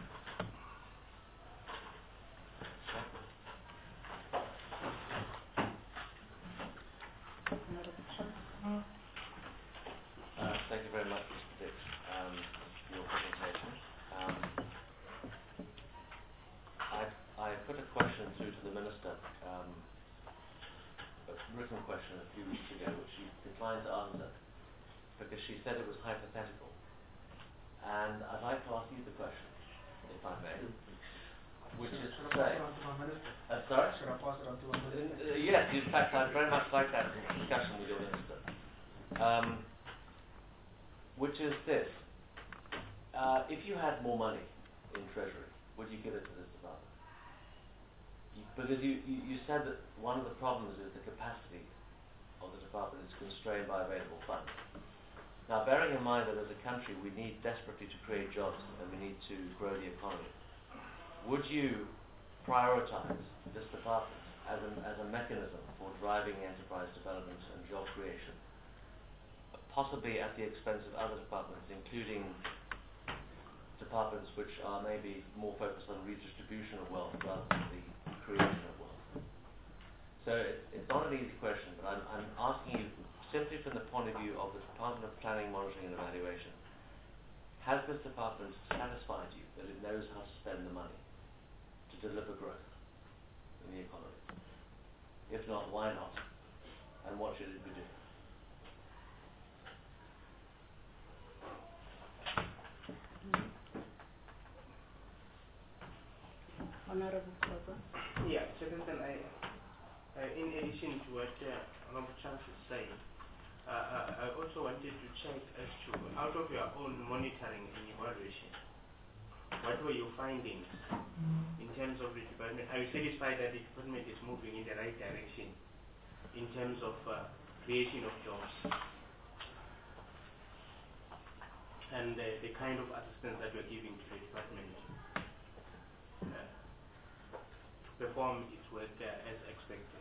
Uh, thank you very much, Mister Dix, um, for your presentation. Um, I, I put a question through to the Minister, um, a written question a few weeks ago, which she declined to answer because she said it was hypothetical. And I'd like to ask you the question, if I may, which is to say... Uh, sorry? Should I pass it on to my minister? Uh, yes, in fact, I'd very much like that discussion with your Minister. Um, which is this. Uh, if you had more money in Treasury, would you give it to this department? Because you, you, you said that one of the problems is the capacity of the department is constrained by available funds. Now, bearing in mind that as a country we need desperately to create jobs and we need to grow the economy, would you prioritize this department as, an, as a mechanism for driving enterprise development and job creation, possibly at the expense of other departments, including departments which are maybe more focused on redistribution of wealth rather than the creation of wealth? So it, it's not an easy question, but I'm, I'm asking you simply from the point of view of the Department of Planning, Monitoring and Evaluation. Has this department satisfied you that it knows how to spend the money to deliver growth in the economy? If not, why not? And what should it be doing? Honorable Kogo. Yeah, Secretary, I, uh, in addition to what uh, Honorable Charles is saying, uh, uh, I also wanted to check as to, out of your own monitoring and evaluation, what were your findings in terms of the department? Are you satisfied that the department is moving in the right direction in terms of uh, creation of jobs and uh, the kind of assistance that you're giving to the department uh, to perform its work uh, as expected?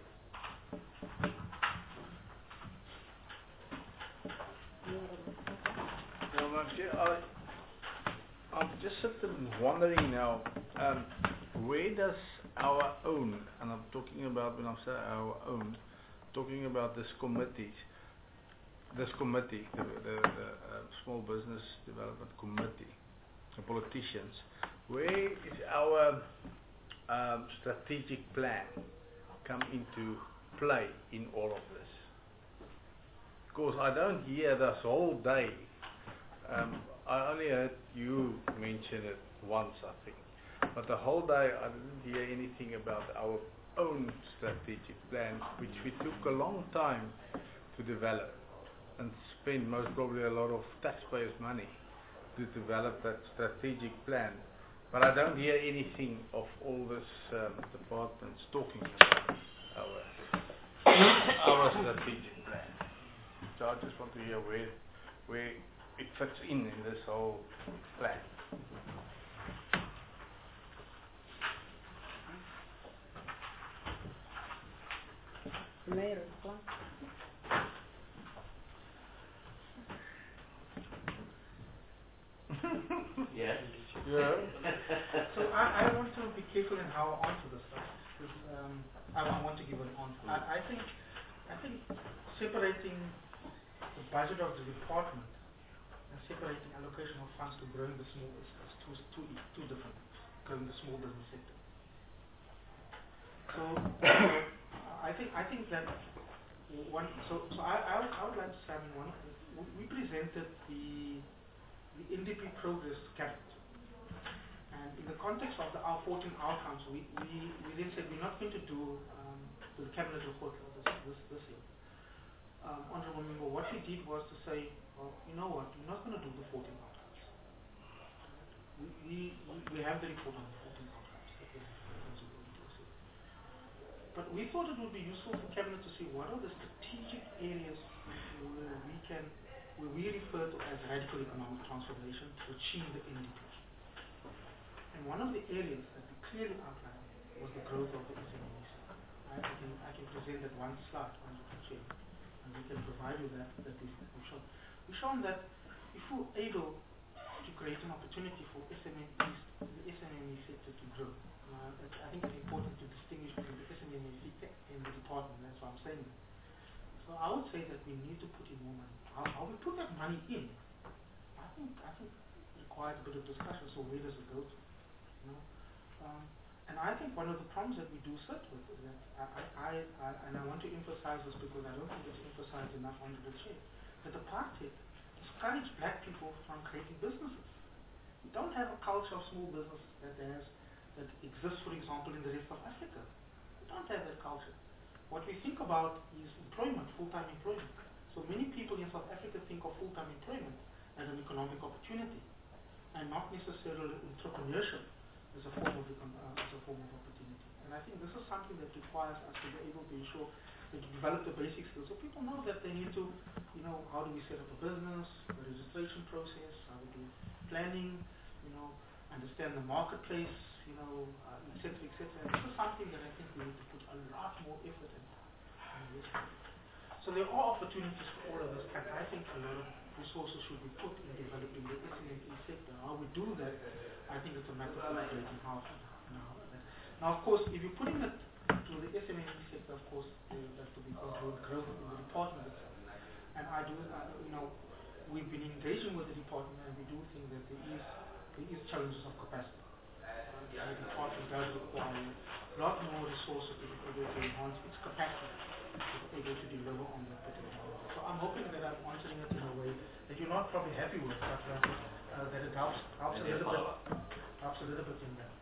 Yeah, Madam Chair, I, I'm just sitting wondering now, um, where does our own, and I'm talking about when I say our own, talking about this committee, this committee, the, the, the uh, Small Business Development Committee, the politicians, where is our um, strategic plan come into play in all of this? Because I don't hear this whole day. Um, I only heard you mention it once, I think. But the whole day I didn't hear anything about our own strategic plan, which we took a long time to develop and spend most probably a lot of taxpayers' money to develop that strategic plan. But I don't hear anything of all this um, departments talking about our, our strategic plan. So I just want to hear where, where it fits in in this whole plan. May I respond? Yes. Yeah. So I, I want to be careful in how I answer this stuff, because um, I, I want to give an answer. I, I think I think separating the budget of the department and separating allocation of funds to growing the small is, is two, two, two different, growing the small business sector. So I think I think that one. So so I I would, I would like to say, I mean, one. We presented the the N D P progress to cabinet, and in the context of the our fourteen outcomes, we we we then said we're not going to do um, the cabinet report this this, this year. Um, Honourable Member, what we did was to say, well, you know what, we're not going to do the fourteen outcomes. We, we, we have the report on the fourteen outcomes. But we thought it would be useful for Cabinet to see what are the strategic areas where we can, where we refer to as radical economic transformation to achieve the N D P. And one of the areas that we clearly outlined was the growth of the S M Es. I, I, can, I can present that one slide on the chair. And we can provide you that, that we've, we've shown. We've shown that if we're able to create an opportunity for S M Es, the S M E sector to grow. Uh, I think it's important to distinguish between the S M E sector and the department, that's why I'm saying that. So I would say that we need to put in more money. How, how we put that money in, I think I think requires a bit of discussion, so where does it go to? You know? Um, And I think one of the problems that we do sit with is that, I, I, I, I, and I want to emphasize this because I don't think it's emphasized enough under the chair, that apartheid discouraged black people from creating businesses. We don't have a culture of small business that has, that exists, for example, in the rest of Africa. We don't have that culture. What we think about is employment, full-time employment. So many people in South Africa think of full-time employment as an economic opportunity and not necessarily entrepreneurship as a form of uh, as a form of opportunity. And I think this is something that requires us to be able to ensure that we develop the basic skills. So people know that they need to, you know, how do we set up a business, the registration process, how we do planning, you know, understand the marketplace, you know, uh, et cetera, et cetera. And this is something that I think we need to put a lot more effort in. in so there are opportunities for all of this, and I think a lot of resources should be put in developing the S M E sector. How we do that, I think it's a matter of operating how now. Now, of course, if you're putting it to the S M E sector, of course, there has to be controlled growth in the department itself. And I do, uh, you know, we've been engaging with the department, and we do think that there is there is challenges of capacity. Uh, the department does require a lot more resources to be able to enhance its capacity to be able to deliver on that particular level. So I'm hoping that I'm answering it in a way that you're not probably happy with, but uh, uh, that it helps helps a little bit helps a little bit in that.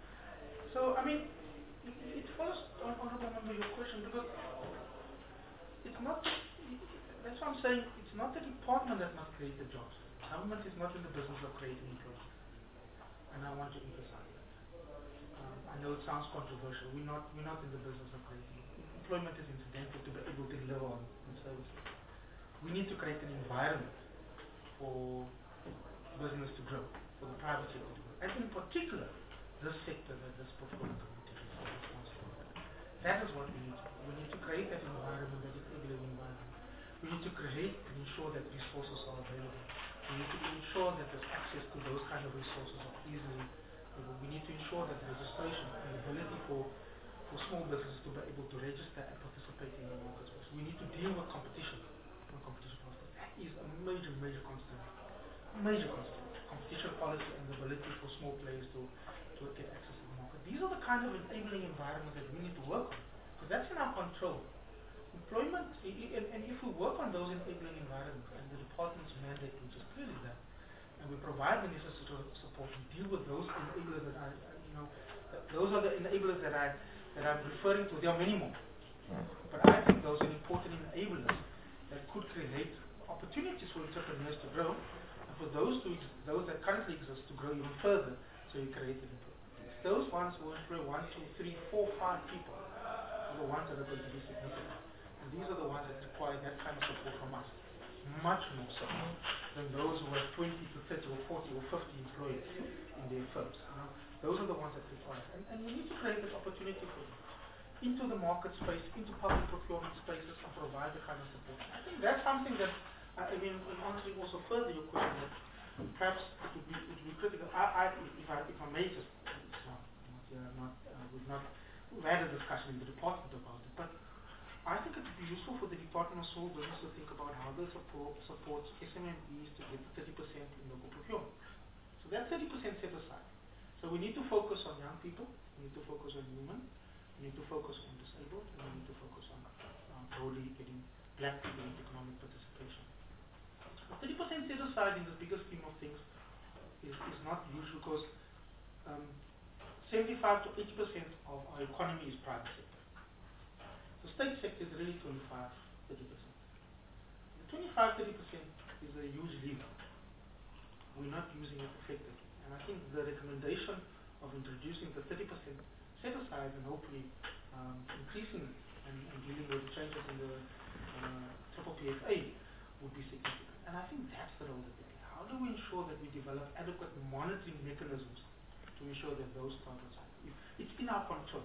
So I mean, it, it follows on honourable member your question, because it's not. It, that's what I'm saying. It's not the department that must create the jobs. Government is not in the business of creating employment, and I want to emphasize that. Um, I know it sounds controversial. We're not. We're not in the business of creating. Employment is incidental to be able to deliver on, on services. We need to create an environment for business to grow, for the private sector to grow, and in particular, this sector that this portfolio committee is responsible for. That is what we need to do. We need to create that environment, that enabling environment. We need to create and ensure that resources are available. We need to ensure that there's access to those kind of resources are easily. We need to ensure that registration and the ability for, for small businesses to be able to register and participate in the marketplace. We need to deal with competition from a competition policy. That is a major, major constraint. Major constraint. Competition policy and the ability for small players to, to get access to the market. These are the kind of enabling environment that we need to work on. Because that's in our control. Employment, and, and if we work on those enabling environments and the department's mandate, which is clearly that, and we provide the necessary support and deal with those enablers that I, you know, that those are the enablers that I that I'm referring to. There are many more, but I think those are important enablers that could create opportunities for entrepreneurs to grow, and for those to those that currently exist to grow even further. So you create an employment. It's those ones who employ one, two, three, four, five people are the ones that are going to be significant, and these are the ones that require that kind of support from us, much more so than those who have twenty to thirty or forty or fifty employees in their firms. You know? Those are the ones that require. And, and we need to create that opportunity for them into the market space, into public procurement spaces, and provide the kind of support. I think that's something that, uh, I mean, in answering also further your question, that perhaps it would be, it would be critical. I, I, if, I, if I may just, it's not, not, uh, not uh, we've not, we've had a discussion in the department about it, but I think it would be useful for the Department of Small Business to think about how they support, support S M M Es to get thirty percent in local procurement. So that thirty percent set aside. So we need to focus on young people, we need to focus on women, we need to focus on disabled, and we need to focus on uh, broadly getting black people in economic participation. thirty percent set aside in the bigger scheme of things is, is not huge because um, seventy-five to eighty percent of our economy is private sector. The state sector is really twenty-five, thirty percent. The twenty-five, thirty percent is a huge lever. We're not using it effectively. And I think the recommendation of introducing the thirty percent set aside and hopefully um, increasing it and, and dealing with the changes in the uh, triple P F A would be significant. And I think that's the role that we play. How do we ensure that we develop adequate monitoring mechanisms to ensure that those targets are? It's in our control.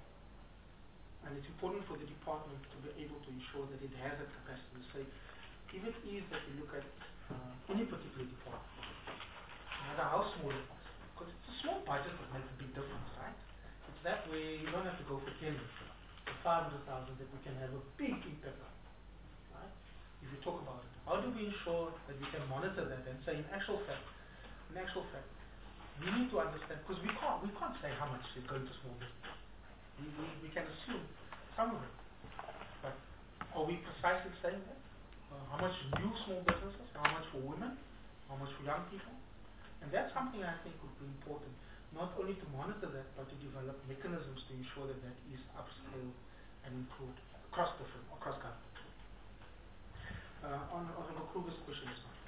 And it's important for the department to be able to ensure that it has that capacity to say, if it is that we look at uh, any particular department, no matter how small it is, because it's a small budget that makes a big difference, right? It's that way you don't have to go for ten or five hundred thousand that we can have a big impact on, right? If you talk about it, how do we ensure that we can monitor that and say, in actual fact, in actual fact, we need to understand, because we can't, we can't say how much is going to small business. We, we, we can assume some of it, but are we precisely saying that? Uh, how much new small businesses, how much for women, how much for young people? And that's something I think would be important, not only to monitor that, but to develop mechanisms to ensure that that is upscaled and improved across different, across government. Uh, on Honorable Kruger's question is not.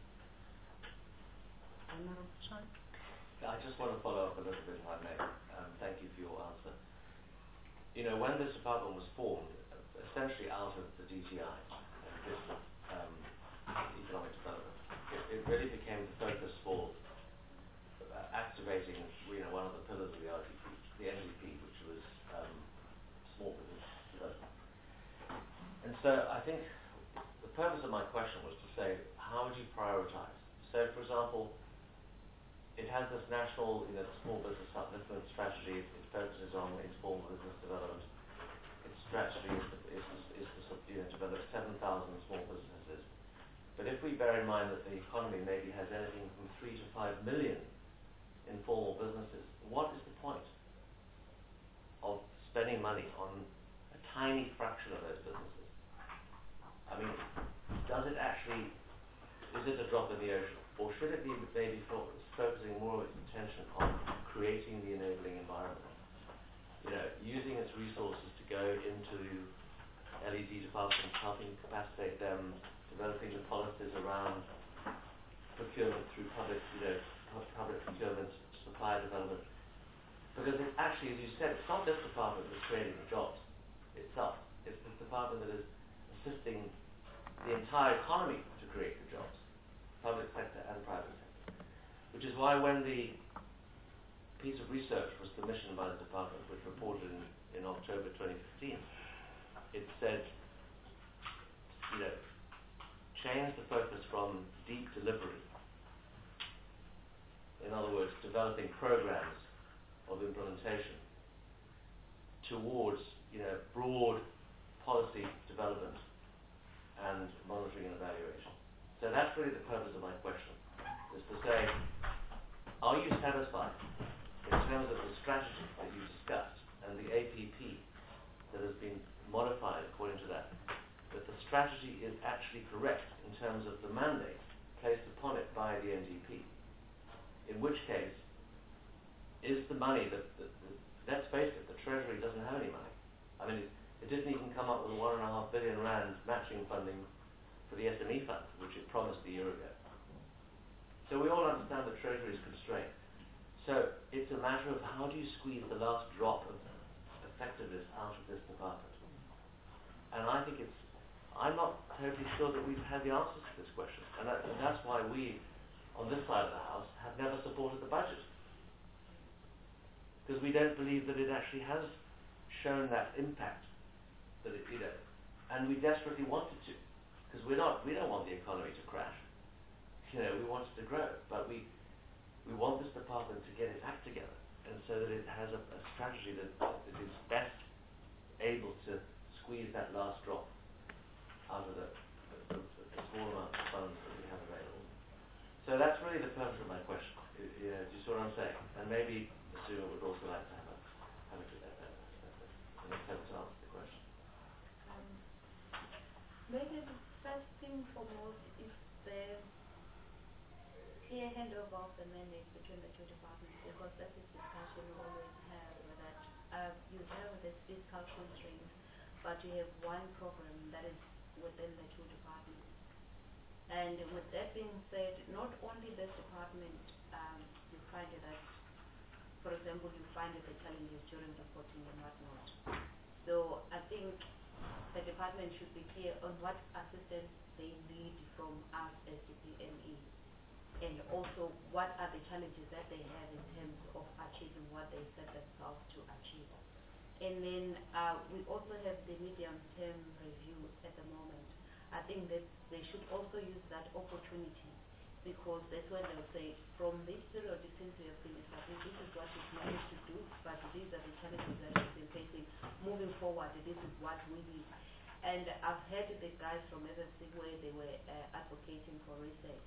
Honorable Chan. I just want to follow up a little bit, if I may. Um, thank you for your answer. You know, when this department was formed, essentially out of the D T I and business, um, economic development, it, it really became the focus for uh, activating, you know, one of the pillars of the R D P, the N D P, which was um, small business development. And so I think the purpose of my question was to say, how would you prioritize? So, for example, it has this national, you know, small business upliftment strategy. It focuses on small business development. Its strategy is to, is, is to you know, develop seven thousand small businesses. But if we bear in mind that the economy maybe has anything from three to five million informal businesses, what is the point of spending money on a tiny fraction of those businesses? I mean, does it actually, is it a drop in the ocean? Or should it be maybe focusing more of its attention on creating the enabling environment? You know, using its resources to go into L E D departments, helping capacitate them, developing the policies around procurement through public, you know, public procurement, supply development. Because it actually, as you said, it's not this department that's creating the jobs itself. It's the department that is assisting the entire economy to create the jobs. Public sector and private sector. Which is why when the piece of research was commissioned by the department, which reported in, in October twenty fifteen, it said, you know, change the focus from deep delivery developing programs of implementation towards, you know, broad policy development and monitoring and evaluation. So that's really the purpose of my question, is to say, are you satisfied in terms of the strategy that you discussed and the A P P that has been modified according to that, that the strategy is actually correct in terms of the mandate placed upon it by the N D P? In which case, is the money that, that, that let's face it, the Treasury doesn't have any money. I mean, it, it didn't even come up with a one and a half billion rand matching funding for the S M E fund, which it promised a year ago. So we all understand the Treasury is constrained. So it's a matter of how do you squeeze the last drop of effectiveness out of this department. And I think it's, I'm not totally sure that we've had the answers to this question. And, that, and that's why we, on this side of the House, have never supported the budget. Because we don't believe that it actually has shown that impact that it, you know, and we desperately wanted to. Because we're not, we don't want the economy to crash. You know, we want it to grow, but we, we want this department to get its act together, and so that it has a, a strategy that, that is best able to squeeze that last drop out of the, the, the, the small amount of funds that we have available. So that's really the purpose of my question. You, you know, do you see what I'm saying? And maybe Masuma would also like to have a, have a, a, a, a, an attempt to answer the question. Um, maybe the first thing foremost is the clear handover of the mandate between the two departments, because that is discussion we always have, that uh, you have this fiscal constraint, but you have one program that is within the two departments. And with that being said, not only this department, um, you find that, for example, you find the challenges during reporting and whatnot. So I think the department should be clear on what assistance they need from us as the D P M E. And also, what are the challenges that they have in terms of achieving what they set themselves to achieve. And then uh, we also have the medium-term review at the moment. I think that they should also use that opportunity, because that's when they'll say, from this period since we have been established, this is what we've managed to do, but these are the challenges that we've been facing. Moving forward, this is what we need. And I've heard the guys from S S C where they were uh, advocating for research.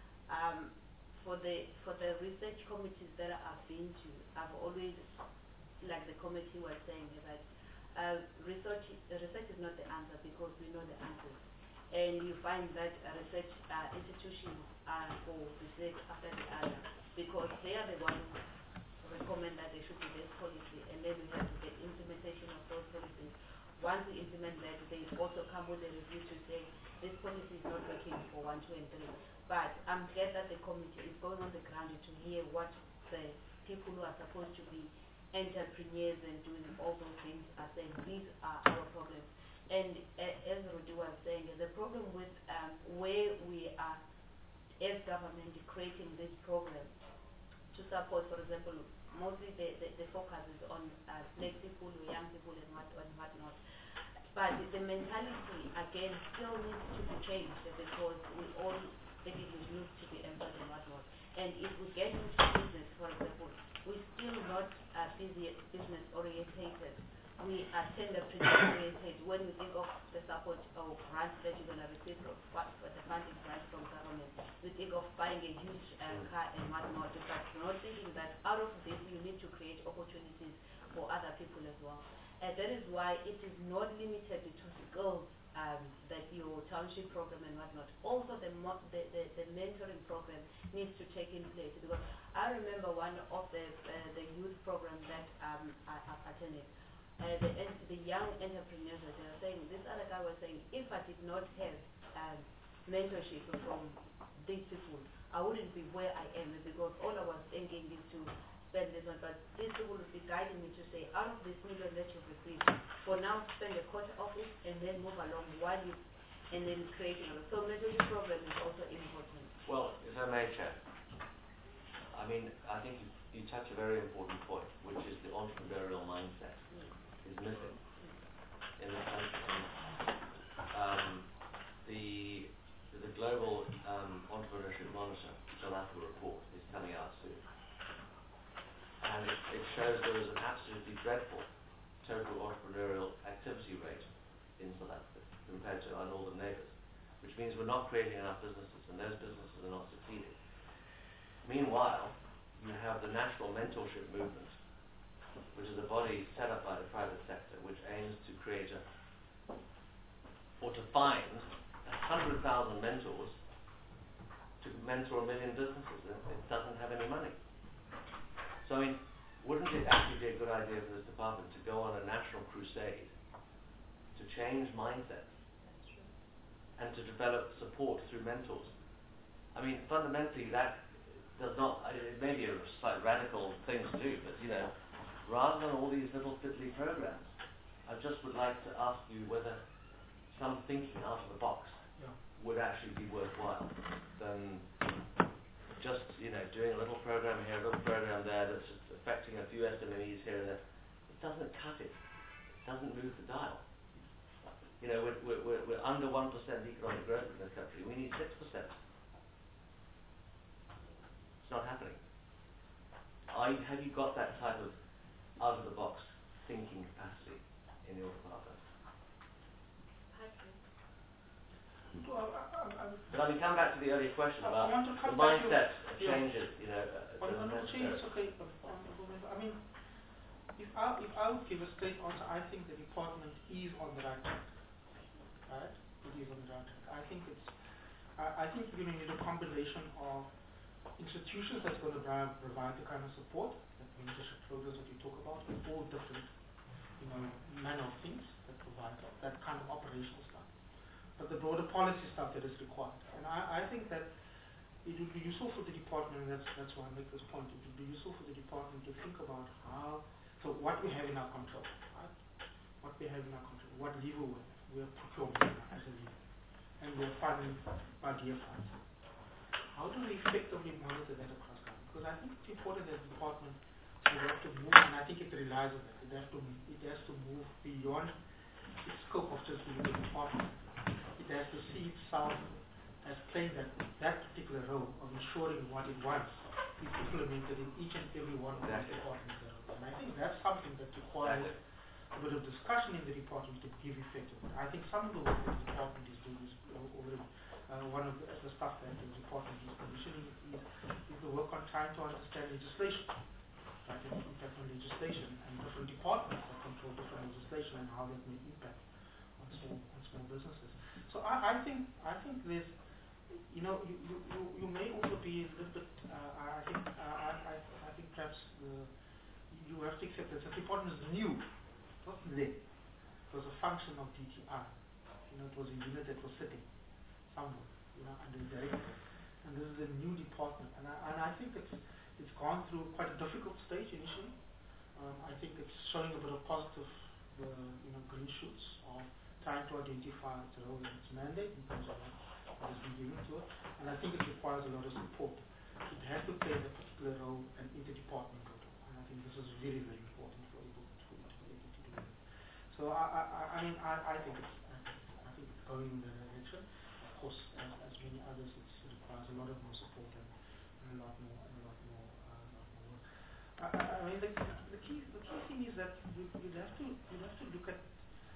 Um, for the for the research committees that I've been to, I've always, like the committee was saying, that uh, research research is not the answer, because we know the answers, and you find that uh, research uh, institutions are for the sake after the other, because they are the ones who recommend that there should be this policy, and then we have the implementation of those policies. Once we implement that, they also come with a review to say this policy is not working for one, two, and three. But I'm glad that the committee is going on the ground to hear what the people who are supposed to be entrepreneurs and doing all those things are saying. These are our problems. And uh, as Rudy was saying, the problem with um, where we are as government creating this program to support, for example, mostly the, the, the focus is on uh, black people, young people, and what and whatnot. But the mentality, again, still needs to be changed, because we all, it needs to be employed and whatnot. And if we get into business, for example, we're still not uh, busy business orientated. We are tender-preneur oriented. When we think of the support or grants that you're going to receive from for the funding grants from government, we think of buying a huge uh, car and whatnot, but we're not thinking that out of this you need to create opportunities for other people as well. And that is why it is not limited to skills um, that your township program and whatnot. Also, the, mo the, the, the mentoring program needs to take in place, because I remember one of the uh, the youth programs that um, I, I attended. Uh, the, the young entrepreneurs, they were saying, this other guy was saying, if I did not have um, mentorship from these people, I wouldn't be where I am, because all I was thinking is to spend this one, but these people would be guiding me to say, out of this million that you've received, for now spend a quarter of it and then move along while you, and then creating it. So mentorship program is also important. Well, if I may, Chair, I mean, I think you, you touch a very important point, which is the entrepreneurial mindset. Mm. Is missing in the country. Um, the the global um, entrepreneurship monitor, South Africa report, is coming out soon, and it, it shows there is an absolutely dreadful total entrepreneurial activity rate in South Africa compared to our northern neighbours, which means we're not creating enough businesses, and those businesses are not succeeding. Meanwhile, you have the National Mentorship Movement, which is a body set up by the private sector, which aims to create a, or to find a hundred thousand mentors to mentor a million businesses, and it doesn't have any money. So I mean, wouldn't it actually be a good idea for this department to go on a national crusade to change mindsets and to develop support through mentors? I mean, fundamentally, that does not, I- it may be a slight radical thing to do, but you know, rather than all these little fiddly programs, I just would like to ask you whether some thinking out of the box Yeah. would actually be worthwhile than just, you know, doing a little program here, a little program there that's just affecting a few S M Es here and there. It doesn't cut it. It doesn't move the dial. You know, we're, we're, we're, we're under one percent economic growth in this country. We need six percent. It's not happening. Are you, have you got that type of out-of-the-box thinking capacity in your department? Well, I, I, I, But I mean, come back to the earlier question I- I about want to the come back to- mindset yeah. changes, you know. Uh, on, that on are Uche, it's necessary. okay. um, on the moment, I mean, if I, if I would give a straight answer, I think the department is on the right track. Right? It is on the right track. I think it's, I, I think you're going to need a combination of institutions that's going to provide, provide the kind of support, that mentorship programs that you talk about, and all different, you know, manner of things that provide that, that kind of operational stuff. But the broader policy stuff that is required. And I, I think that it would be useful for the department, and that's, that's why I make this point, it would be useful for the department to think about how, so what we have in our control, right? What we have in our control, what lever we have. We have procurement as a lever, and we are funding by dear funds. How do we effectively monitor that across government? Because I think it's important that the department will have to move, and I think it relies on that. It has to, it has to move beyond its scope of just being a department. It has to see itself as playing that, that particular role of ensuring what it wants is implemented in each and every one of these departments. And I think that's something that requires a bit of discussion in the department to give effect to it. I think some of the work that the department is doing is already, uh, one of the, the stuff that the department is commissioning is, is the work on trying to understand legislation, right, and the impact on legislation, and different departments that control different legislation and how that may impact on small, on small businesses. So I, I think, I think there's, you know, you, you, you, you may also be a little bit, uh, I think, uh, I, I, I think perhaps uh, you have to accept that the department is new. It wasn't there. It was a function of D T I. You know, it was a unit that was sitting somewhere, you know, under the director. And this is a new department. And I, and I think it's, it's gone through quite a difficult stage initially. Um, I think it's showing a bit of positive, uh, you know, green shoots of trying to identify its role and its mandate in terms of what has been given to it. And I think it requires a lot of support. It has to play a particular role, an interdepartmental role. And I think this is very, very important for able for it to be able to do it. So I, I, I I mean, I, I think it's, I think, I think it's going in the direction. Of course, as, as many others, it's, it requires a lot of more support and, and a lot more, and a lot more, uh, lot more work. I, I, I mean, the, the key, the key thing is that you, you have to, you have to look at.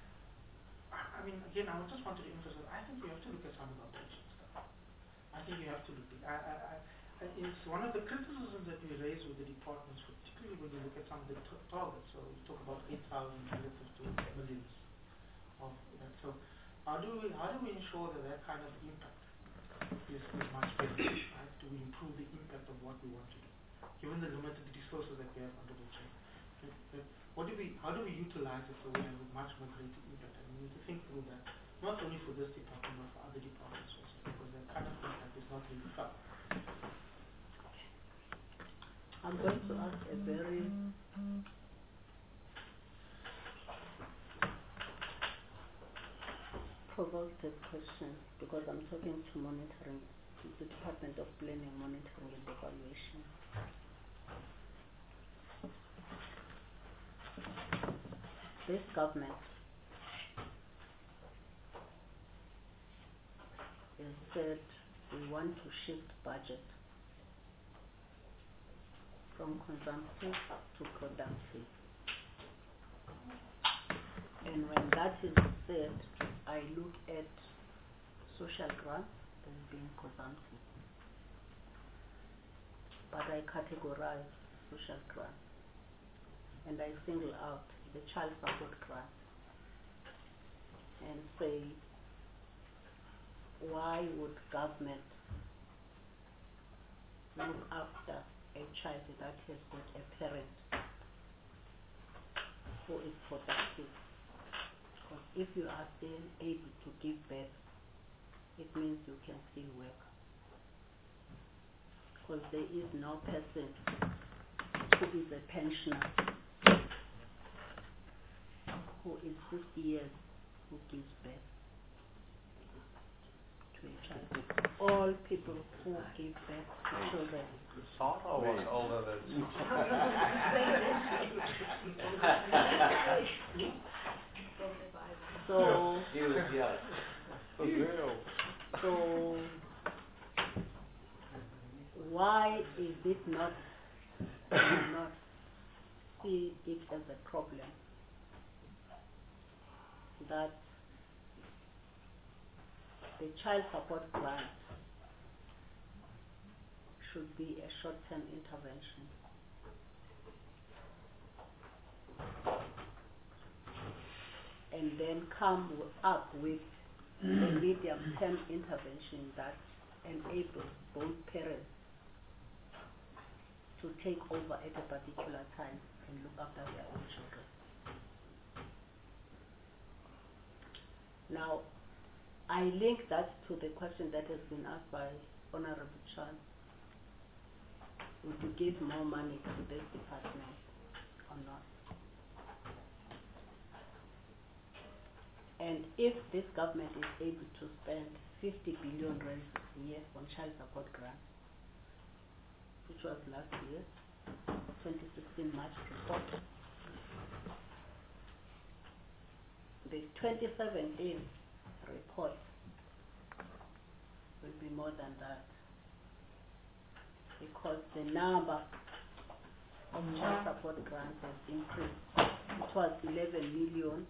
I, I mean, again, I just wanted to emphasize. I think you have to look at some of the operational stuff. I think you have to look at. I, I, I, it's one of the criticisms that we raise with the departments, particularly when you look at some of the t targets. So we talk about eight thousand relative to millions of that. So how do we how do we ensure that that kind of impact is, is much better? Right? Do we improve the impact of what we want to do, given the limited resources that we have under the chain? That, that what do we how do we utilize it so we have a much more greater impact? And we need to think through that, not only for this department but for other departments also, because that kind of impact is not really felt. I'm going to ask a very provocative question, because I'm talking to monitoring, the Department of Planning, Monitoring and Evaluation. This government has said we want to shift budget from from consumptive to productive. And when that is said, I look at social grants as being consumptive. But I categorize social grants. And I single out the child support grant and say, why would government look after a child that has got a parent who is productive? Because if you are still able to give birth, it means you can still work. Because there is no person who is a pensioner who is fifty years who gives birth to a child. All people who give birth to children. Sarah was older than you. So, He was young. so why is it not, do you not see it as a problem that the child support grant should be a short-term intervention? And then come w- up with a medium-term intervention that enables both parents to take over at a particular time and look after their own children. Now, I link that to the question that has been asked by Honorable Chan. Would you give more money to this department or not? And if this government is able to spend fifty billion rands a year on child support grants, which was last year, twenty sixteen March report, the twenty seventeen report will be more than that, because the number of child support grants has increased. It was eleven million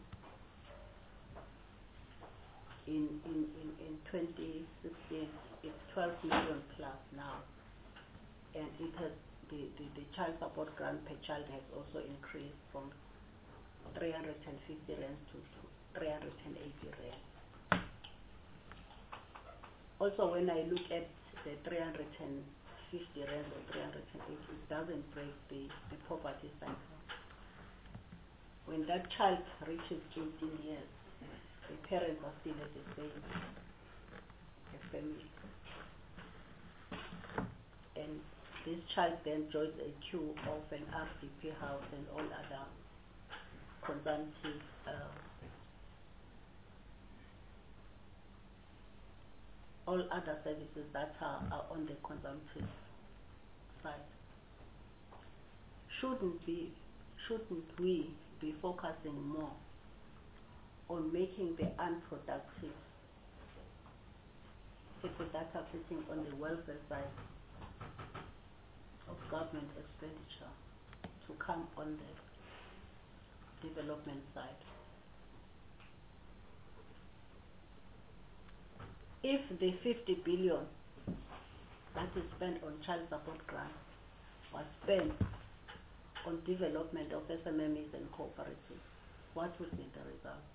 in, in, in, in twenty sixteen, it's twelve million plus now. And it has, the, the, the child support grant per child has also increased from three hundred fifty rand to three hundred eighty rand. Also, when I look at the three hundred fifty rand or three hundred eighty, it doesn't break the, the poverty cycle. When that child reaches eighteen years, the parents are still at the same a family. And this child then joins a queue of an R D P house and all other consumptive uh, all other services that are, are on the consumptive side. Shouldn't be, shouldn't we be focusing more on making the unproductive people that are sitting on the welfare side of government expenditure to come on the development side? If the fifty billion that is spent on child support grants was spent on development of S M M Es and cooperatives, what would be the result?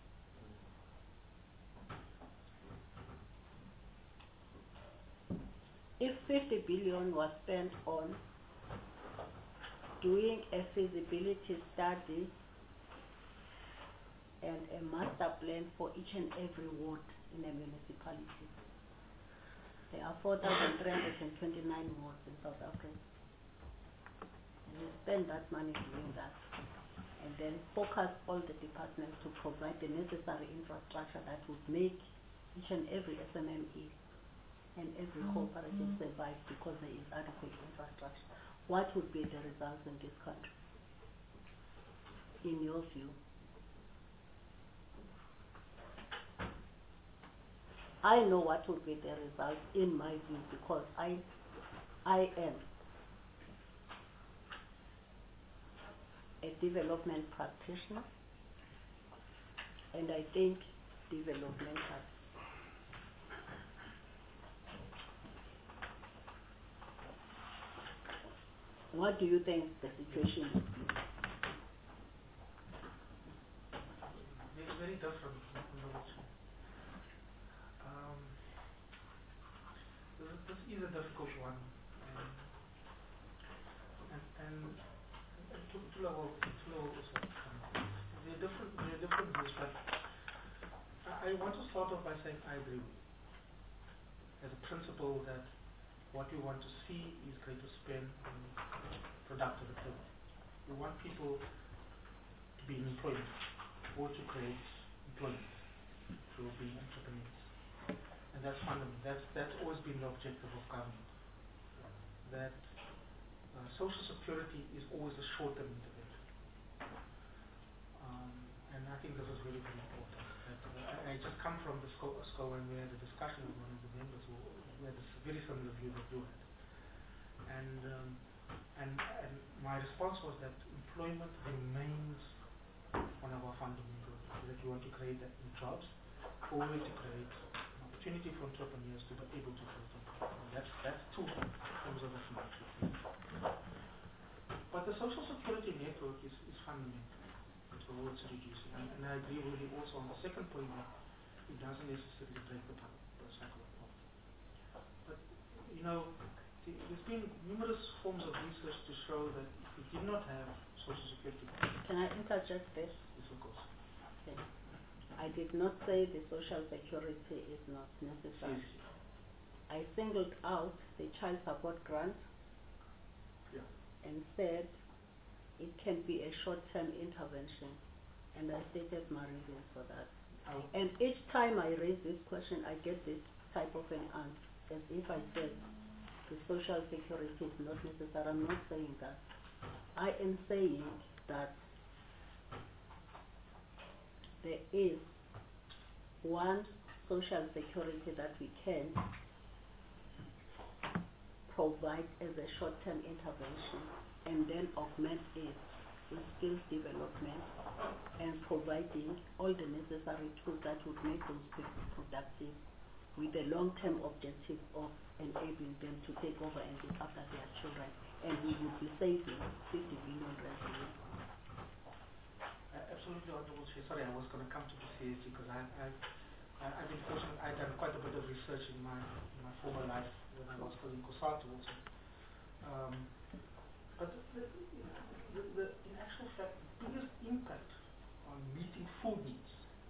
If fifty billion was spent on doing a feasibility study and a master plan for each and every ward in a municipality. There are four thousand three hundred twenty-nine wards in South Africa. And we spend that money doing that. And then focus all the departments to provide the necessary infrastructure that would make each and every S M M E and every cooperative survive because there is adequate infrastructure. What would be the results in this country, in your view? I know what would be the result in my view, because I, I am a development practitioner, and I think development has what do you think the situation is? Very, very different. Um, this, this is a difficult one, um, and and, and to, to level, to level also. Um, there are different, there are different views, but I, I want to start off by saying I agree with you. As a principle that what we want to see is greater spend on productive activity. We want people to be in employment or to create employment through being entrepreneurs. And that's fundamental. That's, that's always been the objective of government. That uh, social security is always a short-term intervention. Um, and I think this is really, very important. That, uh, I, I just come from the SCO, SCO and we had a discussion with one of the members who, who had a very similar view that you had. And, um, and, and my response was that employment remains one of our fundamentals, that we want to create that in jobs, always to create an opportunity for entrepreneurs to be able to create employment. And that's, that's two forms of financial. But the social security network is, is fundamental towards reducing. And, and I agree with you also on the second point that it doesn't necessarily break the cycle of poverty. But, you know, there's been numerous forms of research to show that if we did not have social security. Can I interject this? Yes, of course. Okay. I did not say the social security is not necessary. Yes. I singled out the child support grant yeah. and said it can be a short-term intervention, and I stated my reasons for that. Oh. And each time I raise this question, I get this type of an answer, as if I said the social security is not necessary. I'm not saying that. I am saying that there is one social security that we can provide as a short-term intervention and then augment it with skills development and providing all the necessary tools that would make those people productive with the long-term objective of enabling them to take over and look after their children, and we would be saving fifty billion rand a year. Uh, absolutely, Honorable Chair. Sorry, I was going to come to the C S G because I, I, I, I've been fortunate. I've done quite a bit of research in my in my former life when I was still in COSATU also. Um, but the, the, the, in actual fact, the biggest impact on meeting food needs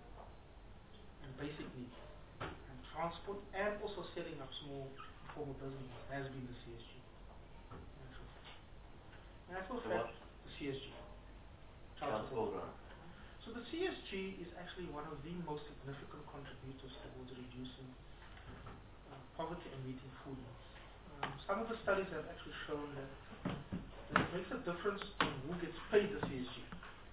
and basic needs and transport and also setting up small formal businesses has been the C S G. In actual fact, in actual so fact what? the C S G. Child support grant. So the C S G is actually one of the most significant contributors towards reducing uh, poverty and meeting food needs. Um, some of the studies have actually shown that, that it makes a difference in who gets paid the C S G.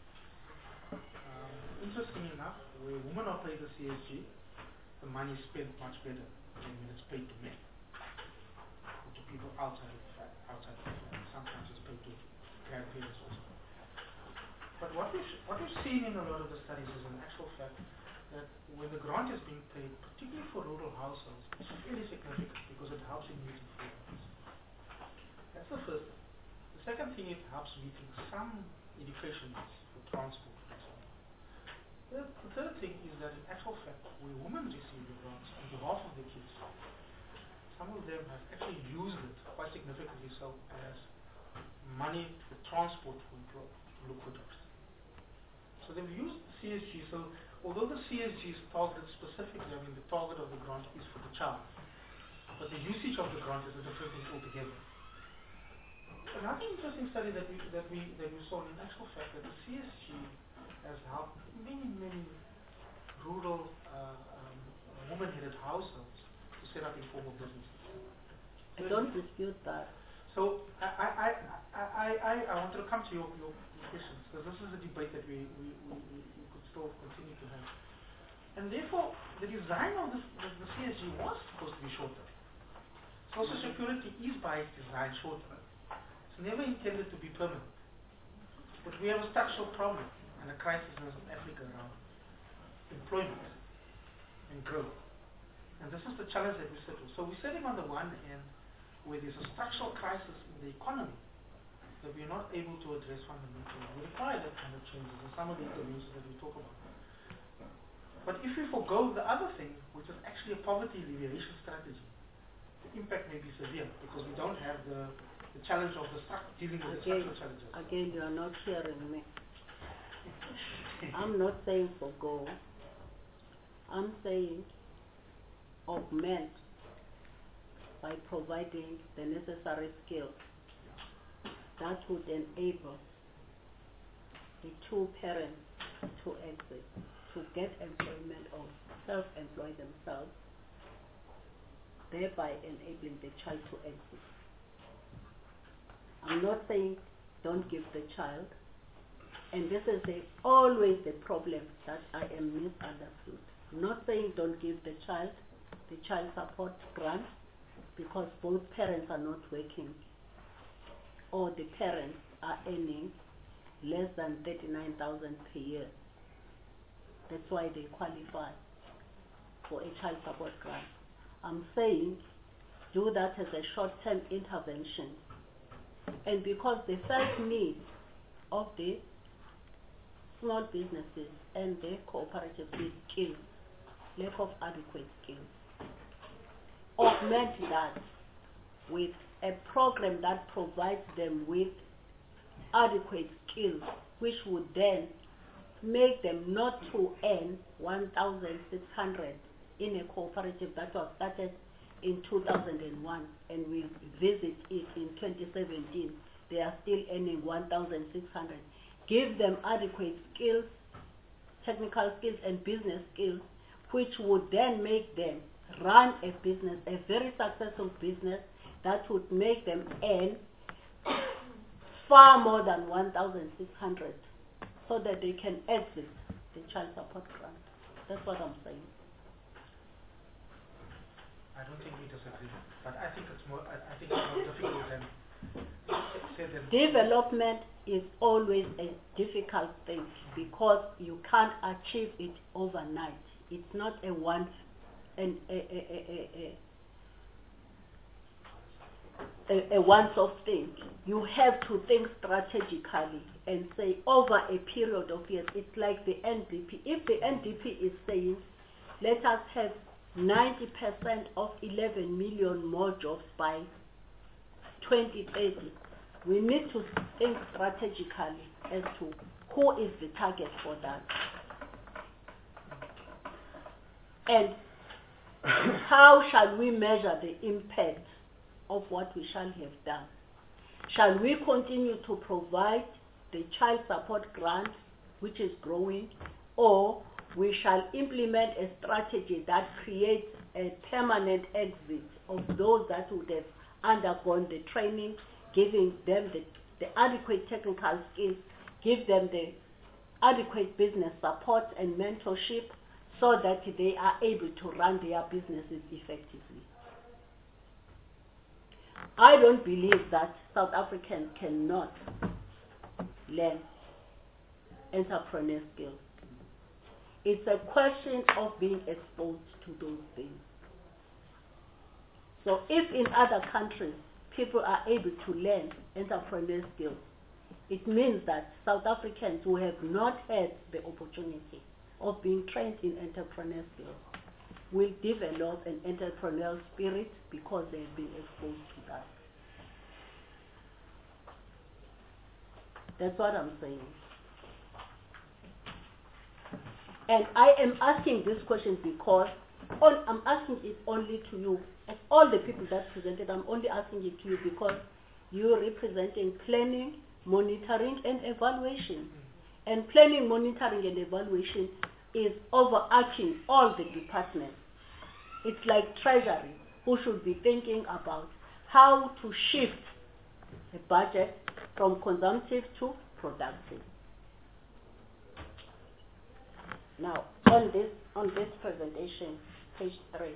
Um, interestingly enough, where women are paid the C S G, the money is spent much better than when it's paid to men, or to people outside of the family. Outside of the family. Sometimes it's paid to grandparents also. But what we've, what we've seen in a lot of the studies is in actual fact that when the grant is being paid, particularly for rural households, it's really significant because it helps in meeting food needs. That's the first thing. The second thing, it helps meeting some education needs for transport, for example. The, the third thing is that in actual fact, where women receive the grants on behalf of the kids, some of them have actually used it quite significantly so as money for transport for employees to look for jobs. So they've used the C S G. So although the C S G is targeted specifically, I mean the target of the grant is for the child, but the usage of the grant is a different thing altogether. Another interesting study that we that we that we saw in actual fact that the C S G has helped many many rural uh, um, woman-headed households to set up informal businesses. I don't dispute that. So I I I I I, I want to come to your, your questions because this is a debate that we we, we, we could still continue to have. And therefore, the design of this, the, the C S G was supposed to be short-term. Social Security is by its design short-term. It's never intended to be permanent. But we have a structural problem and a crisis in Africa around employment and growth. And this is the challenge that we sit with. So we're sitting on the one end where there's a structural crisis in the economy that we're not able to address fundamentally. We require that kind of changes in some of the interventions that we talk about. But if we forego the other thing, which is actually a poverty alleviation strategy, the impact may be severe because we don't have the, the challenge of the struct dealing with Again, the structural challenges. again, you are not hearing me. I'm not saying forgo. I'm saying augment by providing the necessary skills that would enable the two parents to exit, to get employment or self-employ themselves, thereby enabling the child to exit. I'm not saying don't give the child, and this is the, always the problem that I am misunderstood. I'm not saying don't give the child the child support grant because both parents are not working or the parents are earning less than thirty-nine thousand per year. That's why they qualify for a child support grant. I'm saying do that as a short-term intervention. And because the first need of the small businesses and the cooperatives is skills, lack of adequate skills. Augment that with a program that provides them with adequate skills, which would then make them not to earn one thousand six hundred in a cooperative that was started in two thousand one and we visit it in twenty seventeen. They are still earning one thousand six hundred. Give them adequate skills, technical skills and business skills, which would then make them run a business, a very successful business that would make them earn far more than one thousand six hundred so that they can exit the child support grant. That's what I'm saying. I don't think we disagree, but I think it's more, I, I think it's more difficult than say that Development is always a difficult thing because you can't achieve it overnight. It's not a one and a, a, a, a, a, a once-off thing. You have to think strategically and say over a period of years. It's like the N D P. If the N D P is saying, let us have ninety percent of eleven million more jobs by twenty thirty, we need to think strategically as to who is the target for that. And how shall we measure the impact of what we shall have done? Shall we continue to provide the child support grant, which is growing, or we shall implement a strategy that creates a permanent exit of those that would have undergone the training, giving them the, the adequate technical skills, give them the adequate business support and mentorship so that they are able to run their businesses effectively. I don't believe that South Africans cannot learn entrepreneur skills. It's a question of being exposed to those things. So if in other countries people are able to learn entrepreneur skills, it means that South Africans who have not had the opportunity of being trained in entrepreneur skills will develop an entrepreneurial spirit because they have been exposed to that. That's what I'm saying. And I am asking this question because all, I'm asking it only to you. As all the people that presented, I'm only asking it to you because you're representing planning, monitoring, and evaluation. And planning, monitoring, and evaluation is overarching all the departments. It's like Treasury, who should be thinking about how to shift the budget from consumptive to productive. Now, on this on this presentation, page three,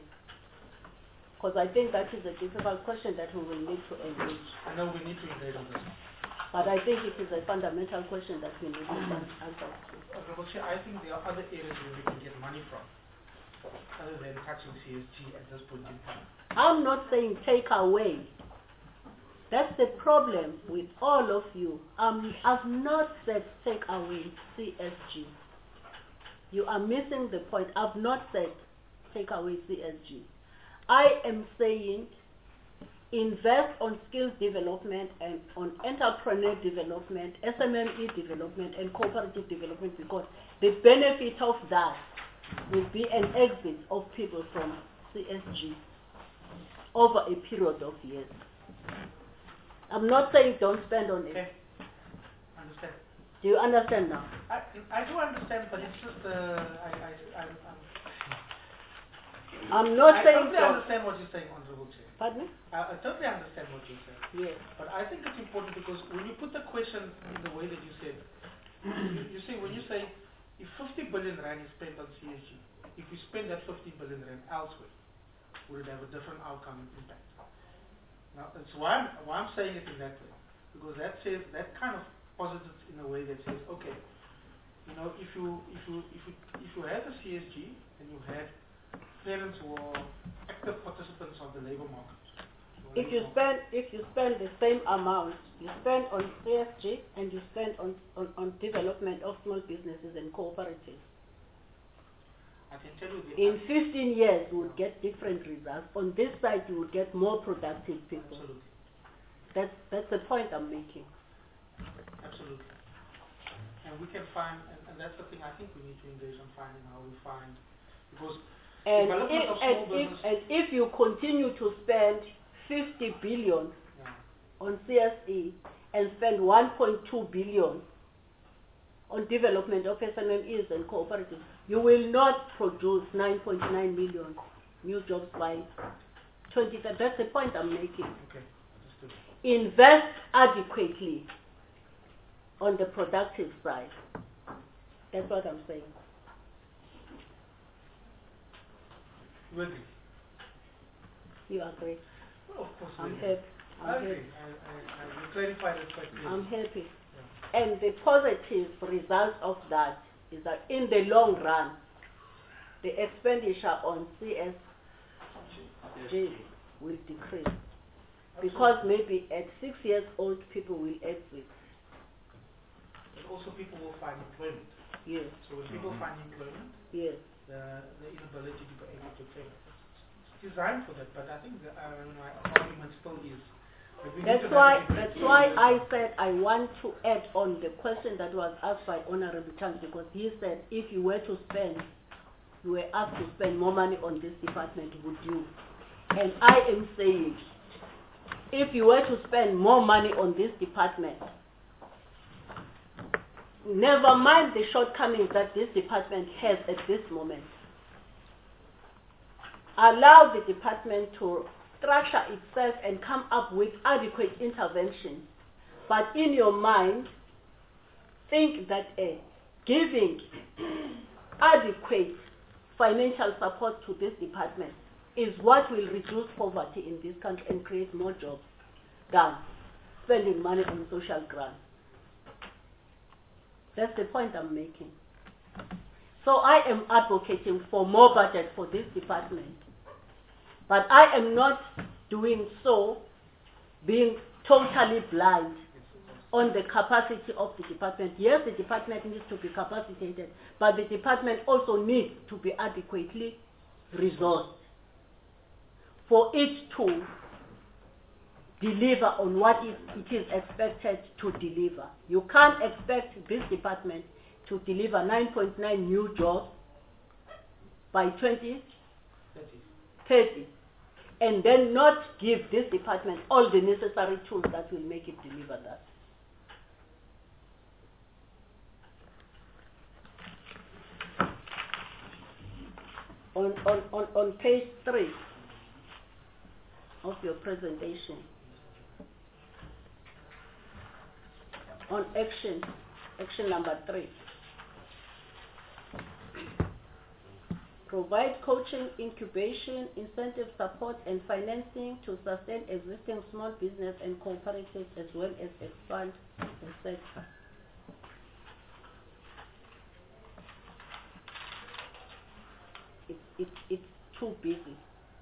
because I think that is a difficult question that we will need to engage. I know we need to engage on this. But I think it is a fundamental question that we need to answer to. Honorable Chair, I think there are other areas where we can get money from, other than touching C S G at this point in time. I'm not saying take away. That's the problem with all of you. Um, I've not said take away C S G. You are missing the point. I've not said take away C S G. I am saying invest on skills development and on entrepreneur development, S M M E development, and cooperative development, because the benefit of that will be an exit of people from C S G over a period of years. I'm not saying don't spend on it. Okay. Understand. Do you understand now? I, I do understand, but it's just, uh, I, I, I'm, I'm, I'm not I saying totally don't. understand what you're saying, Honorable Chair. Pardon me? I, I totally understand what you're saying. Yes. But I think it's important because when you put the question in the way that you said, you, you say, when you say, if fifty billion rand is spent on C S G, if we spend that fifty billion rand elsewhere, would it have a different outcome and impact? Now, that's why I'm, why I'm saying it in that way. Because that says, that kind of posits it in a way that says, okay, you know, if you, if you, if you, if you had the C S G and you had parents who are active participants of the labor market. If you spend, if you spend the same amount, you spend on C S G and you spend on, on, on development of small businesses and cooperatives. I can tell you the In fifteen years, you would get different results. On this side, you would get more productive people. Absolutely. That's, that's the point I'm making. Absolutely. And we can find, and, and that's the thing I think we need to engage on finding how we find, because And development if, of and, small if, business, and if you continue to spend fifty billion yeah, on C S E and spend one point two billion on development of S M M Es and cooperatives, you will not produce nine point nine million new jobs by twenty thirty. That's the point I'm making. okay, understood. Invest adequately on the productive side. That's what I'm saying. You agree? You agree? Well, of course we I'm agree. happy. I I'm agree. happy. I, I, I, you clarified it quite clearly. I'm happy. Yeah. And the positive result of that is that in the long run, the expenditure on C S G will decrease. Because maybe at six years old, people will exit. But also people will find employment. Yes, So when people find employment, yes. the, the inability to be able to pay. It's designed for that, but I think the, uh, my argument still is that we need That's to why, navigate that's through why this I one. said I want to add on the question that was asked by Honorable Chang, because he said if you were to spend, you were asked to spend more money on this department, would you? And I am saying, if you were to spend more money on this department, never mind the shortcomings that this department has at this moment, allow the department to structure itself and come up with adequate intervention. But in your mind, think that uh, giving adequate financial support to this department is what will reduce poverty in this country and create more jobs than spending money on social grants. That's the point I'm making. So I am advocating for more budget for this department. But I am not doing so being totally blind on the capacity of the department. Yes, the department needs to be capacitated, but the department also needs to be adequately resourced for it to deliver on what is, it is expected to deliver. You can't expect this department to deliver nine point nine new jobs by twenty thirty and then not give this department all the necessary tools that will make it deliver that. On, on, on, on page three of your presentation, on action, action number three, provide coaching, incubation, incentive support and financing to sustain existing small business and cooperatives as well as expand the sector. It, it, it's too busy.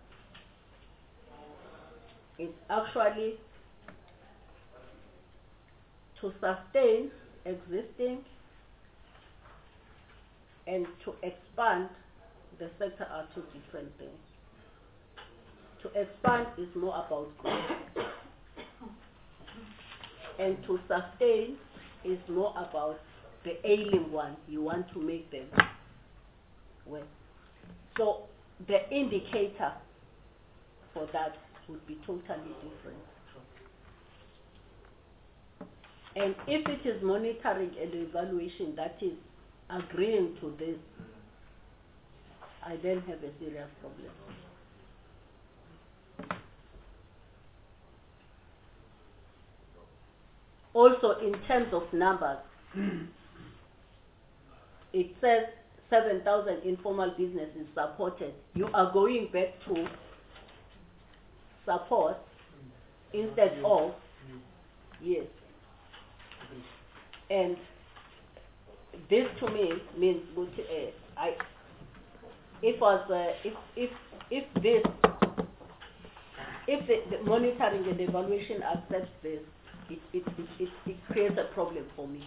It's actually to sustain existing and to expand the sector are two different things. To expand is more about growth. And to sustain is more about the ailing one. You want to make them well. So the indicator for that would be totally different. And if it is monitoring and evaluation that is agreeing to this, I then have a serious problem. Also, in terms of numbers, it says seven thousand informal businesses supported. You are going back to support instead of, yes. And this to me means, uh, I, if was, uh, if, if, if this, if the, the monitoring and evaluation accepts this, it, it, it, it, it creates a problem for me.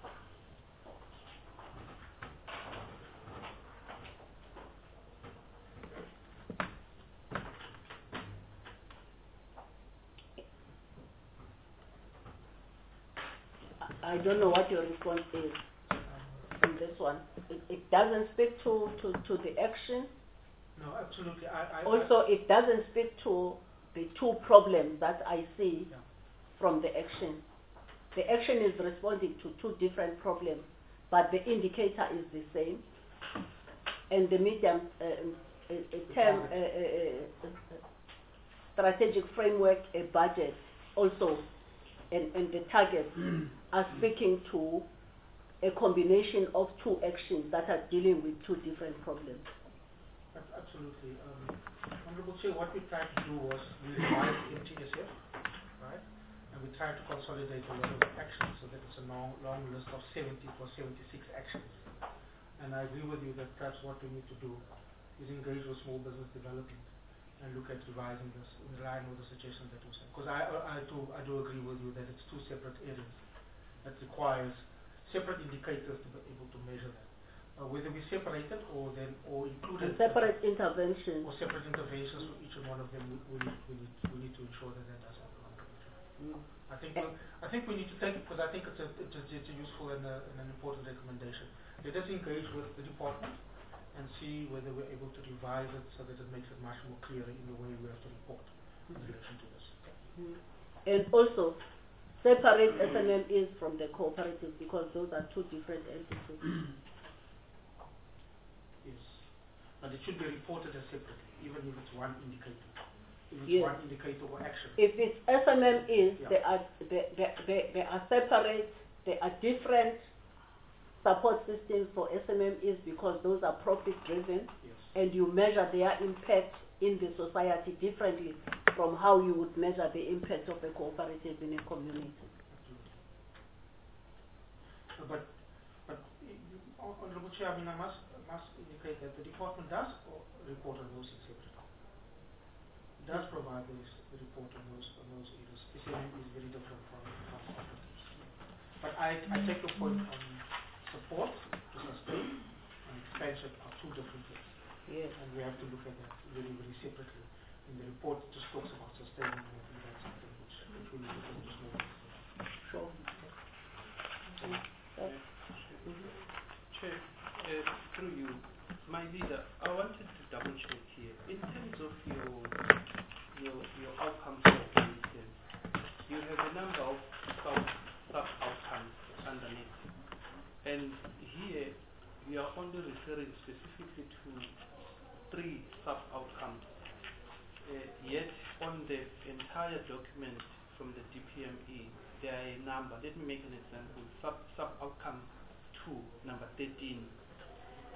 I don't know what your response is on this one. It, it doesn't speak to, to, to the action. No, absolutely. I, I, also, I, it doesn't speak to the two problems that I see yeah. from the action. The action is responding to two different problems, but the indicator is the same. And the medium uh, uh, term uh, uh, uh, strategic framework, a budget also, and, and the targets are speaking to a combination of two actions that are dealing with two different problems. Absolutely. Um, Honorable Chair, what we tried to do was we revised M T S F, right? And we tried to consolidate a lot of actions so that it's a long, long list of seventy or seventy-six actions. And I agree with you that perhaps what we need to do is engage with small business development and look at revising this in line with the suggestions that you said. Because I, I, do, I do agree with you that it's two separate areas that requires separate indicators to be able to measure that. Uh, whether we separate it or then or include it. Separate interventions. Or separate interventions for each and one of them. We, we, need, we, need, we need to ensure that that does happen. Mm. I think we'll, I think we need to take it because I think it's a, it's a, it's a useful and, a, and an important recommendation. Let us engage with the department and see whether we're able to revise it so that it makes it much more clear in the way we have to report mm-hmm. in relation to this. Mm. And also, separate S M M Es from the cooperatives because those are two different entities. Yes. But it should be reported as separately, even if it's one indicator. If it's yes. one indicator or action. If it's S M M Es, yeah. they are they, they, they, they are separate, they are different support systems for S M M Es because those are profit driven yes. and you measure their impact in the society differently from how you would measure the impact of a cooperative in a community. Absolutely. Uh, but, but Honorable Chair, I mean, I must, must indicate that the department does report on those separately. It does provide those, the report on those, on those areas. S M M is very different from, from cooperatives. But I, I take your point on support to sustain and expansion are two different things. Yes. And we have to look at that very, very separately. In the report, it just talks about sustaining, and I think that's something which, which we need to focus more on. Sure. Mm-hmm. Mm-hmm. Chair, uh, through you, my leader, I wanted to double check here. In terms of your your your outcomes calculations, you have a number of sub sub outcomes underneath, and here we are only referring specifically to three sub outcomes. Uh, yet on the entire document from the D P M E, there are a number. Let me make an example. Sub sub outcome two, number thirteen.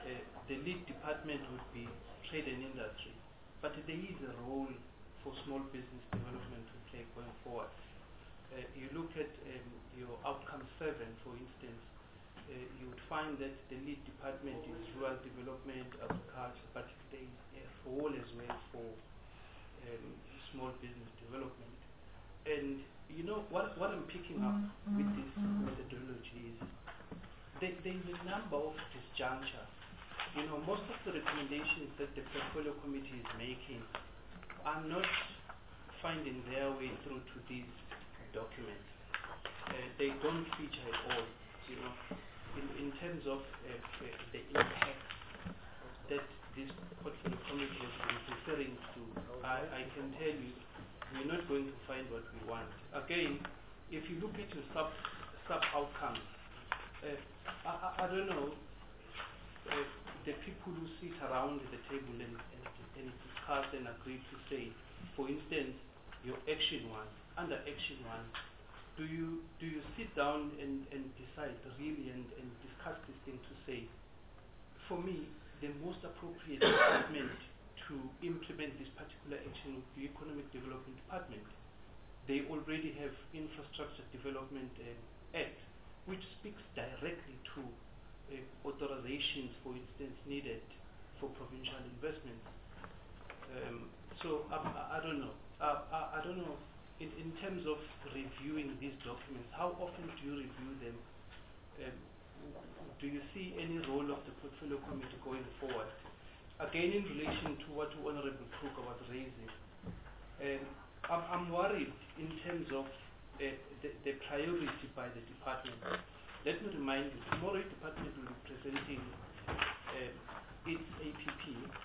uh, the lead department would be trade and industry, but there is a role for small business development to play going forward. Uh, you look at um, your outcome seven, for instance, uh, you would find that the lead department is rural development, agriculture, but there is a role as well for um, small business development. And you know, what, what I'm picking up with this methodology is there, there is a number of disjuncture. You know, most of the recommendations that the portfolio committee is making are not finding their way through to these documents. Uh, they don't feature at all, you know, in, in terms of uh, uh, the impact that this portfolio committee has been referring to. I, I can tell you, we're not going to find what we want. Again, if you look at your sub, sub outcomes, uh, I, I, I don't know, uh, the people who sit around the table and, and, and discuss and agree to say, for instance, your action one, under action one, do you do you sit down and, and decide really and, and discuss this thing to say, for me, the most appropriate department to implement this particular action would be Economic Development Department. They already have Infrastructure Development um, Act, which speaks directly to uh, authorizations, for instance, needed for provincial investments. Um, so I, I, I don't know. Uh, I, I don't know. In, in terms of reviewing these documents, how often do you review them? Um, do you see any role of the portfolio committee going forward? Again, in relation to what Honorable Kruger was raising, um, I'm, I'm worried in terms of uh, the, the priority by the department. Let me remind you, tomorrow the department will be presenting uh, its A P P.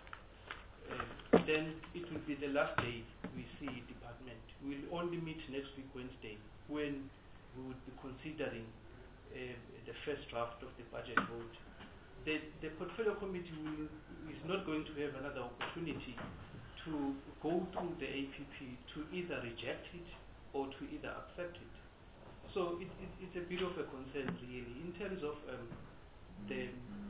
Uh, then it will be the last day we see department. We'll only meet next week Wednesday when we would be considering uh, the first draft of the budget vote. The, the portfolio committee will, is not going to have another opportunity to go through the A P P to either reject it or to either accept it. So it, it, it's a bit of a concern really in terms of um, the,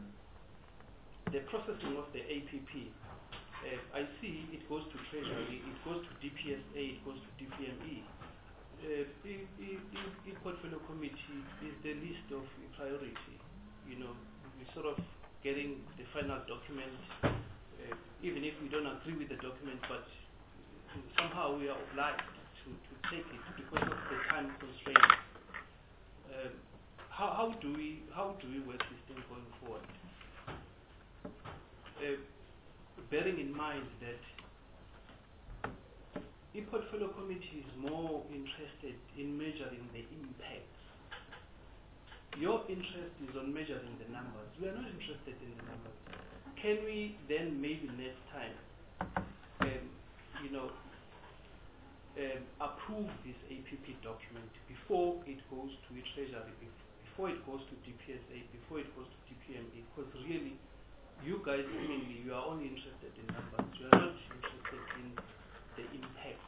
the processing of the A P P. Uh, I see it goes to Treasury, it goes to D P S A, it goes to D P M E. Uh, the, the, the, the portfolio committee is the list of priority. You know, we're sort of getting the final document, uh, even if we don't agree with the document, but somehow we are obliged to, to take it because of the time constraint. Um, how, how do we how do we work this thing going forward? Uh, bearing in mind that the portfolio committee is more interested in measuring the impacts. Your interest is on measuring the numbers. We are not interested in the numbers. Can we then maybe next time, um, you know, um, approve this A P P document before it goes to the Treasury, before it goes to D P S A, before it goes to D P M E? Because really, you guys, mainly, you are only interested in numbers. You are not interested in the impact.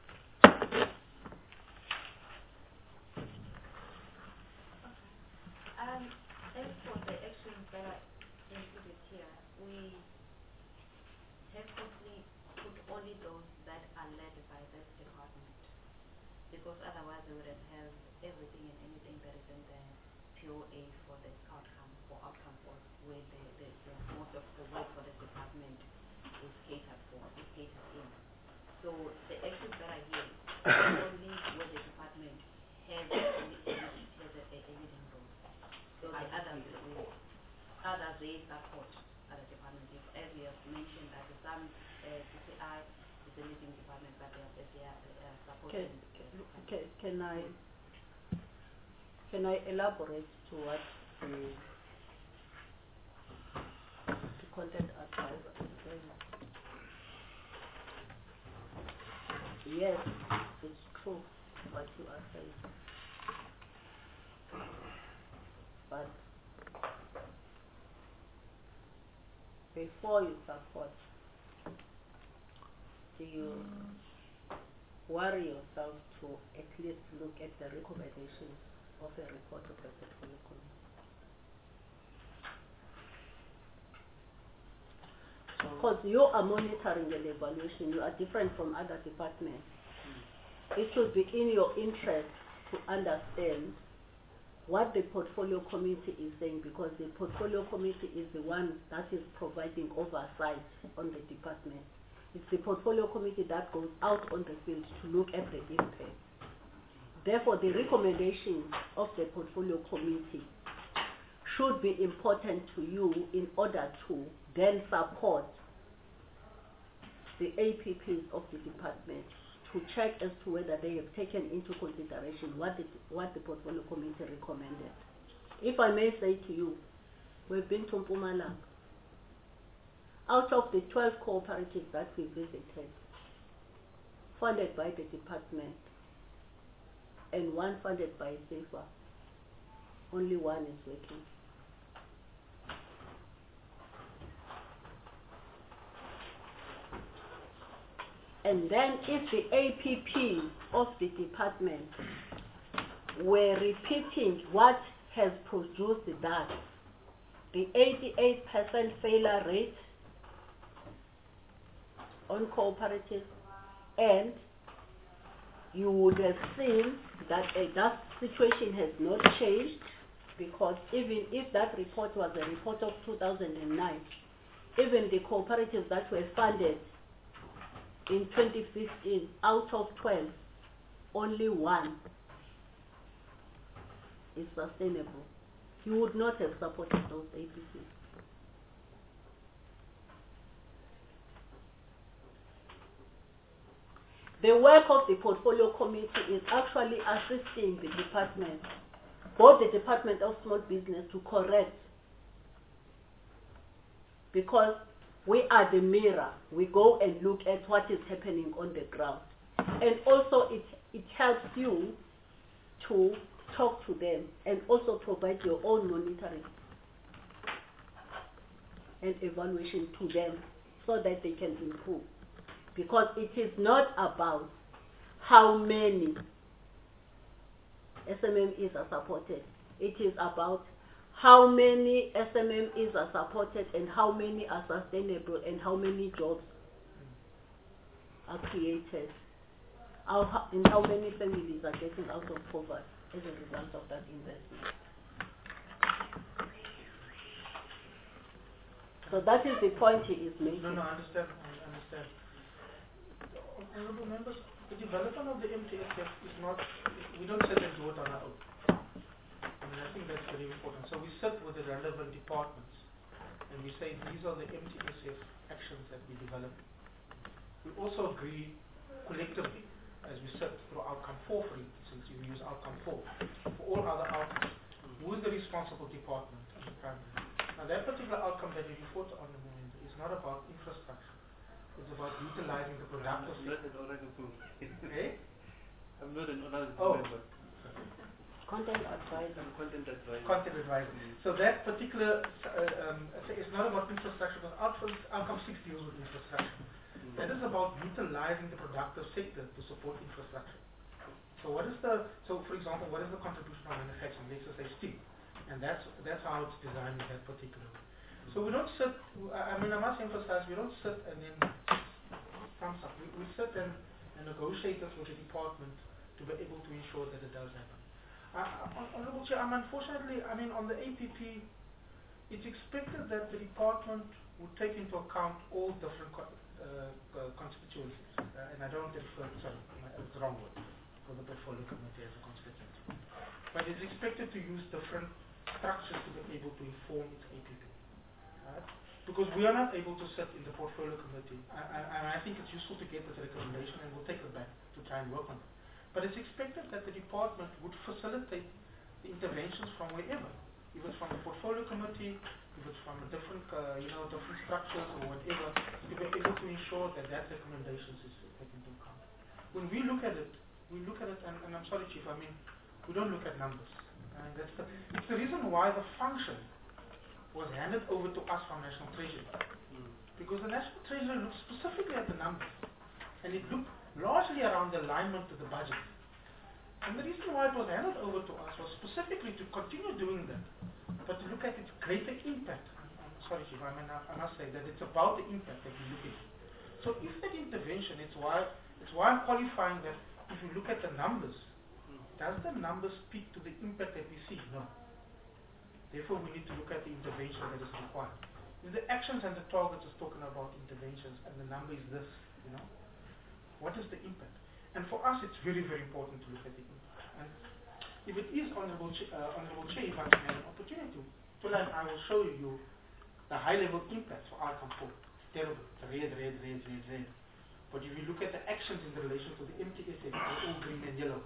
Um, as for the actions that are included here, we have simply put only those that are led by this department, because otherwise we would have held everything and anything that is in the P O A for the outcome, for outcome for where the, the, the most of the work for this department is catered for, is catered in. So the actions that are here are only where the department has a, has a, a leading role. So the others, will, others they support other departments. If, as you have mentioned, that some uh, C C I is a leading department, but they are, they are, they are supporting. Can, can, can I can I elaborate to what the, the content advisor is saying? Yes, it's true what you are saying. But before you support, do you worry yourself to at least look at the recommendations of a report of the portfolio committee? because you are monitoring an evaluation, you are different from other departments. It should be in your interest to understand what the portfolio committee is saying, because the portfolio committee is the one that is providing oversight on the department. It's the portfolio committee that goes out on the field to look at the impact. Therefore, the recommendations of the portfolio committee should be important to you in order to then support the A P Ps of the department to check as to whether they have taken into consideration what the, what the portfolio committee recommended. If I may say to you, we've been to Mpumalanga. Out of the twelve cooperatives that we visited, funded by the department, and one funded by SAFA, only one is working. And then if the A P P of the department were repeating what has produced that, the eighty-eight percent failure rate on cooperatives, and you would have seen that uh, that situation has not changed, because even if that report was a report of two thousand nine, even the cooperatives that were funded in twenty fifteen, out of twelve, only one is sustainable. You would not have supported those A P Cs. The work of the portfolio committee is actually assisting the department, both the Department of Small Business, to correct, because we are the mirror. We go and look at what is happening on the ground. And also it, it helps you to talk to them and also provide your own monitoring and evaluation to them so that they can improve. Because it is not about how many S M M Es are supported. It is about how many S M M Es are supported and how many are sustainable and how many jobs are created. How, and how many families are getting out of poverty as a result of that investment. So that is the point he is making. No, no, I understand. I understand. Honourable members, the development of the M T S F is not, we don't sit and do it on our own. I mean, I think that's very important. So we sit with the relevant departments and we say these are the M T S F actions that we develop. We also agree collectively, as we sit through outcome four, for instance, you use outcome four. For all other outcomes, who is the responsible department in the primary? Now that particular outcome that we refer to on the moment is not about infrastructure. It's about utilizing the productive sector. Eh? I'm not an honorable oh. member. Content advisor. Content advisor. Content advisor. Mm. So that particular, uh, um, it's not about infrastructure, but outcome, outcome six deals with infrastructure. Mm. That is about utilizing the productive sector to support infrastructure. So what is the, so for example, what is the contribution of manufacturing? Let's just say steel. And that's, that's how it's designed in that particular way. So we don't sit, I mean, I must emphasize, we don't sit and then thumbs up. We, we sit and, and negotiate this with the department to be able to ensure that it does happen. Uh, Honourable Chair, I'm unfortunately, I mean, on the A P P, it's expected that the department would take into account all different co uh, uh, constituencies. Uh, and I don't refer, sorry, it's the wrong word, for the portfolio committee as a constituency. But it's expected to use different structures to be able to inform its A P P. Right? Because we are not able to sit in the portfolio committee, and I, I, I think it's useful to get this recommendation, and we'll take it back to try and work on it. But it's expected that the department would facilitate the interventions from wherever, if it's from the portfolio committee, if it's from a different, uh, you know, different structures or whatever, to be able to ensure that that recommendations is taken into account. When we look at it, we look at it, and, and I'm sorry, Chief, I mean, we don't look at numbers. And that's the, it's the reason why the function was handed over to us from National Treasury. Mm. Because the National Treasury looked specifically at the numbers. And it looked largely around the alignment to the budget. And the reason why it was handed over to us was specifically to continue doing that, but to look at its greater impact on, on sorry, Chief, I, mean, I must say that it's about the impact that we look at. So if that intervention, it's why, it's why I'm qualifying that if you look at the numbers, does the numbers speak to the impact that we see? No. Therefore, we need to look at the intervention that is required. If the actions and the targets is talking about interventions and the number is this, you know, what is the impact? And for us, it's very, very important to look at the impact. And if it is, Honorable, Ch uh, Honorable Chair, if I can have an opportunity to, to learn, I will show you the high-level impacts for outcome four. Terrible. Red, red, red, red, red. But if you look at the actions in relation to the M T S A, they're all green and yellow.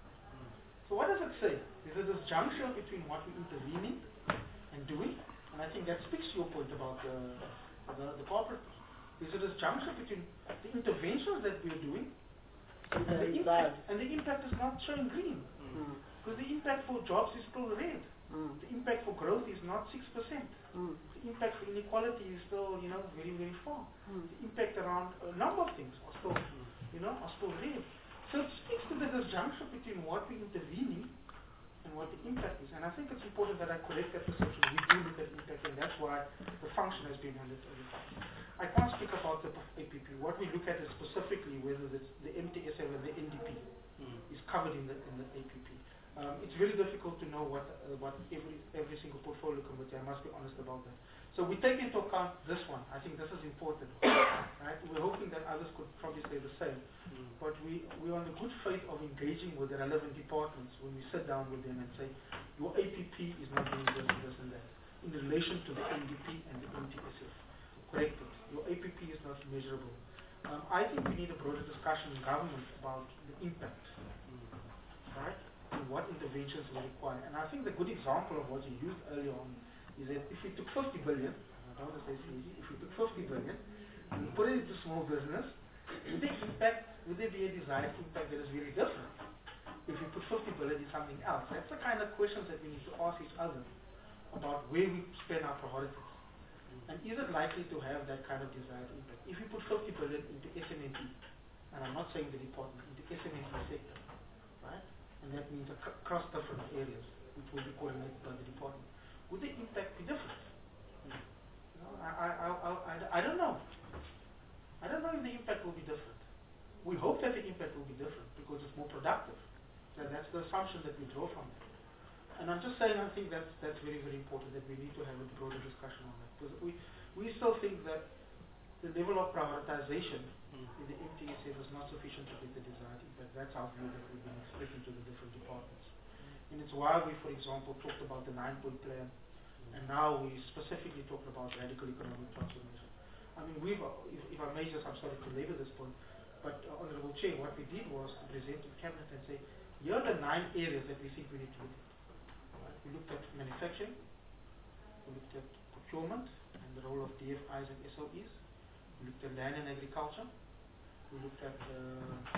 So what does it say? Is it this juncture between what we're intervening and doing? And I think that speaks to your point about uh, the, the corporate. Is it this juncture between the interventions that we're doing and the impact? And the impact is not showing green. Mm. Because the impact for jobs is still red. Mm. The impact for growth is not six percent. Mm. The impact for inequality is still, you know, very, very far. Mm. The impact around a number of things are still, you know, are still red. So it speaks to the disjunction between what we're intervening and what the impact is. And I think it's important that I correct that perception. We do look at impact, and that's why the function has been handled over time. I can't speak about the A P P. What we look at is specifically whether it's the M T S A or the N D P mm. is covered in the, in the A P P. Um, it's very difficult to know what uh, what every every single portfolio committee. I must be honest about that. So we take into account this one. I think this is important. Right? We're hoping that others could probably say the same. Mm. But we we're on the good faith of engaging with the relevant departments when we sit down with them and say, your A P P is not doing this and this and that in relation to the N D P and the M T S F. Correct it. Your A P P is not measurable. Um, I think we need a broader discussion in government about the impact. Mm. Right? And what interventions we require. And I think the good example of what you used earlier on is that if we took fifty billion, I don't want to say it's easy, if we took fifty billion and we put it into small business, would there impact, would there be a desired impact that is very different if we put fifty billion in something else? That's the kind of questions that we need to ask each other about where we spend our priorities. And is it likely to have that kind of desired impact? If we put fifty billion into S M M E, and I'm not saying the department, into S M M E sector, right? And that means across different areas, which will be coordinated by the department. Would the impact be different? Mm. You know, I, I, I, I, I don't know. I don't know if the impact will be different. We hope that the impact will be different because it's more productive. So that's the assumption that we draw from it. And I'm just saying, I think that's that's very, very important that we need to have a broader discussion on that. Because we, we still think that the level of prioritization mm. in the M T S F is not sufficient to get the desired impact. That's our view that we've been expressing to the different departments. Mm. And it's why we, for example, talked about the nine-point plan, mm. and now we specifically talked about radical economic transformation. I mean, we've, uh, if, if I may just, I'm sorry to labor this point, but uh, Honorable Chair, what we did was to present to the Cabinet and say, here are the nine areas that we think we need to look at. Right? We looked at manufacturing, we looked at procurement, and the role of D F Is and S O Es. We looked at land and agriculture. We looked at uh,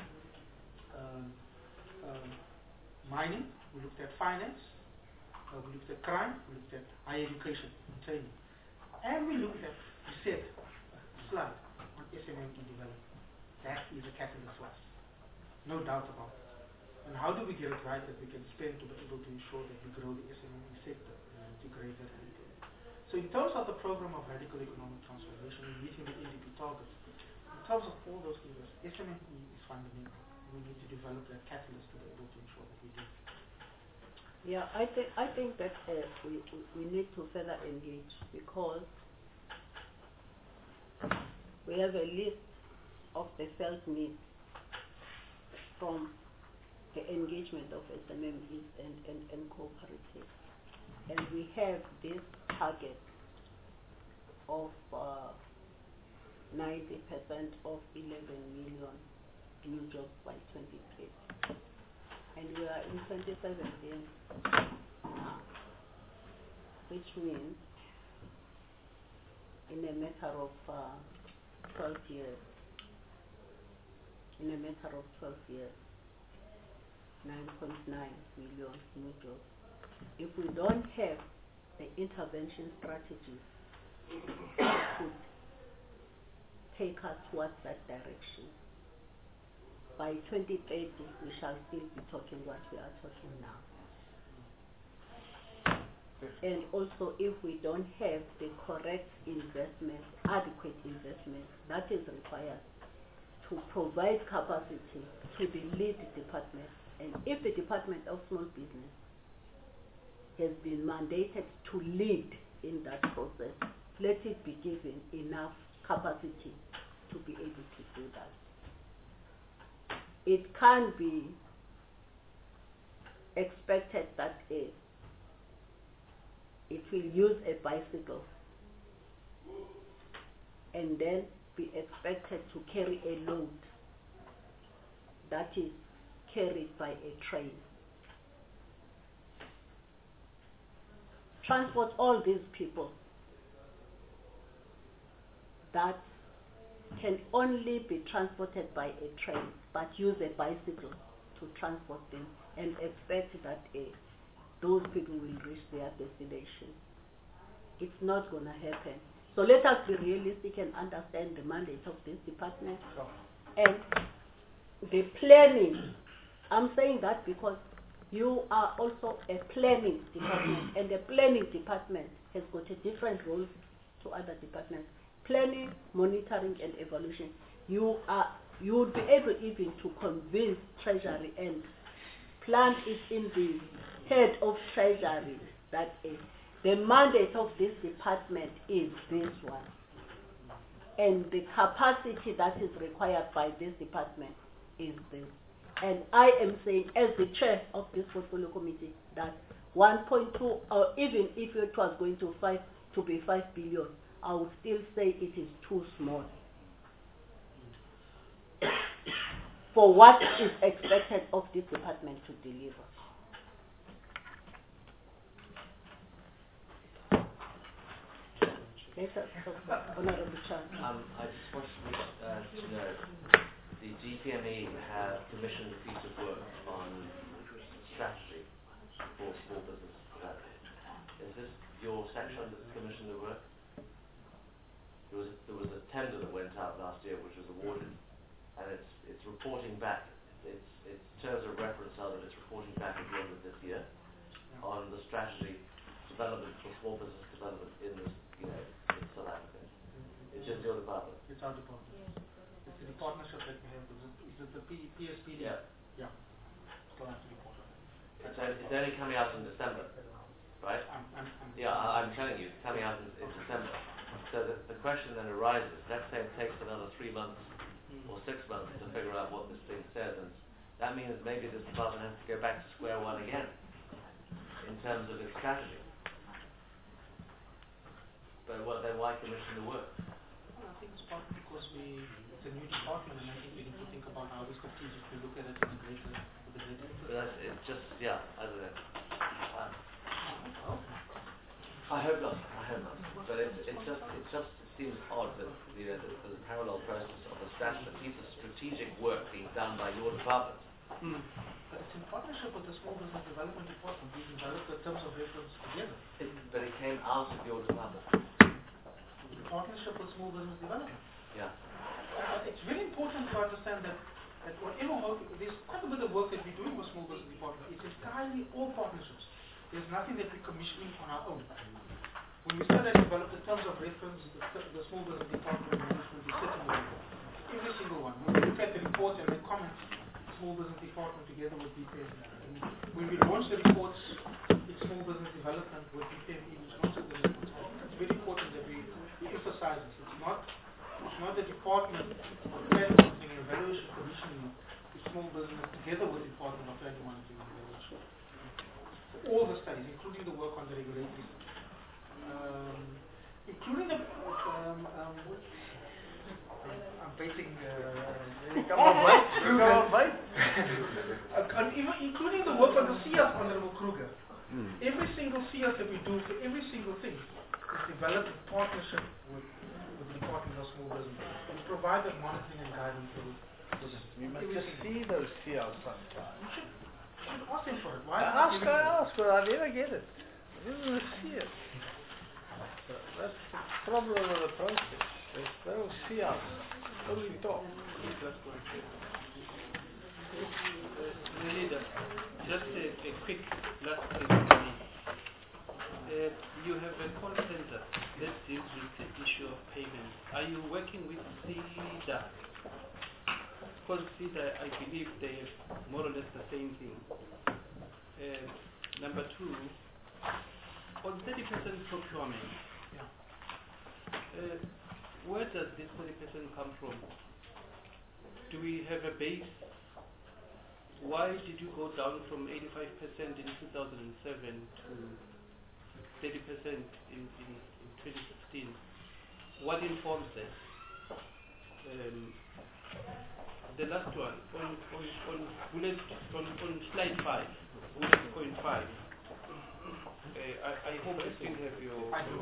um, um, mining. We looked at finance. Uh, we looked at crime. We looked at higher education and training. And we looked at, we said, a slide on S M M E development. That is a catalyst for us. No doubt about it. And how do we get it right that we can spend to be able to ensure that we grow the S M M E sector to greater and So in terms of the program of radical economic transformation and meeting the N D P targets, in terms of all those areas, S M M E is fundamental. We need to develop that catalyst to be able to ensure that we do. Yeah, I think I think that uh, we, we we need to further engage because we have a list of the felt needs from the engagement of S M M Es and, and, and cooperatives. And we have this target of uh, ninety percent of eleven million new jobs by twenty thirty. And we are in twenty seventeen now, which means in a matter of uh, twelve years, in a matter of twelve years, nine point nine million new jobs. If we don't have the intervention strategies that could take us towards that direction, by twenty thirty we shall still be talking what we are talking now. and also if we don't have the correct investment, adequate investment that is required to provide capacity to the lead department. And if the Department of Small Business has been mandated to lead in that process, let it be given enough capacity to be able to do that. It can't be expected that a, it will use a bicycle and then be expected to carry a load that is carried by a train. Transport all these people that can only be transported by a train, but use a bicycle to transport them and expect that uh, those people will reach their destination. It's not going to happen. So let us be realistic and understand the mandate of this department and the planning. I'm saying that because you are also a planning department, and the planning department has got a different role to other departments. Planning, monitoring, and evaluation. You are you would be able even to convince Treasury and plant it in the head of Treasury that uh, the mandate of this department is this one, and the capacity that is required by this department is this. And I am saying, as the chair of this portfolio committee, that one point two, or even if it was going to five to be five billion, I would still say it is too small for what is expected of this department to deliver. Later, Honorable Chair. Um, I just want uh, to know, the G P M E have commissioned a piece of work on strategy for small business development. Is this your section that's commissioned the work? There was, there was a tender that went out last year which was awarded, and it's, it's reporting back, its, its terms of reference are that it's reporting back at the end of this year on the strategy development for small business development in this, you know, in South Africa. It's just your department. It's our department. It's the partnership that we have. Is it the P, PSP? Yeah. Yeah. Still have to report on it. It's, only, it's only coming out in December, right? I'm, I'm, I'm Yeah, I, I'm telling you, it's coming out in, in December. So the, the question then arises, let's say it takes another three months or six months to figure out what this thing says, and that means maybe this department has to go back to square one again in terms of its strategy. But well, then why commission the work? Well, I think it's partly because we, it's a new department, and I think we need to think about how we strategically look at it in a greater, with a greater interest. But that's, it's just, yeah, I don't know. Um, I hope not, I hope not. But it, it just, it just seems odd that, you know, that there's a parallel process of a, strat a piece of strategic work being done by your department. Mm. But it's in partnership with the Small Business Development Department. We developed the terms of reference together. It, but it came out of your department. In partnership with Small Business Development. Yeah. Uh, it's very important to understand that, that whatever work, there's quite a bit of work that we're doing with Small Business Department. It's entirely all partnerships. There's nothing that we're commissioning on our own. When we started to develop the terms of reference, the, the Small Business Department management is sitting with every single one. When we look at the report and the comments, Small Business Department together with D P M E. When we launch the reports, it's Small Business Development with D P M E, which launches the reports. I think it's very important that we, we emphasize this. It's not, it's not the department of planning monitoring and evaluation commissioning the small business together with the Department of Planning Monitoring and Evaluation. All the studies, including the work on the regulatory studies. Um, including the um, um, I'm waiting. Uh, come on, mate. Come on, mate. uh, even including the work on the C S, Honorable Kruger. Mm. Every single C S that we do for every single thing is developed in partnership with, with the Department of Small Business. We provide that monitoring and guidance to the We must just see those C Ls sometimes. You should, you should ask them for it. Why I ask, I ask, but I never get it. I never see it. So that's the problem with the process. There's no C Ls. Only talk. Leader, just a, a quick last thing for me. Uh, of payments, are you working with CEDA? Because CEDA, I believe they have more or less the same thing. Uh, number two, on thirty percent procurement, Yeah. uh, where does this thirty percent come from? Do we have a base? Why did you go down from eighty-five percent in two thousand seven to thirty percent in, in, in twenty sixteen? What informs that? Um, the last one, on, on, on, bullet, on, on slide five, bullet point five. Uh, I, I hope you still have your... I do.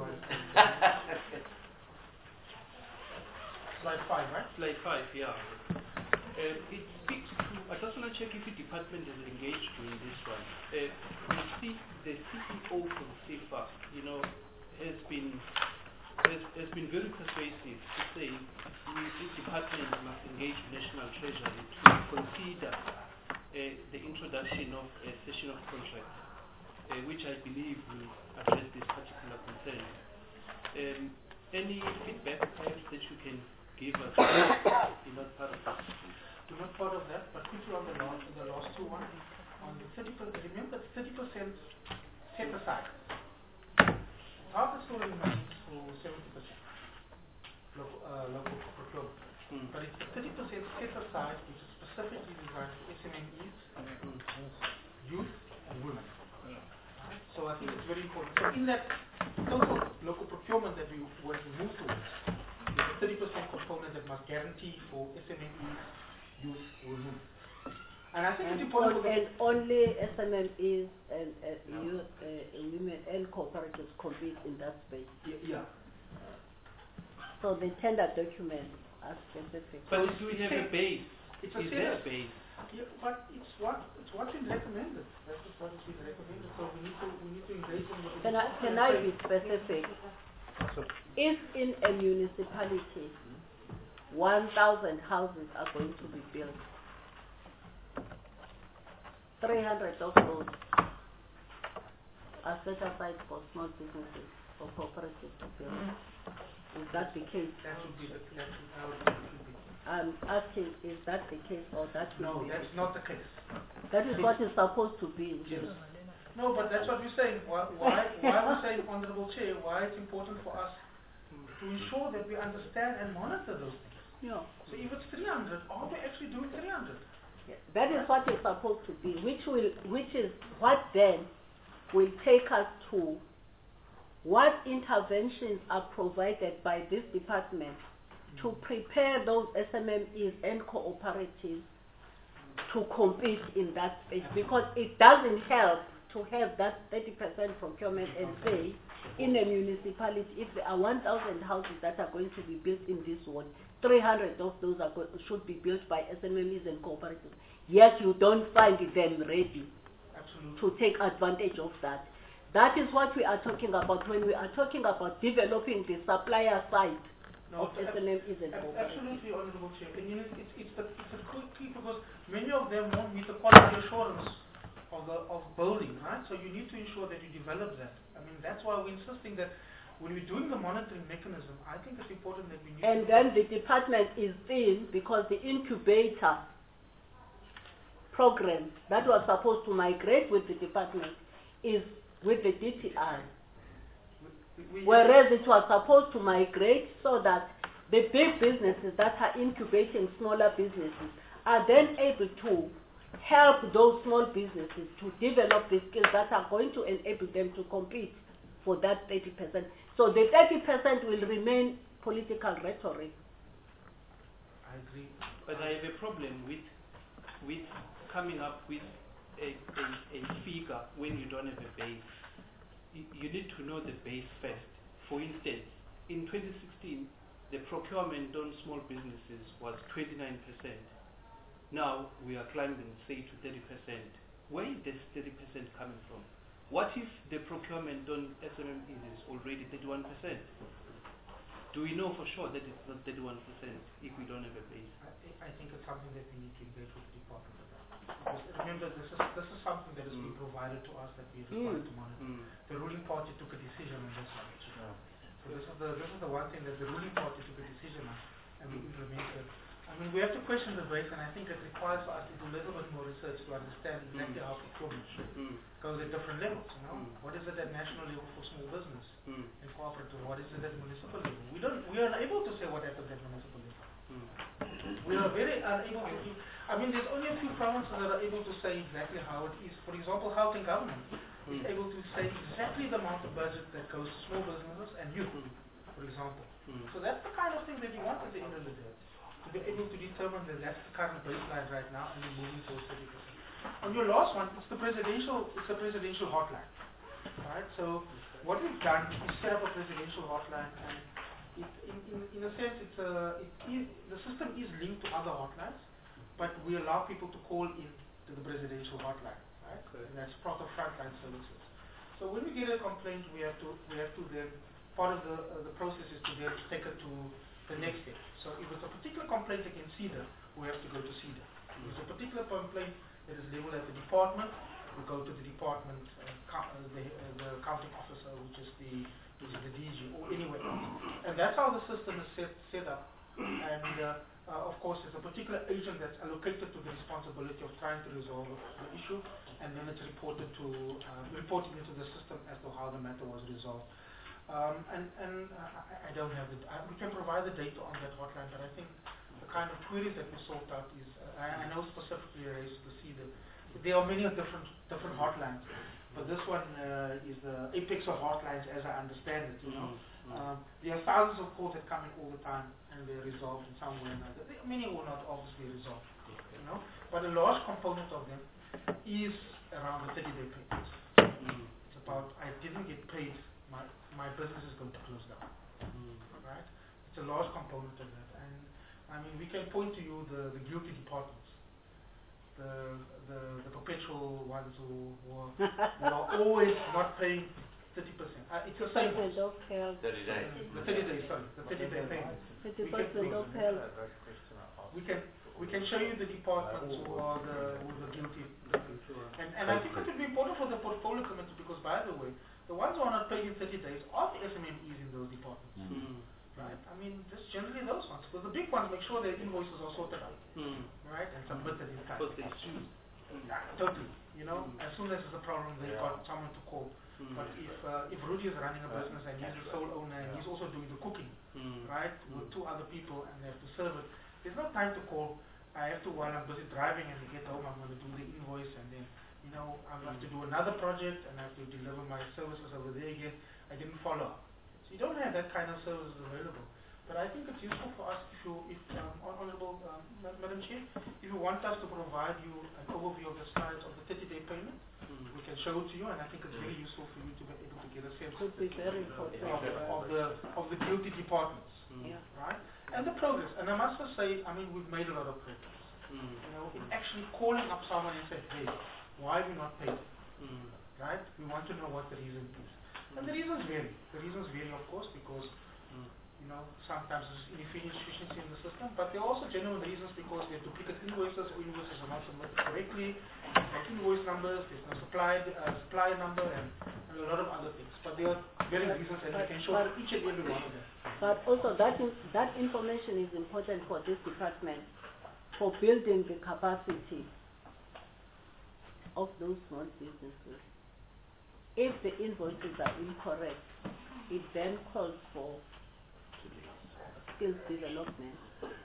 Slide five, right? Slide five, yeah. Uh, it speaks to, I just want to check if the department is engaged in this one. Uh, the, C, the C E O from CIFA, you know, has been has, has been very persuasive to say we, this department must engage National Treasury to consider uh, the introduction of a session of contracts, uh, which I believe will address this particular concern. Um, any feedback perhaps that you can give us in that part of this? Do not part of that, but quickly on the last, the last two one, on the thirty percent, remember thirty percent set aside. Half the story remains for seventy percent local, uh, local procurement. Mm. But it's thirty percent set aside, which is specifically designed for S M Es, Mm. youth, and women. Yeah. Right? So I think it's very important. So in that total local procurement that we want to move towards, there's a thirty percent component that must guarantee for S M Es, youth, or women. And I think And, it's important. on, and only S M Es and uh, youth, uh, women and cooperatives compete in that space. Yeah. yeah. So the tender documents are specific. But do we have a base? It's a Is there a serious- base? Yeah, but it's what it's what's been recommended. That's just what is been recommended. So we need to we need to engage in what Can I, can I be specific? If in a municipality one thousand houses are going to be built, three hundred of those are set aside for small businesses, for cooperatives to build. Is that the case? That should be the that should, I would think it should be. I'm asking, is that the case or that No, will be that's the not the case. That is what is supposed to be. Yes. No, but that's what we're saying. Why why why we're saying, Honourable Chair, why it's important for us to ensure that we understand and monitor those things. Yeah. So if it's three hundred, are we actually doing three hundred? Yeah, that is what is supposed to be, which will, which is what then will take us to what interventions are provided by this department to prepare those S M Es and cooperatives to compete in that space, because it doesn't help to have that thirty percent procurement and say in a municipality if there are one thousand houses that are going to be built in this ward, three hundred of those are go- should be built by S M Es and cooperatives. Yet you don't find them ready Absolutely. to take advantage of that. That is what we are talking about when we are talking about developing the supplier side No, of S M Es and ab- cooperatives. absolutely, Honourable Chair. And you know, it's it's the it's a good key because many of them won't meet the quality assurance of the of building, right? So you need to ensure that you develop that. I mean, that's why we're insisting that when we're doing the monitoring mechanism, I think it's important that we need And to then the department is in because the incubator program that was supposed to migrate with the department is with the D T I. we, we, Whereas it was supposed to migrate so that the big businesses that are incubating smaller businesses are then able to help those small businesses to develop the skills that are going to enable them to compete for that thirty percent. So the thirty percent will remain political rhetoric. I agree. But I have a problem with with coming up with a, a, a figure when you don't have a base. You, you need to know the base first. For instance, in twenty sixteen, the procurement on small businesses was twenty-nine percent. Now we are climbing, say, to thirty percent. Where is this thirty percent coming from? What if the procurement on S M Es is already thirty-one percent? Do we know for sure that it's not thirty-one percent if we don't have a base? I, I think it's something that we need to engage with the department about. Because remember, this is this is something that has Mm. been provided to us that we are required Mm. to monitor. Mm. The ruling party took a decision on this one. Yeah. So this is the this is the one thing that the ruling party took a decision on, and we implemented. I mean, we have to question the base, and I think it requires for us to do a little bit more research to understand exactly how procurement Mm. goes at different levels. You know, Mm. what is it at national level for small business Mm. and cooperative? What is it at municipal level? We don't. We are unable to say what happens at municipal level. Mm. We are very unable to do. I mean, there's only a few provinces that are able to say exactly how it is. For example, Gauteng government is Mm. able to say exactly the amount of budget that goes to small businesses and youth, Mm. for example. Mm. So that's the kind of thing that you want at the end of the day, to be able to determine that that's the current baseline right now and then moving towards thirty percent. On your last one, it's the presidential, it's a presidential hotline, right? So what we've done is set up a presidential hotline, and it, in, in, in a sense, it's a, it is, the system is linked to other hotlines, but we allow people to call in to the presidential hotline, right? Okay. And that's part of frontline services. So when we get a complaint, we have to, we have to then, part of the, uh, the process is to then take it to the next step. So if it's a particular complaint against CEDA, we have to go to CEDA. If it's a particular complaint that is leveled at the department, we go to the department, uh, co- uh, the, uh, the accounting officer, which is the, which is the D G, or anywhere else. And that's how the system is set, set up. And uh, uh, of course, there's a particular agent that's allocated to the responsibility of trying to resolve the issue, and then it's reported to, uh, reported into the system as to how the matter was resolved. Um, and and uh, I, I don't have the, uh, we can provide the data on that hotline, but I think the kind of queries that we sort out is, uh, I, I know specifically relates to CEDA. There are many different different hotlines, but this one uh, is the apex of hotlines as I understand it, you know. Mm. Um, there are thousands of calls that come in all the time, and they're resolved in some way or another. They- Many will not obviously resolved, you know, but a large component of them is around the thirty-day payments. Mm. It's about, I didn't get paid, my my business is going to close down, Mm. right? It's a large component of that, and I mean, we can point to you the, the guilty departments, the, the the perpetual ones who, who, are, who are always not paying thirty percent. Uh, it's the same ones. Department of Health. thirty days. The thirty days, sorry, the thirty day payment. The We can, Department we, of Health. we can we can show you the departments who are the who are the guilty. And and I think it would be important for the portfolio committee, because by the way, the ones who are not paid in thirty days are the S M Es in those departments. Mm. Right? I mean, just generally those ones. Because the big ones make sure their invoices are sorted out, Mm. right, and submitted in time. But they sue. Yeah, totally. You know, Mm. as soon as there's a problem, they've got someone to call. Mm. But if uh, if Rudy is running a business and he's the sole owner and he's also doing the cooking, Mm. right, with two other people, and they have to serve it, there's no time to call. I have to, while I'm busy driving and I get home, I'm going to do the invoice, and then, you know, I have to do another project and I have to deliver my services over there again. I didn't follow up. So you don't have that kind of services available. But I think it's useful for us if you, if, um, Hon- Honorable um, Ma- Madam Chair, if you want us to provide you an overview of the slides of the thirty day payment, Mm. we can show it to you, and I think it's very useful for you to be able to get a sense Could be very important. of, of the of the guilty departments, Mm. Yeah. right? And the progress. And I must just say, I mean, we've made a lot of progress. Mm. You know, in actually calling up someone and saying, hey, why have you not paid? Mm. Right? We want to know what the reason is. And the reasons vary. The reasons vary, of course, because Mm. you know, sometimes there's inefficiency in the system, but there are also genuine reasons because there are duplicate invoices, or invoices are not submitted correctly, there's no invoice numbers, there's no supply, uh, supply number, and, and a lot of other things. But there are very But- reasons, and we but- can show but- each and every one of them. But also that in, that information is important for this department for building the capacity of those small businesses. If the invoices are incorrect, it then calls for skills development.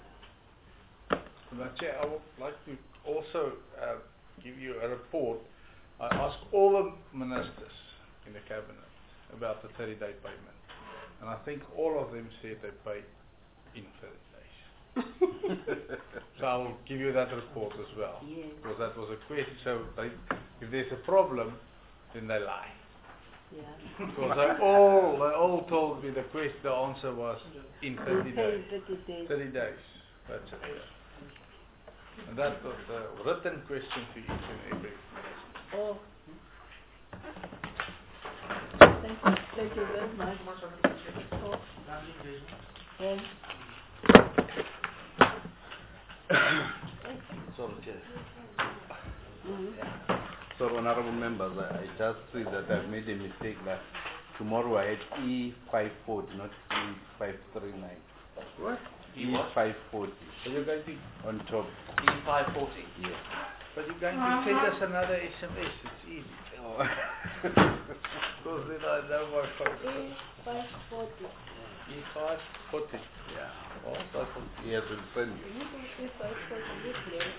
Madam Chair, I would like to also uh, give you a report. I asked all the ministers in the cabinet about the thirty day payment, and I think all of them said they pay in thirty days. So I'll give you that report as well, Yes. because that was a question. So they, if there's a problem, then they lie. Yeah. Because they all they all told me the question, the answer was in thirty Okay, days. thirty days. thirty days. That's it. Yeah. And that was a written question to each and every minister. Oh. Thank you. Thank you very much. Thank you much, Honorable Chair. Oh, Lovely engagement. and Sorry, Chair. mhm. So, honorable members, I, I just see that I've made a mistake that tomorrow I had E five forty, not E five three nine. What? E E what? five forty. So you're going to on top. E five forty. Yeah. But you're going to send us another S M S. It's easy. Oh. Because then I know my phone. E five forty. E five forty. Yeah. Oh, five forty. He has been sent you. E five forty. This way.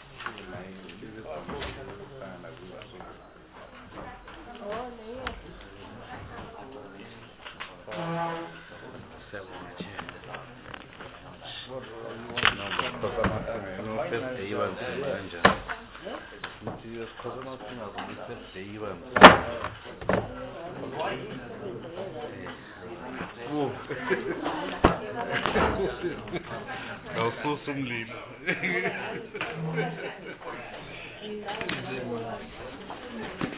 Oh, no. Ngawususa umlilo. Yeah.